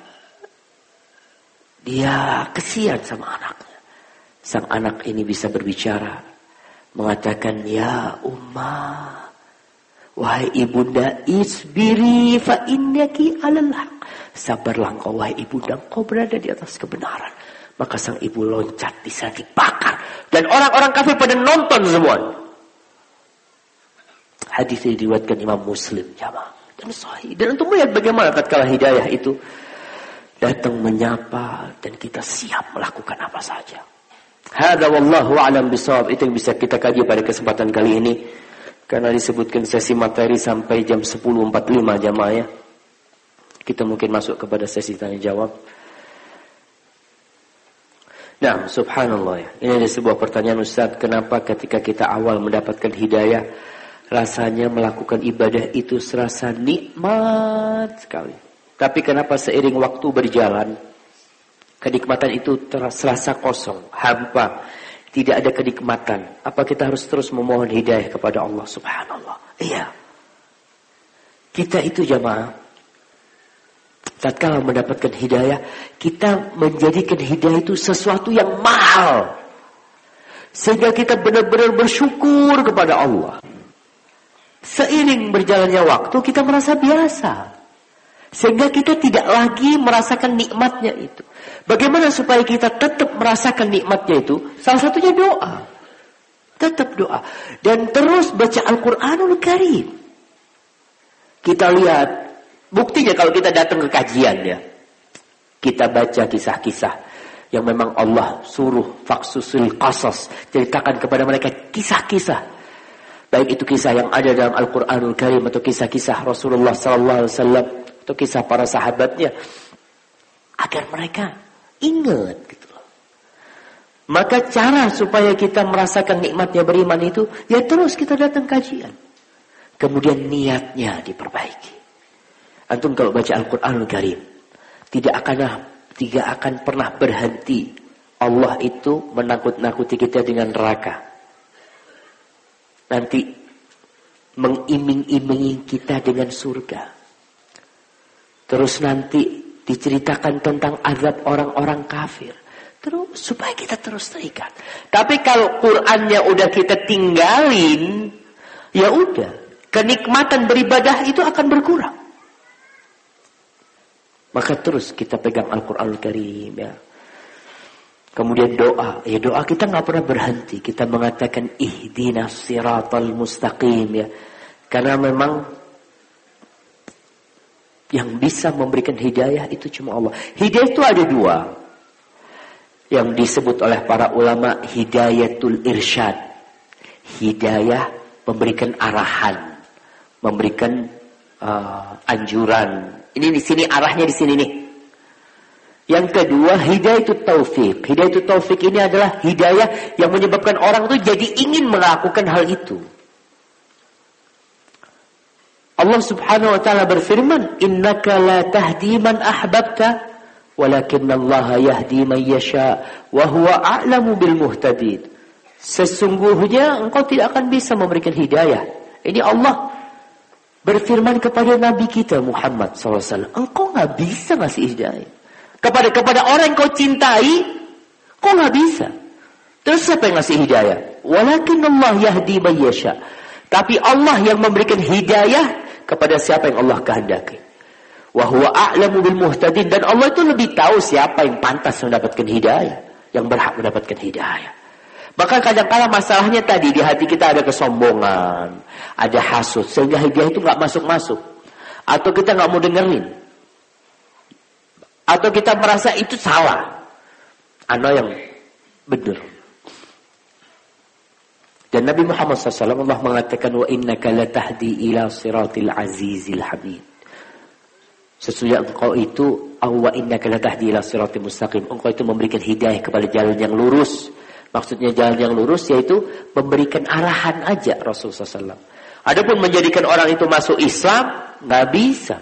dia kesian sama anaknya, sang anak ini bisa berbicara, mengatakan, ya Ummah, wahai ibunda, isbiri fa innaki alal haq. Sabarlah engkau wahai ibunda, engkau berada di atas kebenaran. Maka sang ibu loncat, bisa dibakar. Dan orang-orang kafir pada nonton semua. Hadis ini diriwayatkan Imam Muslim, jamaah, dan sahih. Dan untuk melihat bagaimana tatkala hidayah itu datang menyapa dan kita siap melakukan apa saja. Hadza wallahu a'lam bishawab. Itu yang bisa kita kaji pada kesempatan kali ini. Karena disebutkan sesi materi sampai jam sepuluh empat puluh lima, jamaah, ya. Kita mungkin masuk kepada sesi tanya jawab. Nah, subhanallah, ya. Ini ada sebuah pertanyaan, Ustaz, kenapa ketika kita awal mendapatkan hidayah, rasanya melakukan ibadah itu serasa nikmat sekali. Tapi kenapa seiring waktu berjalan, kenikmatan itu terasa kosong, hampa, tidak ada kenikmatan. Apa kita harus terus memohon hidayah kepada Allah subhanallah? Iya. Kita itu jamaah, tatkala mendapatkan hidayah, kita menjadikan hidayah itu sesuatu yang mahal. Sehingga kita benar-benar bersyukur kepada Allah. Seiring berjalannya waktu kita merasa biasa. Sehingga kita tidak lagi merasakan nikmatnya itu. Bagaimana supaya kita tetap merasakan nikmatnya itu? Salah satunya doa. Tetap doa. Dan terus baca Al-Quranul Karim. Kita lihat. Buktinya kalau kita datang ke kajian ya. Kita baca kisah-kisah yang memang Allah suruh faksusul qasas, ceritakan kepada mereka kisah-kisah, baik itu kisah yang ada dalam Al-Quranul Karim atau kisah-kisah Rasulullah sallallahu alaihi wasallam atau kisah para sahabatnya, agar mereka ingat gitu loh. Maka cara supaya kita merasakan nikmatnya beriman itu ya terus kita datang kajian, kemudian niatnya diperbaiki. Antum kalau baca Al-Quranul Karim tidak akan Tidak akan pernah berhenti Allah itu menakut-nakuti kita dengan neraka. Nanti mengiming-imingi kita dengan surga. Terus nanti diceritakan tentang azab orang-orang kafir. Terus supaya kita terus terikat. Tapi kalau Qur'annya udah kita tinggalin, ya udah, kenikmatan beribadah itu akan berkurang. Maka terus kita pegang Al-Quranul Karim ya. Kemudian doa. Ya doa kita gak pernah berhenti. Kita mengatakan ihdinas siratal mustaqim ya. Karena memang yang bisa memberikan hidayah itu cuma Allah. Hidayah itu ada dua. Yang disebut oleh para ulama hidayatul irsyad. Hidayah memberikan arahan. Memberikan uh, anjuran. Ini di sini arahnya di sini nih. Yang kedua hidayatul taufik. Hidayatul taufik ini adalah hidayah yang menyebabkan orang itu jadi ingin melakukan hal itu. Allah Subhanahu wa taala berfirman, "Innaka la tahdi man ahbabta, walakinnallaha yahdi man yasha, wa huwa a'lamu bil muhtadin." Sesungguhnya engkau tidak akan bisa memberikan hidayah. Ini Allah berfirman kepada Nabi kita Muhammad sallallahu alaihi wasallam, engkau nggak bisa ngasih hidayah kepada kepada orang yang kau cintai, kau nggak bisa. Terus siapa yang ngasih hidayah? Walakinallah yahdi man yasha. Tapi Allah yang memberikan hidayah kepada siapa yang Allah kehendaki. Wa huwa a'lamu bil muhtadin, dan Allah itu lebih tahu siapa yang pantas mendapatkan hidayah, yang berhak mendapatkan hidayah. Maka kadang-kadang masalahnya tadi di hati kita ada kesombongan, ada hasud, sehingga hidayah itu nggak masuk-masuk, atau kita nggak mau dengerin, atau kita merasa itu salah, ana yang benar. Dan Nabi Muhammad sallallahu alaihi wasallam Allah mengatakan wa innaka latahdi ila siratil azizil hamid. Sesungguhnya engkau itu wa innaka latahdi ila siratil mustaqim. Engkau itu memberikan hidayah kepada jalan yang lurus. Maksudnya jalan yang lurus yaitu memberikan arahan aja Rasulullah sallallahu alaihi wasallam. Adapun menjadikan orang itu masuk Islam, nggak bisa.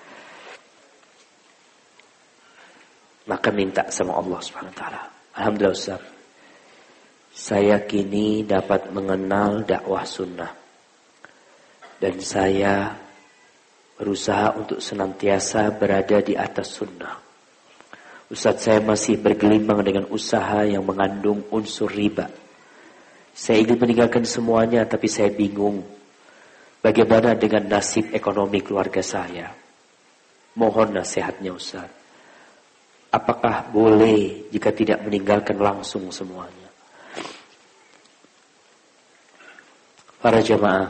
Maka minta sama Allah Subhanahu wa taala. Alhamdulillah Ustaz, saya kini dapat mengenal dakwah sunnah. Dan saya berusaha untuk senantiasa berada di atas sunnah. Ustaz, saya masih bergelimang dengan usaha yang mengandung unsur riba. Saya ingin meninggalkan semuanya, tapi saya bingung bagaimana dengan nasib ekonomi keluarga saya. Mohon nasihatnya Ustaz. Apakah boleh jika tidak meninggalkan langsung semuanya? Para jamaah,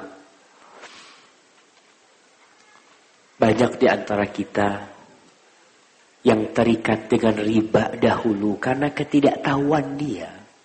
banyak di antara kita yang terikat dengan riba dahulu karena ketidaktahuan dia.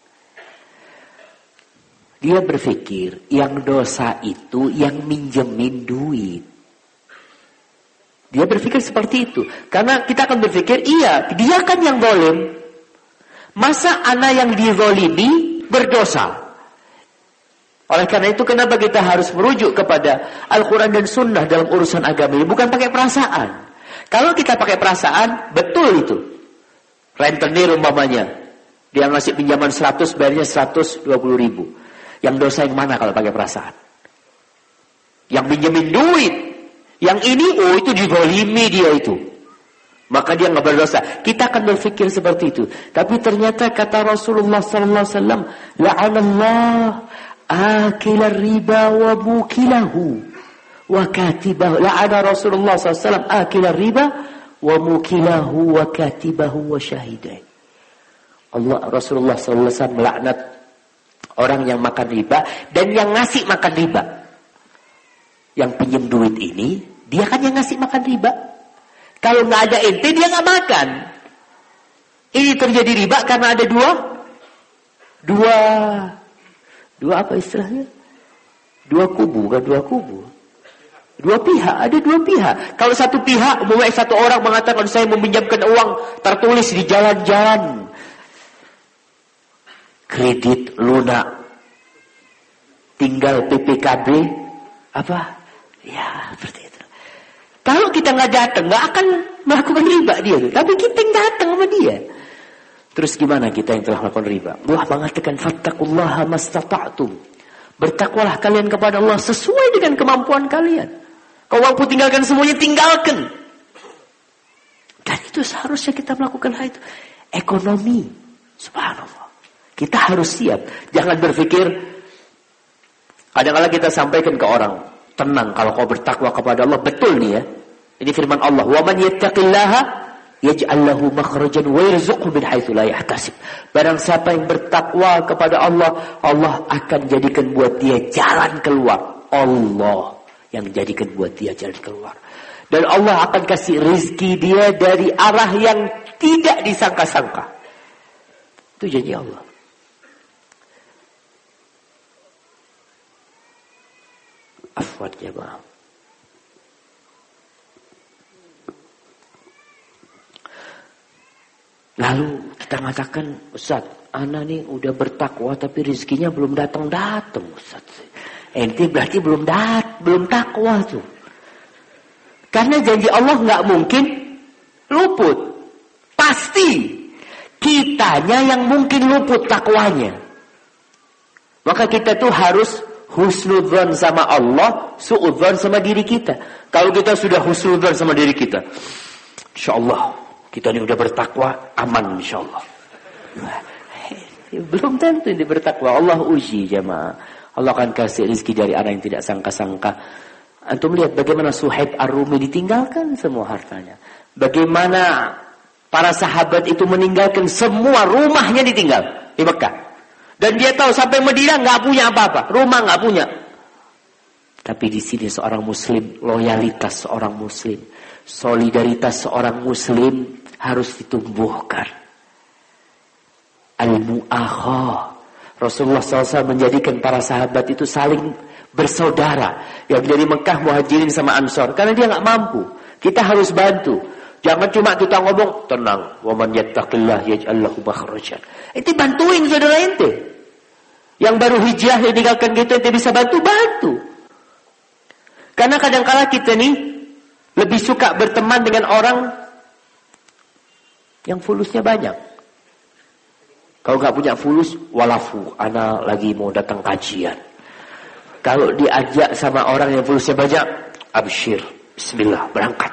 Dia berpikir yang dosa itu yang minjemin duit. Dia berpikir seperti itu. Karena kita akan berpikir, iya, dia kan yang zalim. Masa anak yang dizalimi berdosa? Oleh karena itu kenapa kita harus merujuk kepada Al-Quran dan Sunnah dalam urusan agama ini? Bukan pakai perasaan. Kalau kita pakai perasaan, betul itu. Rentenir umpamanya. Dia ngasih pinjaman seratus, bayarnya seratus dua puluh ribu. Yang dosa yang mana kalau pakai perasaan? Yang pinjemin duit. Yang ini, oh itu dizalimi dia itu. maka dia nggak berdosa. Kita akan berpikir seperti itu. Tapi ternyata kata Rasulullah sallallahu alaihi wasallam, la'anallah akilar riba wa mukilahu wa katibahu. La'ana Rasulullah sallallahu alaihi wasallam akilar riba wa mukilahu wa katibahu wa syahidain. Allah Rasulullah sallallahu alaihi wasallam melaknat orang yang makan riba dan yang ngasih makan riba. Yang pinjam duit ini, dia kan yang ngasih makan riba. Kalau nggak ada ente, dia nggak makan. Ini terjadi riba karena ada dua, dua, dua apa istilahnya? Dua kubu, kan dua kubu. Dua pihak, ada dua pihak. Kalau satu pihak, mulai satu orang mengatakan saya meminjamkan uang tertulis di jalan-jalan, kredit lunak, tinggal P P K B, apa? Ya seperti itu. Kalau kita nggak datang, nggak akan melakukan riba dia. Tapi kita yang datang sama dia. Terus gimana kita yang telah melakukan riba? Allah mengatakan fattaqullaha mastata'tum. Bertakwalah kalian kepada Allah sesuai dengan kemampuan kalian. Kau mampu tinggalkan semuanya, tinggalkan. Dan itu seharusnya kita melakukan hal itu. Ekonomi, subhanallah. Kita harus siap. Jangan berpikir, kadang-kadang kita sampaikan ke orang, tenang kalau kau bertakwa kepada Allah. Betul nih ya. Ini firman Allah, "Wa man yattaqillaha yaj'al lahu makhrajan wa yarzuqhu min haitsu la yahtasib." Barang siapa yang bertakwa kepada Allah, Allah akan jadikan buat dia jalan keluar. Allah yang jadikan buat dia jalan keluar. Dan Allah akan kasih rezeki dia dari arah yang tidak disangka-sangka. Itu janji Allah. Afwan jemaah. Lalu kita mengatakan, Ustaz, ana nih udah bertakwa tapi rezekinya belum datang-datang, Ustaz. Ente berarti belum dat, belum takwa tuh. Karena janji Allah nggak mungkin luput. Pasti kitanya yang mungkin luput takwanya. Maka kita tuh harus husnudzon sama Allah, suudzon sama diri kita. Kalau kita sudah husnudzon sama diri kita, insyaallah kita ini udah bertakwa, aman insyaallah. Belum tentu ini bertakwa. Allah uji jemaah. Allah akan kasih rezeki dari arah yang tidak sangka-sangka. Antum lihat bagaimana Suhaib Ar-Rumi ditinggalkan semua hartanya. Bagaimana para sahabat itu meninggalkan semua rumahnya, ditinggal di Mekah. Dan dia tahu sampai Madinah nggak punya apa-apa, rumah nggak punya. Tapi di sini seorang Muslim, loyalitas seorang Muslim, solidaritas seorang Muslim harus ditumbuhkan. Al-mu'akhah. Rasulullah shallallahu alaihi wasallam menjadikan para sahabat itu saling bersaudara. Yang dari Mekah muhajirin sama Ansor. Karena dia nggak mampu. Kita harus bantu. Jangan cuma kita ngomong, tenang. Wa man yattaqillah yaj'al lahu makhrajan. Ente bantuin saudara ente. Yang baru hijrah ditinggalkan gitu, ente bisa bantu, bantu. Karena kadang-kala kita nih lebih suka berteman dengan orang yang fulusnya banyak. Kalau nggak punya fulus, walafu, ana lagi mau datang kajian. Kalau diajak sama orang yang fulusnya banyak, absyir, bismillah, berangkat.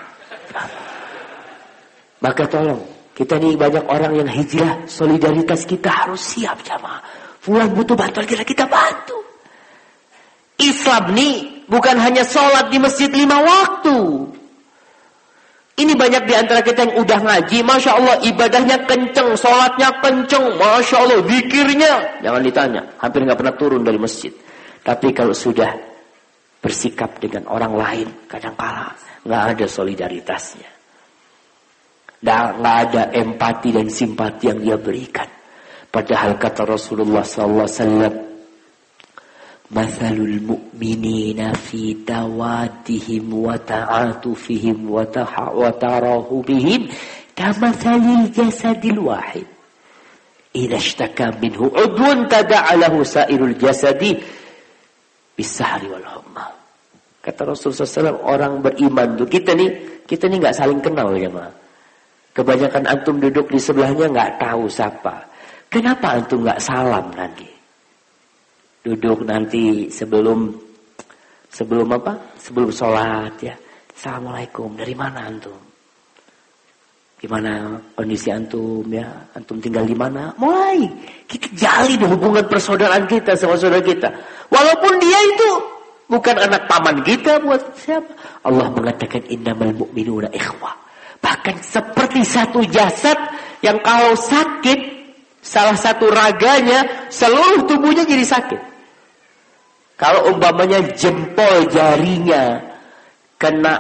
Maka tolong, kita nih banyak orang yang hijrah, solidaritas kita harus siap jamaah. Fulan butuh bantuan kita, kita bantu. Islam nih bukan hanya sholat di masjid lima waktu. Ini banyak di antara kita yang udah ngaji, Masya Allah, ibadahnya kenceng, sholatnya kenceng, Masya Allah, zikirnya. Jangan ditanya, hampir gak pernah turun dari masjid. Tapi kalau sudah bersikap dengan orang lain, kadang-kala gak ada solidaritasnya. Gak ada empati dan simpati yang dia berikan. Padahal kata Rasulullah sallallahu alaihi wasallam, Mathalul mu'minina fi tawadihim wa ta'atufihim wa tarahubihim kamathalil jasadil wahid. Idza ishtaka minhu udwun tada'alahu sa'irul jasadi bisahri wal humma. Kata Rasulullah sallallahu alaihi wasallam, orang beriman tuh kita nih, kita nih enggak saling kenal ya, Ma. Kebanyakan antum duduk di sebelahnya enggak tahu siapa. Kenapa antum enggak salam nanti? Duduk nanti sebelum sebelum apa? Sebelum sholat ya. Assalamualaikum. Dari mana antum? Gimana kondisi antum ya? Antum tinggal di mana? Mulai kita jalin hubungan persaudaraan kita sama saudara kita. Walaupun dia itu bukan anak paman kita, buat siapa? Allah mengatakan innamal mu'minuna ikhwah. Bahkan seperti satu jasad yang kalau sakit, salah satu raganya, seluruh tubuhnya jadi sakit. Kalau umpamanya jempol jarinya kena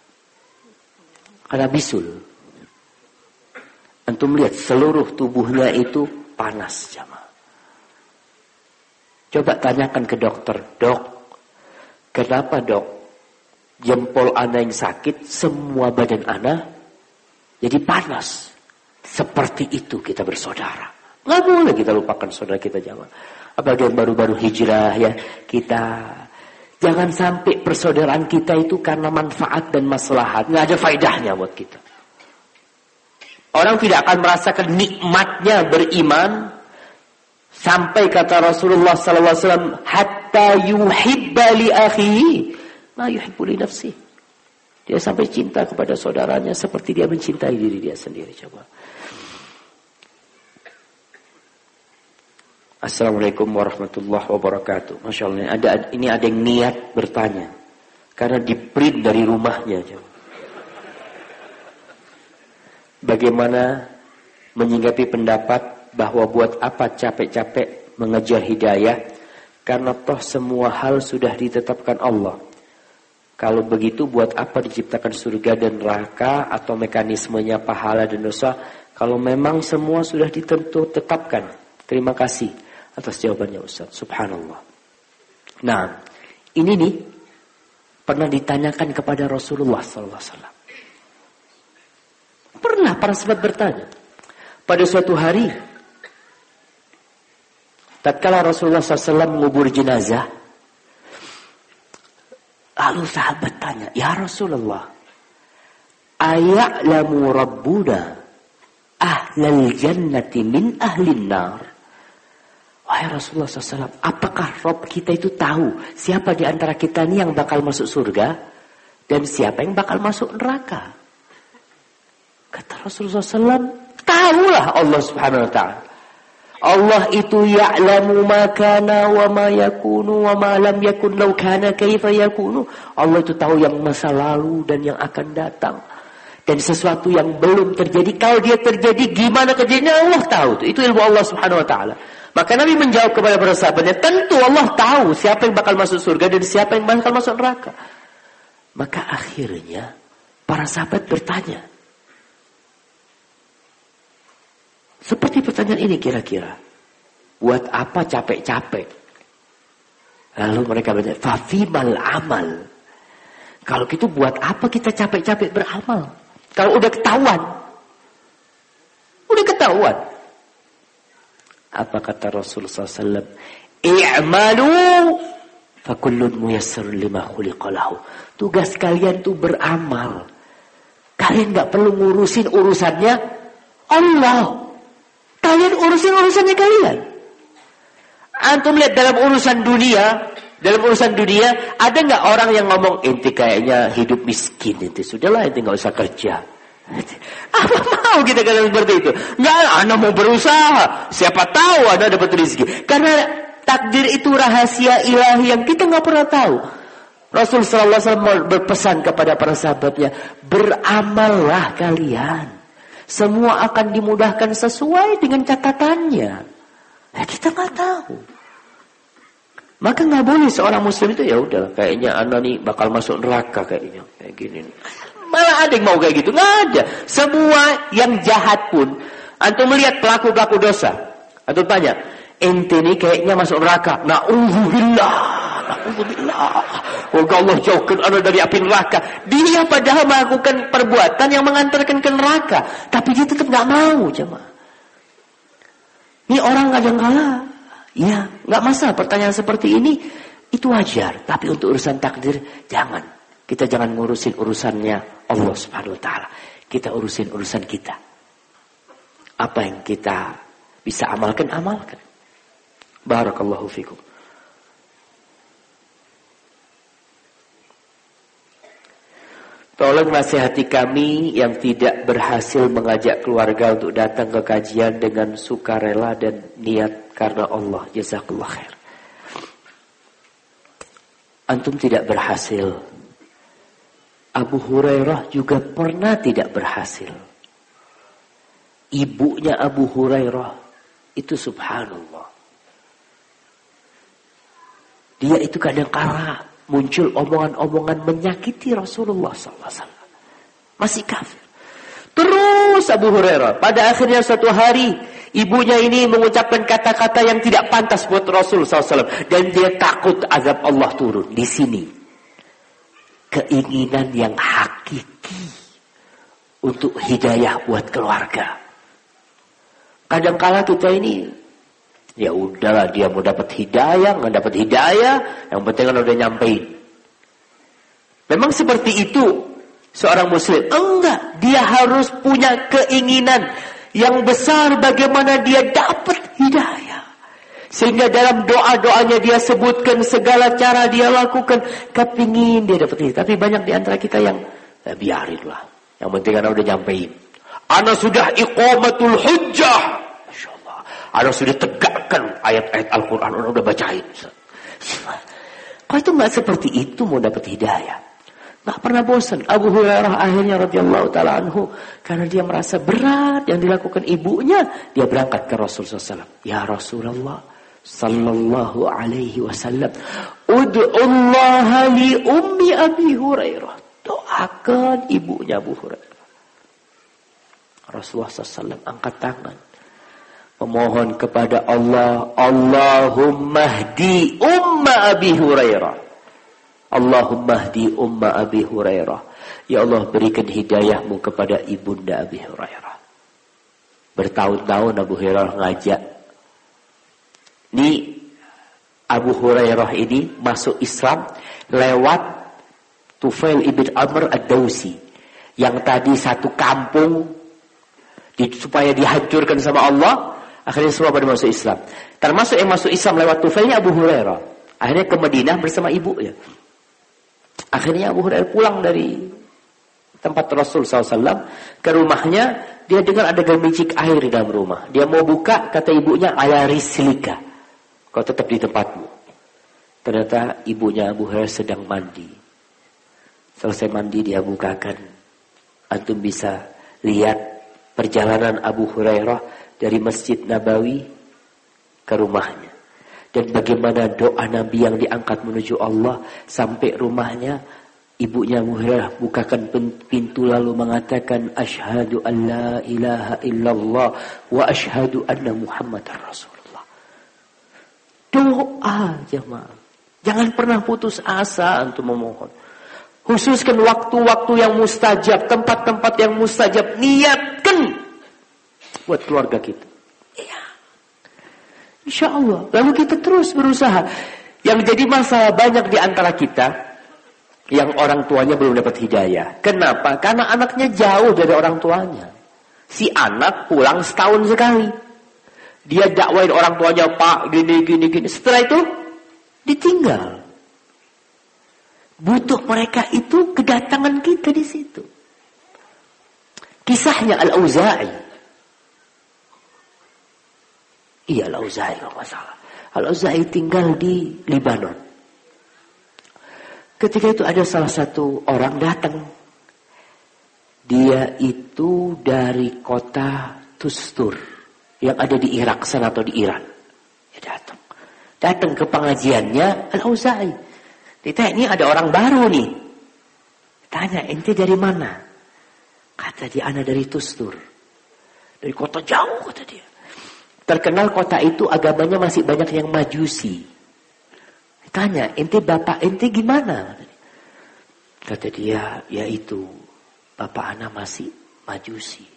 kena bisul, antum lihat seluruh tubuhnya itu panas, jamaah. Coba tanyakan ke dokter, dok, kenapa dok jempol ana yang sakit, semua badan ana jadi panas? Seperti itu kita bersaudara. Nggak boleh kita lupakan saudara kita, jamaah. Apalagi yang baru-baru hijrah ya, kita jangan sampai persaudaraan kita itu karena manfaat dan maslahat, nggak ada faedahnya buat kita. Orang tidak akan merasakan nikmatnya beriman sampai kata Rasulullah sallallahu alaihi wasallam, hatta yuhibba li akhihi ma yuhibbu li nafsihi. Dia sampai cinta kepada saudaranya seperti dia mencintai diri dia sendiri. Coba. Assalamualaikum warahmatullahi wabarakatuh. Masya Allah, ada, ini ada yang niat bertanya karena di print dari rumahnya. Coba. Bagaimana menyinggapi pendapat bahwa buat apa capek-capek mengejar hidayah, karena toh semua hal sudah ditetapkan Allah. Kalau begitu buat apa diciptakan surga dan neraka atau mekanismenya pahala dan dosa kalau memang semua sudah ditentu tetapkan. Terima kasih atas jawabannya Ustaz. Subhanallah. Nah, ini nih pernah ditanyakan kepada Rasulullah sallallahu alaihi wasallam. Pernah para sahabat bertanya. Pada suatu hari, tatkala Rasulullah sallallahu alaihi wasallam mengubur jenazah, lalu sahabat tanya, ya Rasulullah, aya'lamu rabbuna ahlal jannati min ahlin nar? Wahai Rasulullah sallallahu alaihi wasallam, apakah Rabb kita itu tahu siapa di antara kita ini yang bakal masuk surga dan siapa yang bakal masuk neraka? Kata Rasulullah sallallahu alaihi wasallam, tahulah Allah subhanahu wa ta'ala. Allah itu ya'lamu ma kana wa ma yakunu wa ma lam yakun law kana kaifa yakunu. Allah itu tahu yang masa lalu dan yang akan datang. Dan sesuatu yang belum terjadi, kalau dia terjadi gimana kejadiannya Allah tahu. Itu ilmu Allah subhanahu wa ta'ala. Maka Nabi menjawab kepada para sahabatnya, tentu Allah tahu siapa yang bakal masuk surga dan siapa yang bakal masuk neraka. Maka akhirnya para sahabat bertanya, seperti pertanyaan ini kira-kira, buat apa capek-capek? Lalu mereka bertanya, fafimal amal. Kalau gitu buat apa kita capek-capek beramal? Kalau udah ketahuan. Udah ketahuan. Apa kata Rasulullah sallallahu alaihi wasallam? I'malu fakullun muyassarun lima khuliqa lahu. Tugas kalian tuh beramal. Kalian gak perlu ngurusin urusannya Allah. Kalian urusin urusannya kalian. Antum lihat dalam urusan dunia, dalam urusan dunia ada nggak orang yang ngomong inti kayaknya hidup miskin inti, sudahlah inti nggak usah kerja. Apa mau kita katakan seperti itu? Nggak, anda mau berusaha. Siapa tahu anda dapat rezeki. Karena takdir itu rahasia ilahi yang kita nggak pernah tahu. Rasul sallallahu alaihi wasallam berpesan kepada para sahabatnya, beramallah kalian. Semua akan dimudahkan sesuai dengan catatannya. Nah, kita nggak tahu. Maka nggak boleh seorang muslim itu ya udah kayaknya anda nih bakal masuk neraka kayaknya kayak gini. Malah ada yang mau kayak gitu, nggak ada. Semua yang jahat pun, antum melihat pelaku-pelaku dosa, antum tanya, ente nih kayaknya masuk neraka. Na'udzubillah, na'udzubillah. Semoga Allah jauhkan anda dari api neraka. Dia padahal melakukan perbuatan yang mengantarkan ke neraka, tapi dia tetap nggak mau, jemaah. Ini orang kadang-kala, ya nggak masalah pertanyaan seperti ini, itu wajar. Tapi untuk urusan takdir, jangan. Kita jangan ngurusin urusannya Allah subhanahu wa ta'ala. Kita urusin urusan kita. Apa yang kita bisa amalkan, amalkan. Barakallahu fikum. Tolong nasihati kami yang tidak berhasil mengajak keluarga untuk datang ke kajian dengan sukarela dan niat karena Allah. Jazakallah khair. Antum tidak berhasil. Abu Hurairah juga pernah tidak berhasil. Ibunya Abu Hurairah itu subhanallah. Dia itu kadang-kala muncul omongan-omongan menyakiti Rasulullah sallallahu alaihi wasallam. Masih kafir. Terus Abu Hurairah. Pada akhirnya suatu hari, ibunya ini mengucapkan kata-kata yang tidak pantas buat Rasul sallallahu alaihi wasallam. Dan dia takut azab Allah turun. Di sini, keinginan yang hakiki untuk hidayah buat keluarga. Kadang-kala kita ini, ya udahlah dia mau dapat hidayah, nggak dapat hidayah, yang penting kan udah nyampein. Memang seperti itu seorang muslim. Enggak, dia harus punya keinginan yang besar bagaimana dia dapat hidayah. Sehingga dalam doa-doanya dia sebutkan segala cara dia lakukan, kepingin dia dapat hidayah. Tapi banyak di antara kita yang ya biarinlah. Yang penting kan udah nyampein. Ana sudah iqamatul hujjah. Ada sudah tegakkan ayat-ayat Al-Quran, orang udah bacain. Kok itu nggak seperti itu mau dapat hidayah? Nggak pernah bosan. Abu Hurairah akhirnya radhiyallahu taala anhu, karena dia merasa berat yang dilakukan ibunya, dia berangkat ke Rasulullah sallallahu alaihi wasallam. Ya Rasulullah sallallahu alaihi wasallam, ud'ullaha li ummi Abi Hurairah. Doakan ibunya Abu Hurairah. Rasulullah sallallahu alaihi wasallam angkat tangan, memohon kepada Allah, Allahumma hdi umma Abi Hurairah. Allahumma hdi umma Abi Hurairah. Ya Allah, berikan hidayahmu kepada ibunda Abi Hurairah. Bertahun-tahun Abu Hurairah ngajak. Ini Abu Hurairah ini masuk Islam lewat Tufail ibn Amr ad-Dawsi, yang tadi satu kampung di, supaya dihancurkan sama Allah. Akhirnya semua pada masuk Islam. Termasuk yang masuk Islam lewat Tufailnya Abu Hurairah. Akhirnya ke Madinah bersama ibunya. Akhirnya Abu Hurairah pulang dari tempat Rasul sallallahu alaihi wasallam ke rumahnya. Dia dengar ada gemicik air di dalam rumah. Dia mau buka, kata ibunya, ala rislika, kau tetap di tempatmu. Ternyata ibunya Abu Hurairah sedang mandi. Selesai mandi dia bukakan. Antum bisa lihat perjalanan Abu Hurairah dari Masjid Nabawi ke rumahnya. Dan bagaimana doa Nabi yang diangkat menuju Allah sampai rumahnya. Ibunya Abu Hurairah bukakan pintu lalu mengatakan, asyhadu an la ilaha illallah wa asyhadu anna Muhammadar Rasulullah. Doa jemaah. Jangan pernah putus asa untuk memohon. Khususkan waktu-waktu yang mustajab, tempat-tempat yang mustajab, niatkan buat keluarga kita. Iya. Insya Allah. Lalu kita terus berusaha. Yang jadi masalah banyak di antara kita, yang orang tuanya belum dapat hidayah. Kenapa? Karena anaknya jauh dari orang tuanya. Si anak pulang setahun sekali. Dia dakwain orang tuanya, Pak, gini, gini, gini. Setelah itu, ditinggal. Butuh mereka itu kedatangan kita di situ. Kisahnya Al-Auza'i. Iya, Al-Auza'i kalau nggak salah. Al-Auza'i tinggal di Libanon. Ketika itu ada salah satu orang datang. Dia itu dari kota Tustur yang ada di Irak sana atau di Iran. Dia datang. Datang ke pengajiannya Al-Auza'i. Ditanya, ini ada orang baru nih. Tanya, ente dari mana? Kata dia, ana dari Tustur. Dari kota jauh, kata dia. Terkenal kota itu agamanya masih banyak yang majusi. Tanya, ente bapak ente gimana? Kata dia, ya itu, bapak ana masih majusi.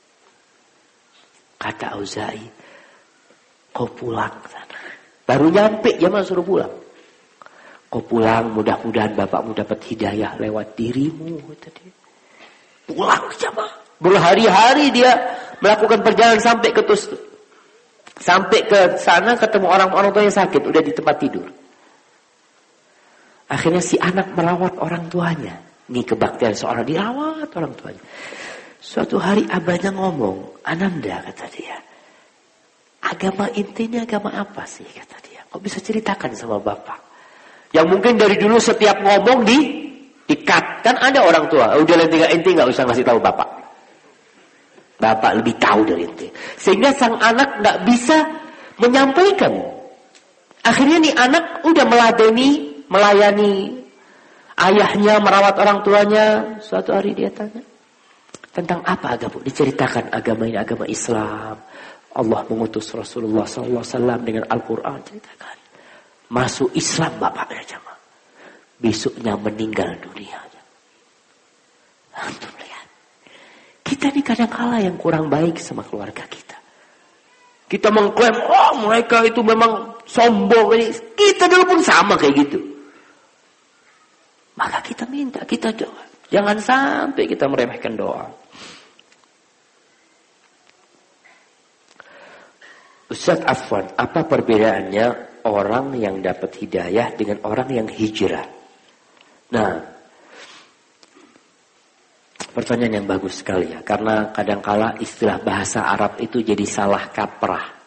Kata Auza'i, kau pulang sana. Baru nyampe, jamaah suruh pulang. Kau pulang, mudah-mudahan bapakmu dapat hidayah lewat dirimu. Kata dia. Pulang jamaah. Berhari-hari dia melakukan perjalanan sampai ke Tustur. Sampai ke sana ketemu orang-orang tua yang sakit, udah di tempat tidur. Akhirnya si anak merawat orang tuanya. Ini kebaktian seorang, dirawat orang tuanya. Suatu hari abahnya ngomong, Ananda kata dia, agama inti ini agama apa sih kata dia. Kok bisa ceritakan sama bapak? Yang mungkin dari dulu setiap ngomong di dikat. Kan ada orang tua, udah tinggal inti gak usah ngasih tahu bapak. Bapak lebih tahu dari inti. Sehingga sang anak gak bisa menyampaikan. Akhirnya nih anak udah meladeni, melayani ayahnya, merawat orang tuanya. Suatu hari dia tanya, tentang apa agama? Diceritakan agama ini agama Islam. Allah mengutus Rasulullah sallallahu alaihi wasallam dengan Al-Quran. Ceritakan. Masuk Islam bapaknya jemaah. Besoknya meninggal dunia. Antum lihat. Kita ini kadang-kala yang kurang baik sama keluarga kita. Kita mengklaim, oh mereka itu memang sombong. Kita dulu pun sama kayak gitu. Maka kita minta, kita doa. Jangan sampai kita meremehkan doa. Ustaz Afwan, apa perbedaannya orang yang dapat hidayah dengan orang yang hijrah? Nah, pertanyaan yang bagus sekali ya. Karena kadangkala istilah bahasa Arab itu jadi salah kaprah.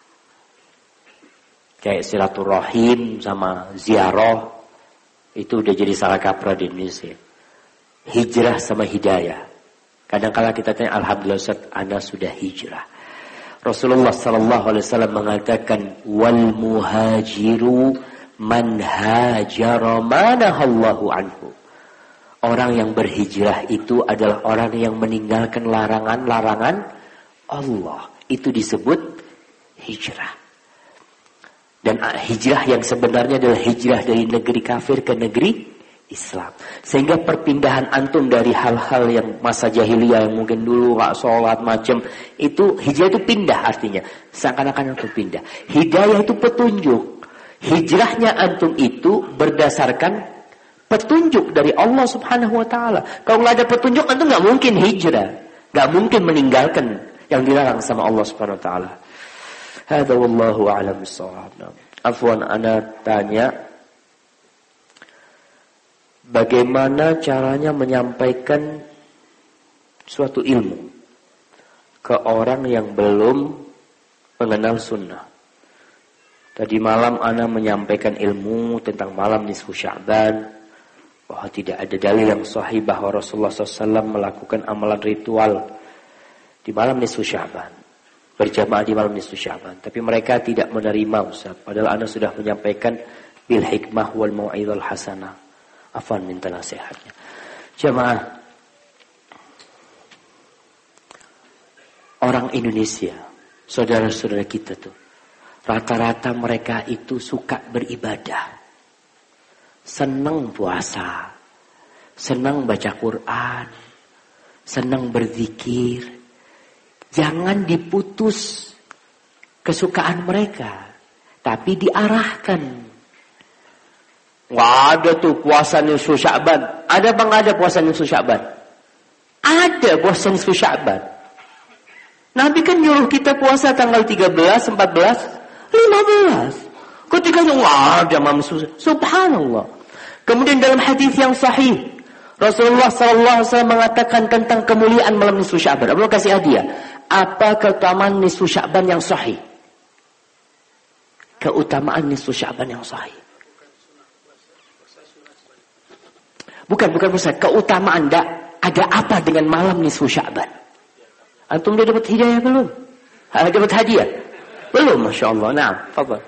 Kayak silaturahim sama ziarah. Itu udah jadi salah kaprah di Indonesia. Hijrah sama hidayah. Kadang-kala kita tanya, alhamdulillah Ustaz, Anda sudah hijrah. Rasulullah sallallahu alaihi wasallam mengatakan, wal muhajiru man hajara manahallahu anhu. Orang yang berhijrah itu adalah orang yang meninggalkan larangan-larangan Allah. Itu disebut hijrah. Dan hijrah yang sebenarnya adalah hijrah dari negeri kafir ke negeri Islam. Sehingga perpindahan antum dari hal-hal yang masa jahiliyah yang mungkin dulu gak sholat macam, itu hijrah itu pindah artinya. Seakan-akan antum pindah. Hidayah itu petunjuk. Hijrahnya antum itu berdasarkan petunjuk dari Allah subhanahu wa ta'ala. Kalau gak ada petunjuk antum gak mungkin hijrah. Gak mungkin meninggalkan yang dilarang sama Allah subhanahu wa ta'ala. Hada wallahu a'lam bissawab. Afwan, ana tanya, bagaimana caranya menyampaikan suatu ilmu ke orang yang belum mengenal sunnah? Tadi malam ana menyampaikan ilmu tentang malam nisfu Sya'ban, bahwa tidak ada dalil yang sahih bahwa Rasulullah shallallahu alaihi wasallam melakukan amalan ritual di malam nisfu Sya'ban, berjamaah di malam nisfu Sya'ban. Tapi mereka tidak menerima Ustaz. Padahal Anda sudah menyampaikan bil hikmah wal mau'izal hasanah. Afwan, minta nasihatnya. Jamaah, orang Indonesia, saudara-saudara kita tuh, rata-rata mereka itu suka beribadah. Senang puasa, senang baca Quran, senang berzikir. Jangan diputus kesukaan mereka, tapi diarahkan. Wah, ada tuh puasa nisfu Sya'ban. Ada apa enggak ada puasa nisfu Sya'ban? Ada puasa nisfu Sya'ban. Nabi kan nyuruh kita puasa tanggal tiga belas, empat belas, lima belas. Ketika wah, ada mamsu. Subhanallah. Kemudian dalam hadis yang sahih, Rasulullah sallallahu alaihi wasallam mengatakan tentang kemuliaan malam nisfu Sya'ban. Allah kasih hadiah. Apa keutamaan nisfu Sya'ban yang sahih? Keutamaan nisfu Sya'ban yang sahih. Bukan, bukan Ustaz. Keutamaan dah. Ada apa dengan malam nisfu Sya'ban? Antum udah dapat hidayah belum? Ha, dapat hadiah? Belum, Masya Allah. Nah, fadhal.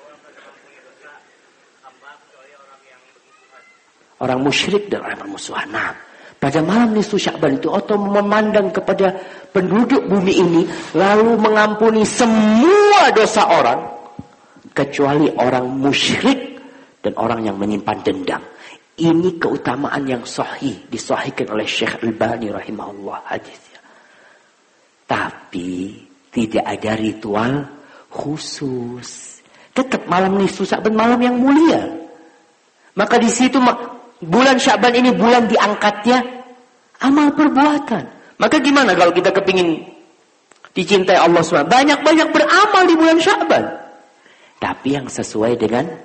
Orang musyrik dan orang bermusuhan. Nah, pada malam nisfu Sya'ban itu Allah memandang kepada penduduk bumi ini, lalu mengampuni semua dosa orang kecuali orang musyrik dan orang yang menyimpan dendam. Ini keutamaan yang sahih, disahihkan oleh Syekh Albani rahimahullah hadisnya. Tapi tidak ada ritual khusus. Tetap malam nisfu Sya'ban malam yang mulia. Maka di situ bulan Sya'ban ini bulan diangkatnya amal perbuatan. Maka gimana kalau kita kepingin dicintai Allah subhanahu wa taala? Banyak-banyak beramal di bulan Sya'ban. Tapi yang sesuai dengan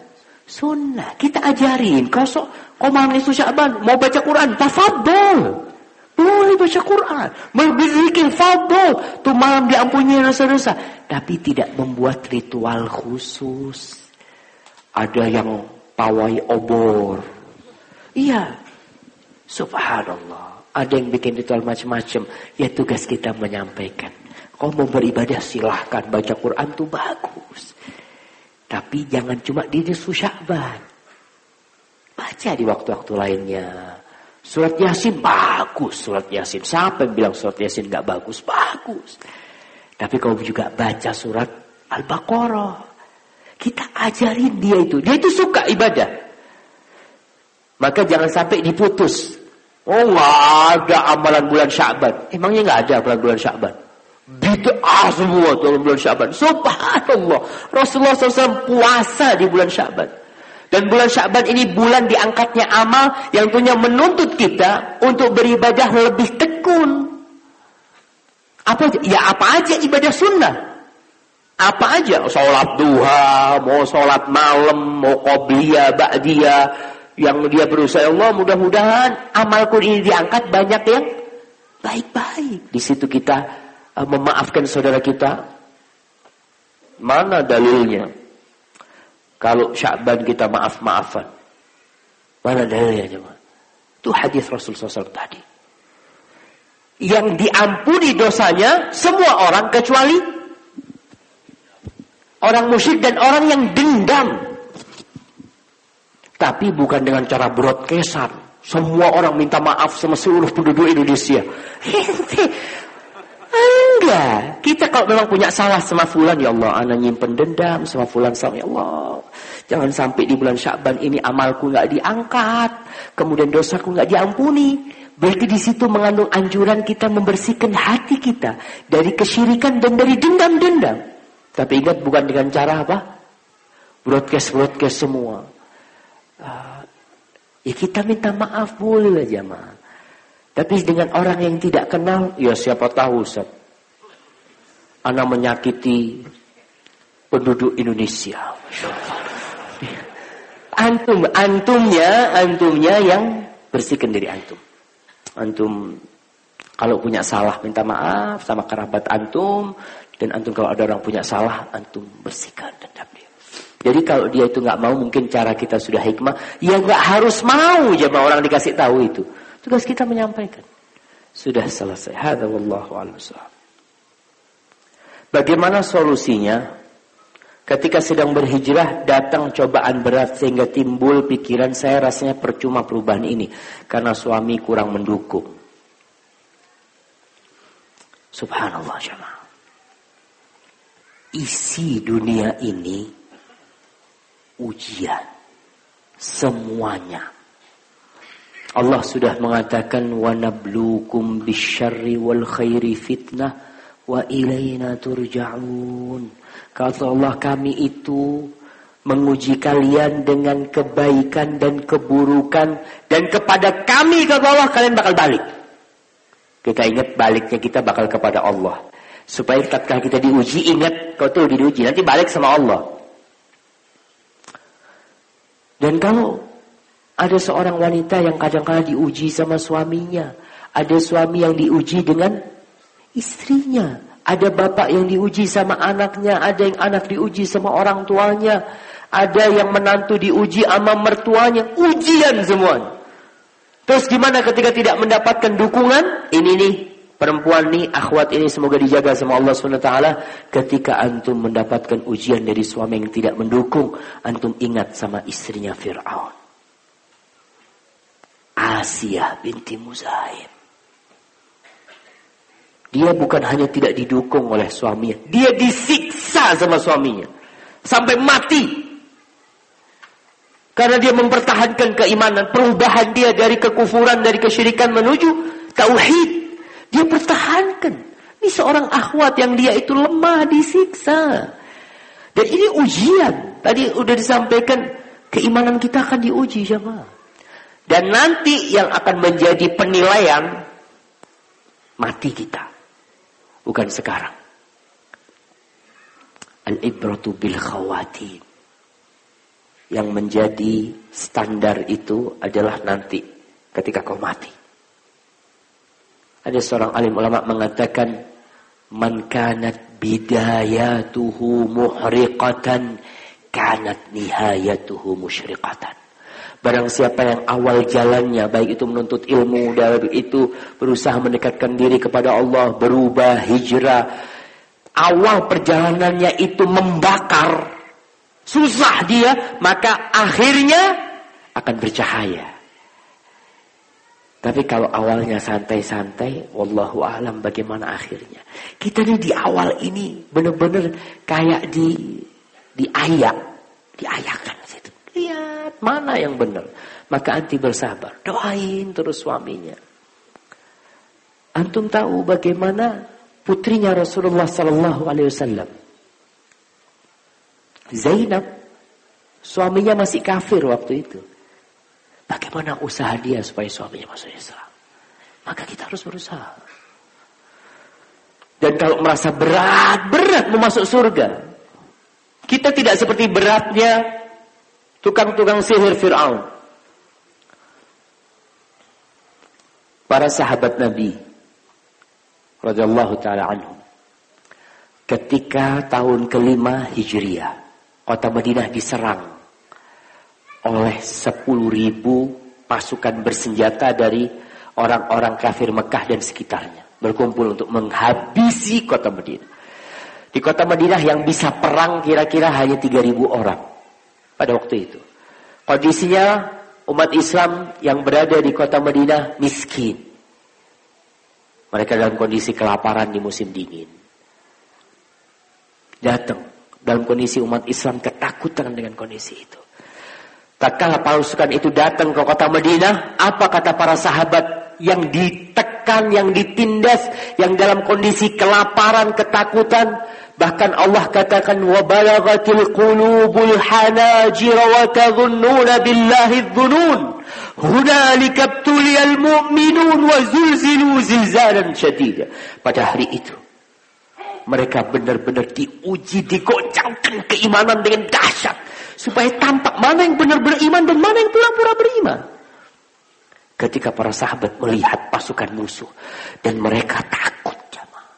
Sunnah. Kita ajarin. Kau, so, kau malam nisfu Sya'ban, mau baca Quran, tafadhol. Boleh baca Quran. Berzikir, fadhol. Tuh malam diampuni dosa-dosa. Tapi tidak membuat ritual khusus. Ada yang pawai obor. Iya. Subhanallah. Ada yang bikin ritual macam-macam. Ya tugas kita menyampaikan. Kau mau beribadah silahkan. Baca Quran tuh bagus. Tapi jangan cuma di nisfu Sya'ban. Baca di waktu-waktu lainnya. Surat Yasin bagus. Surat Yasin. Siapa yang bilang surat Yasin gak bagus? Bagus. Tapi kau juga baca surat Al-Baqarah. Kita ajarin dia itu. Dia itu suka ibadah. Maka jangan sampai diputus. Oh gak ada amalan bulan Sya'ban. Emangnya gak ada amalan bulan Sya'ban? Bid'ah semua dalam bulan Sya'ban. Subhanallah. Rasulullah shallallahu alaihi wasallam puasa di bulan Sya'ban. Dan bulan Sya'ban ini bulan diangkatnya amal yang tentunya menuntut kita untuk beribadah lebih tekun. Apa aja? Ya apa aja ibadah sunnah. Apa aja? Sholat duha, mau sholat malam, mau qobliyah, ba'diyah. Yang dia berusaha, Allah mudah-mudahan amalku ini diangkat banyak yang baik-baik. Di situ kita memaafkan saudara kita. Mana dalilnya? Kalau Sya'ban kita maaf-maafan. Mana dalilnya jemaah? Itu hadis Rasul sallallahu alaihi wasallam tadi. Yang diampuni dosanya semua orang kecuali orang musyrik dan orang yang dendam. Tapi bukan dengan cara broadcastan. Semua orang minta maaf sama seluruh penduduk Indonesia. Enggak. Kita kalau memang punya salah sama fulan, ya Allah, ana nyimpen dendam sama fulan, sama ya Allah. Jangan sampai di bulan Sya'ban ini amalku enggak diangkat, kemudian dosaku enggak diampuni. Berarti di situ mengandung anjuran kita membersihkan hati kita dari kesyirikan dan dari dendam-dendam. Tapi ingat, bukan dengan cara apa? Broadcast-broadcast semua. Uh, ya kita minta maaf boleh lah jemaah. Tapi dengan orang yang tidak kenal, ya siapa tahu Ustaz, ana menyakiti penduduk Indonesia. Antum, antumnya, antumnya yang bersihkan diri antum. Antum kalau punya salah minta maaf sama kerabat antum, dan antum kalau ada orang punya salah, antum bersihkan dendam dia. Jadi kalau dia itu nggak mau, mungkin cara kita sudah hikmah, ya nggak harus mau jemaah orang dikasih tahu itu. Tugas kita menyampaikan. Sudah selesai. Hadza wallahu a'lam. Bagaimana solusinya? Ketika sedang berhijrah datang cobaan berat sehingga timbul pikiran, saya rasanya percuma perubahan ini karena suami kurang mendukung. Subhanallah jemaah. Isi dunia ini ujian semuanya. Allah sudah mengatakan wa nabluukum bisyarri wal khairi fitnah wa ilaina turja'un. Kata Allah, kami itu menguji kalian dengan kebaikan dan keburukan, dan kepada kami, kata Allah, kalian bakal balik. Kita ingat baliknya kita bakal kepada Allah. Supaya tatkala kita diuji, ingat kau tuh diuji, nanti balik sama Allah. Dan kalau ada seorang wanita yang kadang-kadang diuji sama suaminya, ada suami yang diuji dengan istrinya, ada bapak yang diuji sama anaknya, ada yang anak diuji sama orang tuanya, ada yang menantu diuji sama mertuanya, ujian semuanya. Terus gimana ketika tidak mendapatkan dukungan? Ini nih, perempuan nih, akhwat ini semoga dijaga sama Allah subhanahu wa taala. Ketika antum mendapatkan ujian dari suami yang tidak mendukung, antum ingat sama istrinya Fir'aun, Asiyah binti Muzahim. Dia bukan hanya tidak didukung oleh suaminya, dia disiksa sama suaminya sampai mati. Karena dia mempertahankan keimanan, perubahan dia dari kekufuran, dari kesyirikan menuju tauhid. Dia pertahankan. Ini seorang akhwat yang dia itu lemah, disiksa. Dan ini ujian. Tadi udah disampaikan, keimanan kita akan diuji jemaah. Dan nanti yang akan menjadi penilaian, mati kita. Bukan sekarang. Al-ibratu bil khawatim. Yang menjadi standar itu adalah nanti ketika kau mati. Ada seorang alim ulama mengatakan, man kanat bidayatuhu muhriqatan kanat nihayatuhu musyriqatan. Barang siapa yang awal jalannya, baik itu menuntut ilmu, baik itu berusaha mendekatkan diri kepada Allah, berubah, hijrah, awal perjalanannya itu membakar, susah dia, maka akhirnya akan bercahaya. Tapi kalau awalnya santai-santai, wallahu a'lam bagaimana akhirnya. Kita nih di awal ini benar-benar kayak di diayak, diayakan situ. Lihat mana yang benar. Maka anti bersabar, doain terus suaminya. Antum tahu bagaimana putrinya Rasulullah sallallahu alaihi wasallam, Zainab, suaminya masih kafir waktu itu. Bagaimana usaha dia supaya suaminya masuk Islam? Maka kita harus berusaha. Dan kalau merasa berat-berat mau masuk surga, kita tidak seperti beratnya tukang-tukang sihir Fir'aun. Para sahabat Nabi radhiyallahu ta'ala anhum, ketika tahun kelima Hijriah, kota Madinah diserang oleh sepuluh ribu pasukan bersenjata dari orang-orang kafir Mekah dan sekitarnya, berkumpul untuk menghabisi kota Madinah. Di kota Madinah yang bisa perang kira-kira hanya tiga ribu orang pada waktu itu. Kondisinya umat Islam yang berada di kota Madinah miskin. Mereka dalam kondisi kelaparan di musim dingin. Datang dalam kondisi umat Islam ketakutan dengan kondisi itu. Tatkala pasukan itu datang ke kota Madinah, apa kata para sahabat yang ditekan, yang ditindas, yang dalam kondisi kelaparan, ketakutan? Bahkan Allah katakan, wa balaghatil qulubul hanajira wa tadhunnuna billahi dhunun hunalika ibtuliyal mu'minun wa zulzilu zilzalan syadida. Pada hari itu mereka benar-benar diuji, digoncangkan keimanan dengan dahsyat, supaya tampak mana yang benar beriman dan mana yang pura-pura beriman. Ketika para sahabat melihat pasukan musuh dan mereka takut, jamaah,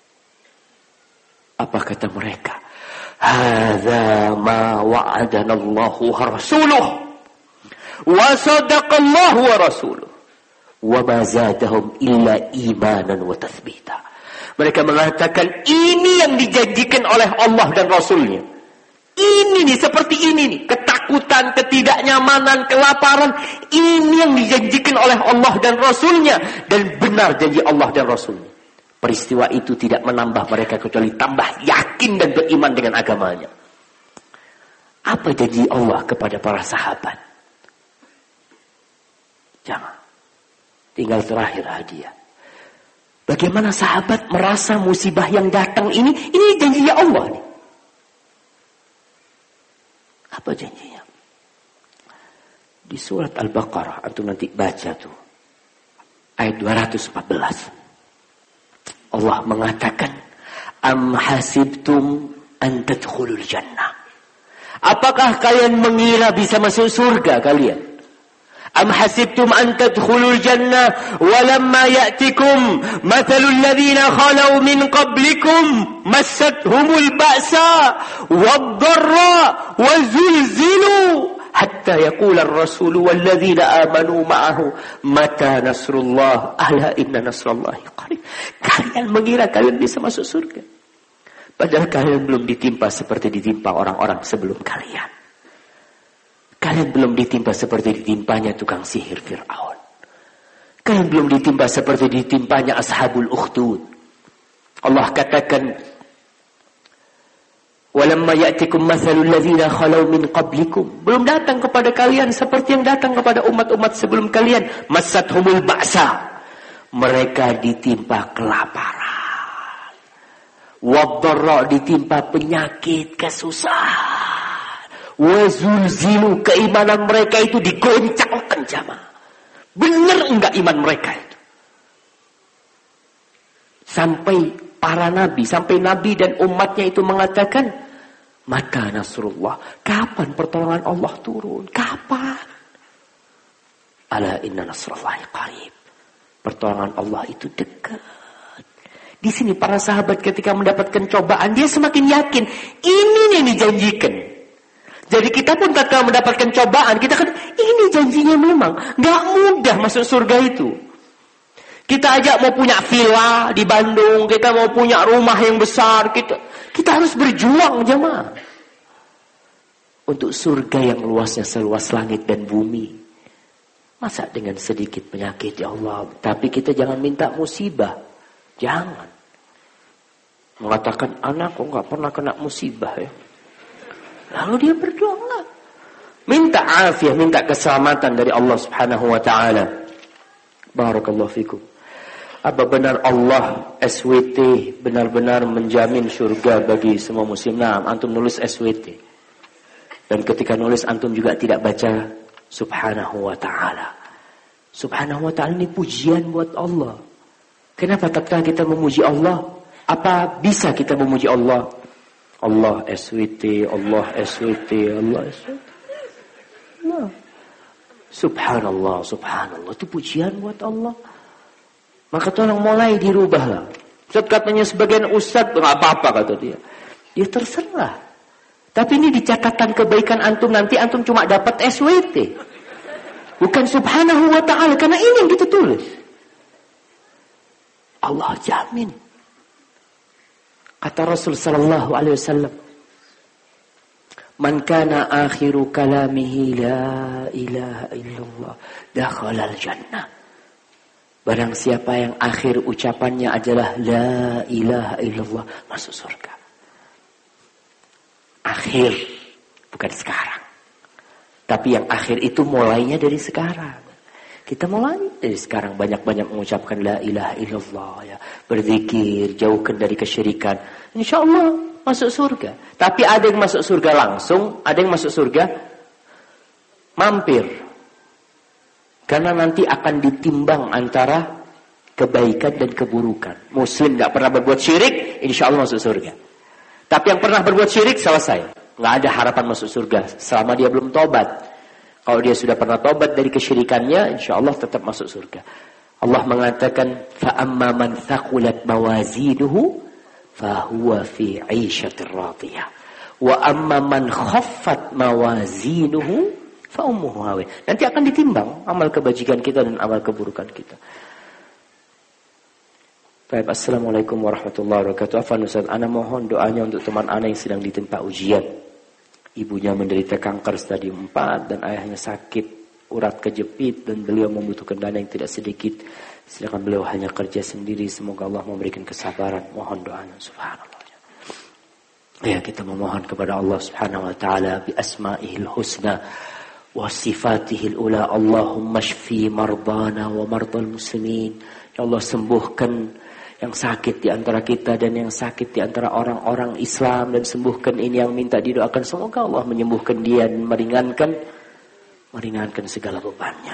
apa kata mereka? Hadza ma wa'adana Allahu wa rasuluh wa sadaqallahu wa rasuluh wa ma zadahum illa imanan wa tathbita. Mereka mengatakan ini yang dijanjikan oleh Allah dan Rasulnya. Ini nih, seperti ini nih, ketakutan, ketidaknyamanan, kelaparan, ini yang dijanjikan oleh Allah dan Rasulnya, dan benar janji Allah dan Rasulnya. Peristiwa itu tidak menambah mereka kecuali tambah yakin dan beriman dengan agamanya. Apa janji Allah kepada para sahabat? Jangan. Tinggal terakhir hadiah. Bagaimana sahabat merasa musibah yang datang ini, ini janjinya Allah nih. Apa janjinya? Di surat Al-Baqarah, antum nanti baca tuh, ayat dua ratus empat belas. Allah mengatakan, am hasibtum an tadkhulul jannah. Apakah kalian mengira bisa masuk surga kalian? Am hasibtum an tadkhulul jannah walamma ya'tikum mathalul ladzina khalau min qablikum massathumul ba'sa wad-dharra wazulzilu hatta yaqula ar-rasul wal ladzina amanu ma'ahu mata nasrullah ala inna nasrallahi qarib. Kalian mengira kalian bisa masuk surga, padahal kalian belum ditimpa seperti ditimpa orang-orang sebelum kalian. Kalian belum ditimpa seperti ditimpanya tukang sihir Fir'aun. Kalian belum ditimpa seperti ditimpanya Ashabul Ukhdud. Allah katakan, walamma ya'tikum mathalul ladzina khalau min qablikum. Belum datang kepada kalian seperti yang datang kepada umat-umat sebelum kalian. Massathumul ba'sa. Mereka ditimpa kelaparan. Wad-dharra, ditimpa penyakit, kesusahan. Wazulzilu, keimanan mereka itu digoncangkan, jamaah. Benar enggak iman mereka itu? Sampai para nabi, sampai nabi dan umatnya itu mengatakan, Mata nasrullah. Kapan pertolongan Allah turun? Kapan? Ala inna nasrullahi qarib. Pertolongan Allah itu dekat. Di sini para sahabat ketika mendapatkan cobaan, dia semakin yakin ini yang dijanjikan. Jadi kita pun ketika mendapatkan cobaan, kita kan ini janjinya memang nggak mudah masuk surga itu. Kita aja mau punya villa di Bandung, kita mau punya rumah yang besar, kita kita harus berjuang jemaah untuk surga yang luasnya seluas langit dan bumi. Masa dengan sedikit penyakit, ya Allah. Tapi kita jangan minta musibah. Jangan. Mengatakan, anak kok gak pernah kena musibah ya. Lalu dia berdoa. Minta afiah, minta keselamatan dari Allah subhanahu wa ta'ala. Barakallahu fikum. Apa benar Allah S W T benar-benar menjamin surga bagi semua muslim? Nah, antum nulis S W T. Dan ketika nulis, antum juga tidak baca Subhanahu wa ta'ala. Subhanahu wa ta'ala ini pujian buat Allah. Kenapa tatkala kita memuji Allah? Apa bisa kita memuji Allah? Allah S W T, Allah S W T, Allah S W T. Allah. Subhanallah, subhanallah. Itu pujian buat Allah. Maka tolong mulai dirubahlah. Ustaz katanya sebagian ustaz, nggak apa-apa kata dia. Ya terserah. Tapi ini di catatan kebaikan antum, nanti antum cuma dapat S W T. Bukan subhanahu wa ta'ala. Karena ini yang kita tulis. Allah jamin. Kata Rasul sallallahu alaihi wasallam, man kana akhiru kalamihi la ilaha illallah dakhala al-jannah. Barang siapa yang akhir ucapannya adalah la ilaha illallah, masuk surga. Akhir, bukan sekarang. Tapi yang akhir itu mulainya dari sekarang. Kita mulai dari sekarang banyak-banyak mengucapkan la ilaha illallah ya. Berzikir, jauhkan dari kesyirikan. InsyaAllah masuk surga. Tapi ada yang masuk surga langsung, ada yang masuk surga mampir. Karena nanti akan ditimbang antara kebaikan dan keburukan. Muslim gak pernah berbuat syirik, InsyaAllah masuk surga. Tapi yang pernah berbuat syirik, selesai. Nggak ada harapan masuk surga selama dia belum tobat. Kalau dia sudah pernah tobat dari kesyirikannya, insya Allah tetap masuk surga. Allah mengatakan, فَأَمَّا مَنْ ثَقُلَتْ مَوَازِينُهُ فَهُوَ فِي عِيشَةٍ رَاضِيَةٍ وَأَمَّا مَنْ خَفَّتْ مَوَازِينُهُ فَأُمُّهُ هَاوِيَةٌ. Nanti akan ditimbang amal kebajikan kita dan amal keburukan kita. Baik, assalamualaikum warahmatullahi wabarakatuh. Afan Ustaz, ana mohon doanya untuk teman ana yang sedang ditimpa ujian. Ibunya menderita kanker stadium empat dan ayahnya sakit urat kejepit dan beliau membutuhkan dana yang tidak sedikit. Sedangkan beliau hanya kerja sendiri. Semoga Allah memberikan kesabaran. Mohon doanya. Subhanallah. Ya, kita memohon kepada Allah Subhanahu wa taala bi asma'ihil husna wa sifatihil ula. Allahumma shfi mardana wa mardal muslimin. Ya Allah, sembuhkan yang sakit di antara kita dan yang sakit di antara orang-orang Islam, dan sembuhkan ini yang minta didoakan. Semoga Allah menyembuhkan dia dan meringankan meringankan segala bebannya.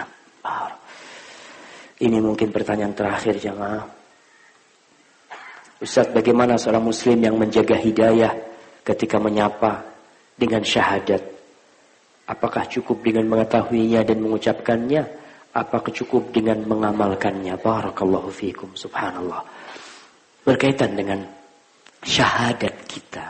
Ini mungkin pertanyaan terakhir jemaah. Ustaz, bagaimana seorang muslim yang menjaga hidayah ketika menyapa dengan syahadat? Apakah cukup dengan mengetahuinya dan mengucapkannya? Apakah cukup dengan mengamalkannya? Barakallahu fiikum. Subhanallah. Berkaitan dengan syahadat kita.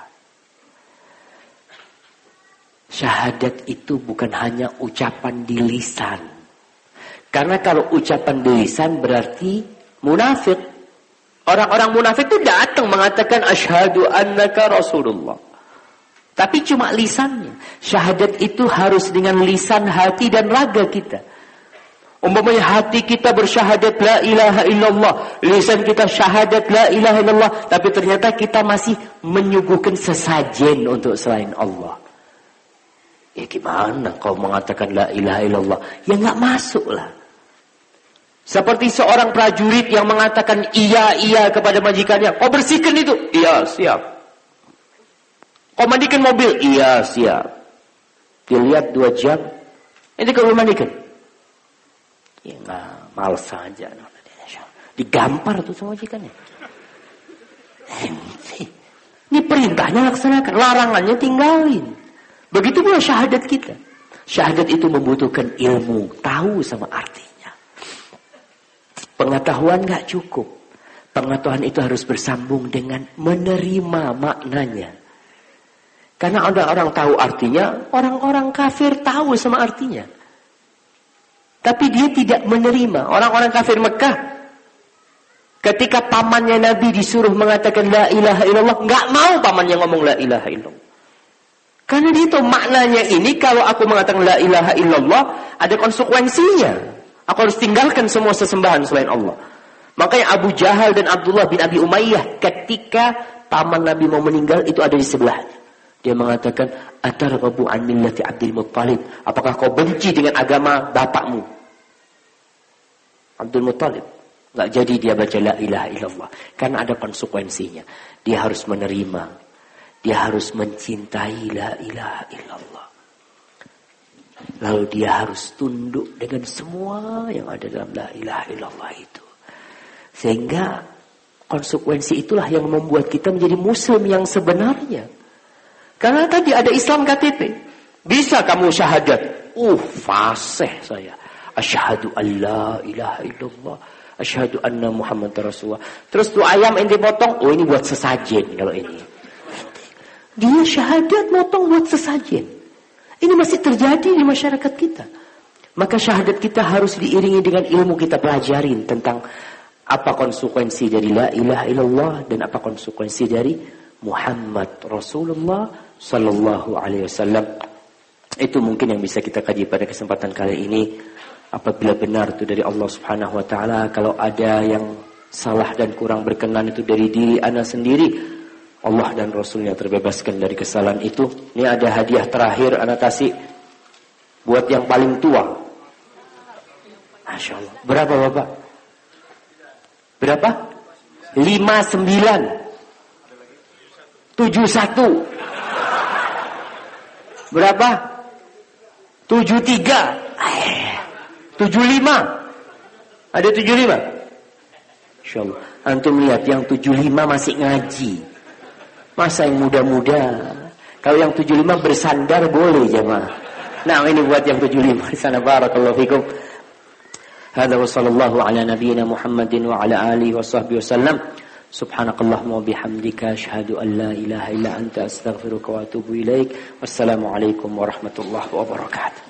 Syahadat itu bukan hanya ucapan di lisan. Karena kalau ucapan di lisan berarti munafik. Orang-orang munafik itu datang mengatakan asyhadu annaka rasulullah. Tapi cuma lisannya. Syahadat itu harus dengan lisan, hati dan raga kita. Umpamanya hati kita bersyahadat la ilaha illallah, lisan kita syahadat la ilaha illallah, tapi ternyata kita masih menyuguhkan sesajen untuk selain Allah. Ya gimana kau mengatakan la ilaha illallah? Ya nggak masuk lah. Seperti seorang prajurit yang mengatakan iya iya kepada majikannya, kau bersihkan itu, iya siap. Kau mandikan mobil, iya siap. Dilihat dua jam, ini kau mandikan. Ya nggak, males saja. Digampar tuh sama majikannya. Ini perintahnya laksanakan, larangannya tinggalin. Begitu pula syahadat kita. Syahadat itu membutuhkan ilmu, tahu sama artinya. Pengetahuan gak cukup. Pengetahuan itu harus bersambung dengan menerima maknanya. Karena orang-orang tahu artinya, orang-orang kafir tahu sama artinya. Tapi dia tidak menerima. Orang-orang kafir Mekah, ketika pamannya Nabi disuruh mengatakan la ilaha illallah, nggak mau pamannya ngomong la ilaha illallah. Karena dia tahu maknanya ini, kalau aku mengatakan la ilaha illallah, ada konsekuensinya. Aku harus tinggalkan semua sesembahan selain Allah. Makanya Abu Jahal dan Abdullah bin Abi Umayyah, ketika paman Nabi mau meninggal, itu ada di sebelahnya. Dia mengatakan, atarghabu an millati Abdul Muttalib. Apakah kau benci dengan agama bapakmu Abdul Muttalib? Nggak jadi dia baca la ilaha illallah. Karena ada konsekuensinya. Dia harus menerima. Dia harus mencintai la ilaha illallah. Lalu dia harus tunduk dengan semua yang ada dalam la ilaha illallah itu. Sehingga konsekuensi itulah yang membuat kita menjadi muslim yang sebenarnya. Karena tadi ada Islam K T P. Bisa kamu syahadat. Uh, fasih saya. Asyhadu an la ilaha illallah. Asyhadu anna Muhammad Rasulullah. Terus tuh ayam ente potong, oh ini buat sesajen kalau ini. Dia syahadat motong buat sesajen. Ini masih terjadi di masyarakat kita. Maka syahadat kita harus diiringi dengan ilmu kita pelajarin tentang apa konsekuensi dari la ilaha illallah dan apa konsekuensi dari Muhammad Rasulullah sallallahu alaihi wasallam. Itu mungkin yang bisa kita kaji pada kesempatan kali ini. Apabila benar itu dari Allah Subhanahu wa taala, kalau ada yang salah dan kurang berkenan itu dari diri ana sendiri, Allah dan Rasulnya terbebaskan dari kesalahan itu. Ini ada hadiah terakhir ana kasih buat yang paling tua. Masya Allah. Berapa Bapak? Berapa? lima sembilan tujuh satu. Berapa? tujuh tiga. tujuh lima. Ada tujuh lima? Insyaallah. Antum lihat yang tujuh lima masih ngaji. Masa yang muda-muda. Kalau yang tujuh lima bersandar boleh jemaah. Nah, ini buat yang tujuh lima di sana. Barakallahu fikum. Hadza wa sallallahu ala nabiyyina Muhammadin wa ala alihi wa sahbihi wasallam. Subhanakallahumma wa bihamdika asyhadu an la ilaha illa anta astaghfiruka wa atubu ilaik. Wassalamu alaikum warahmatullahi wabarakatuh.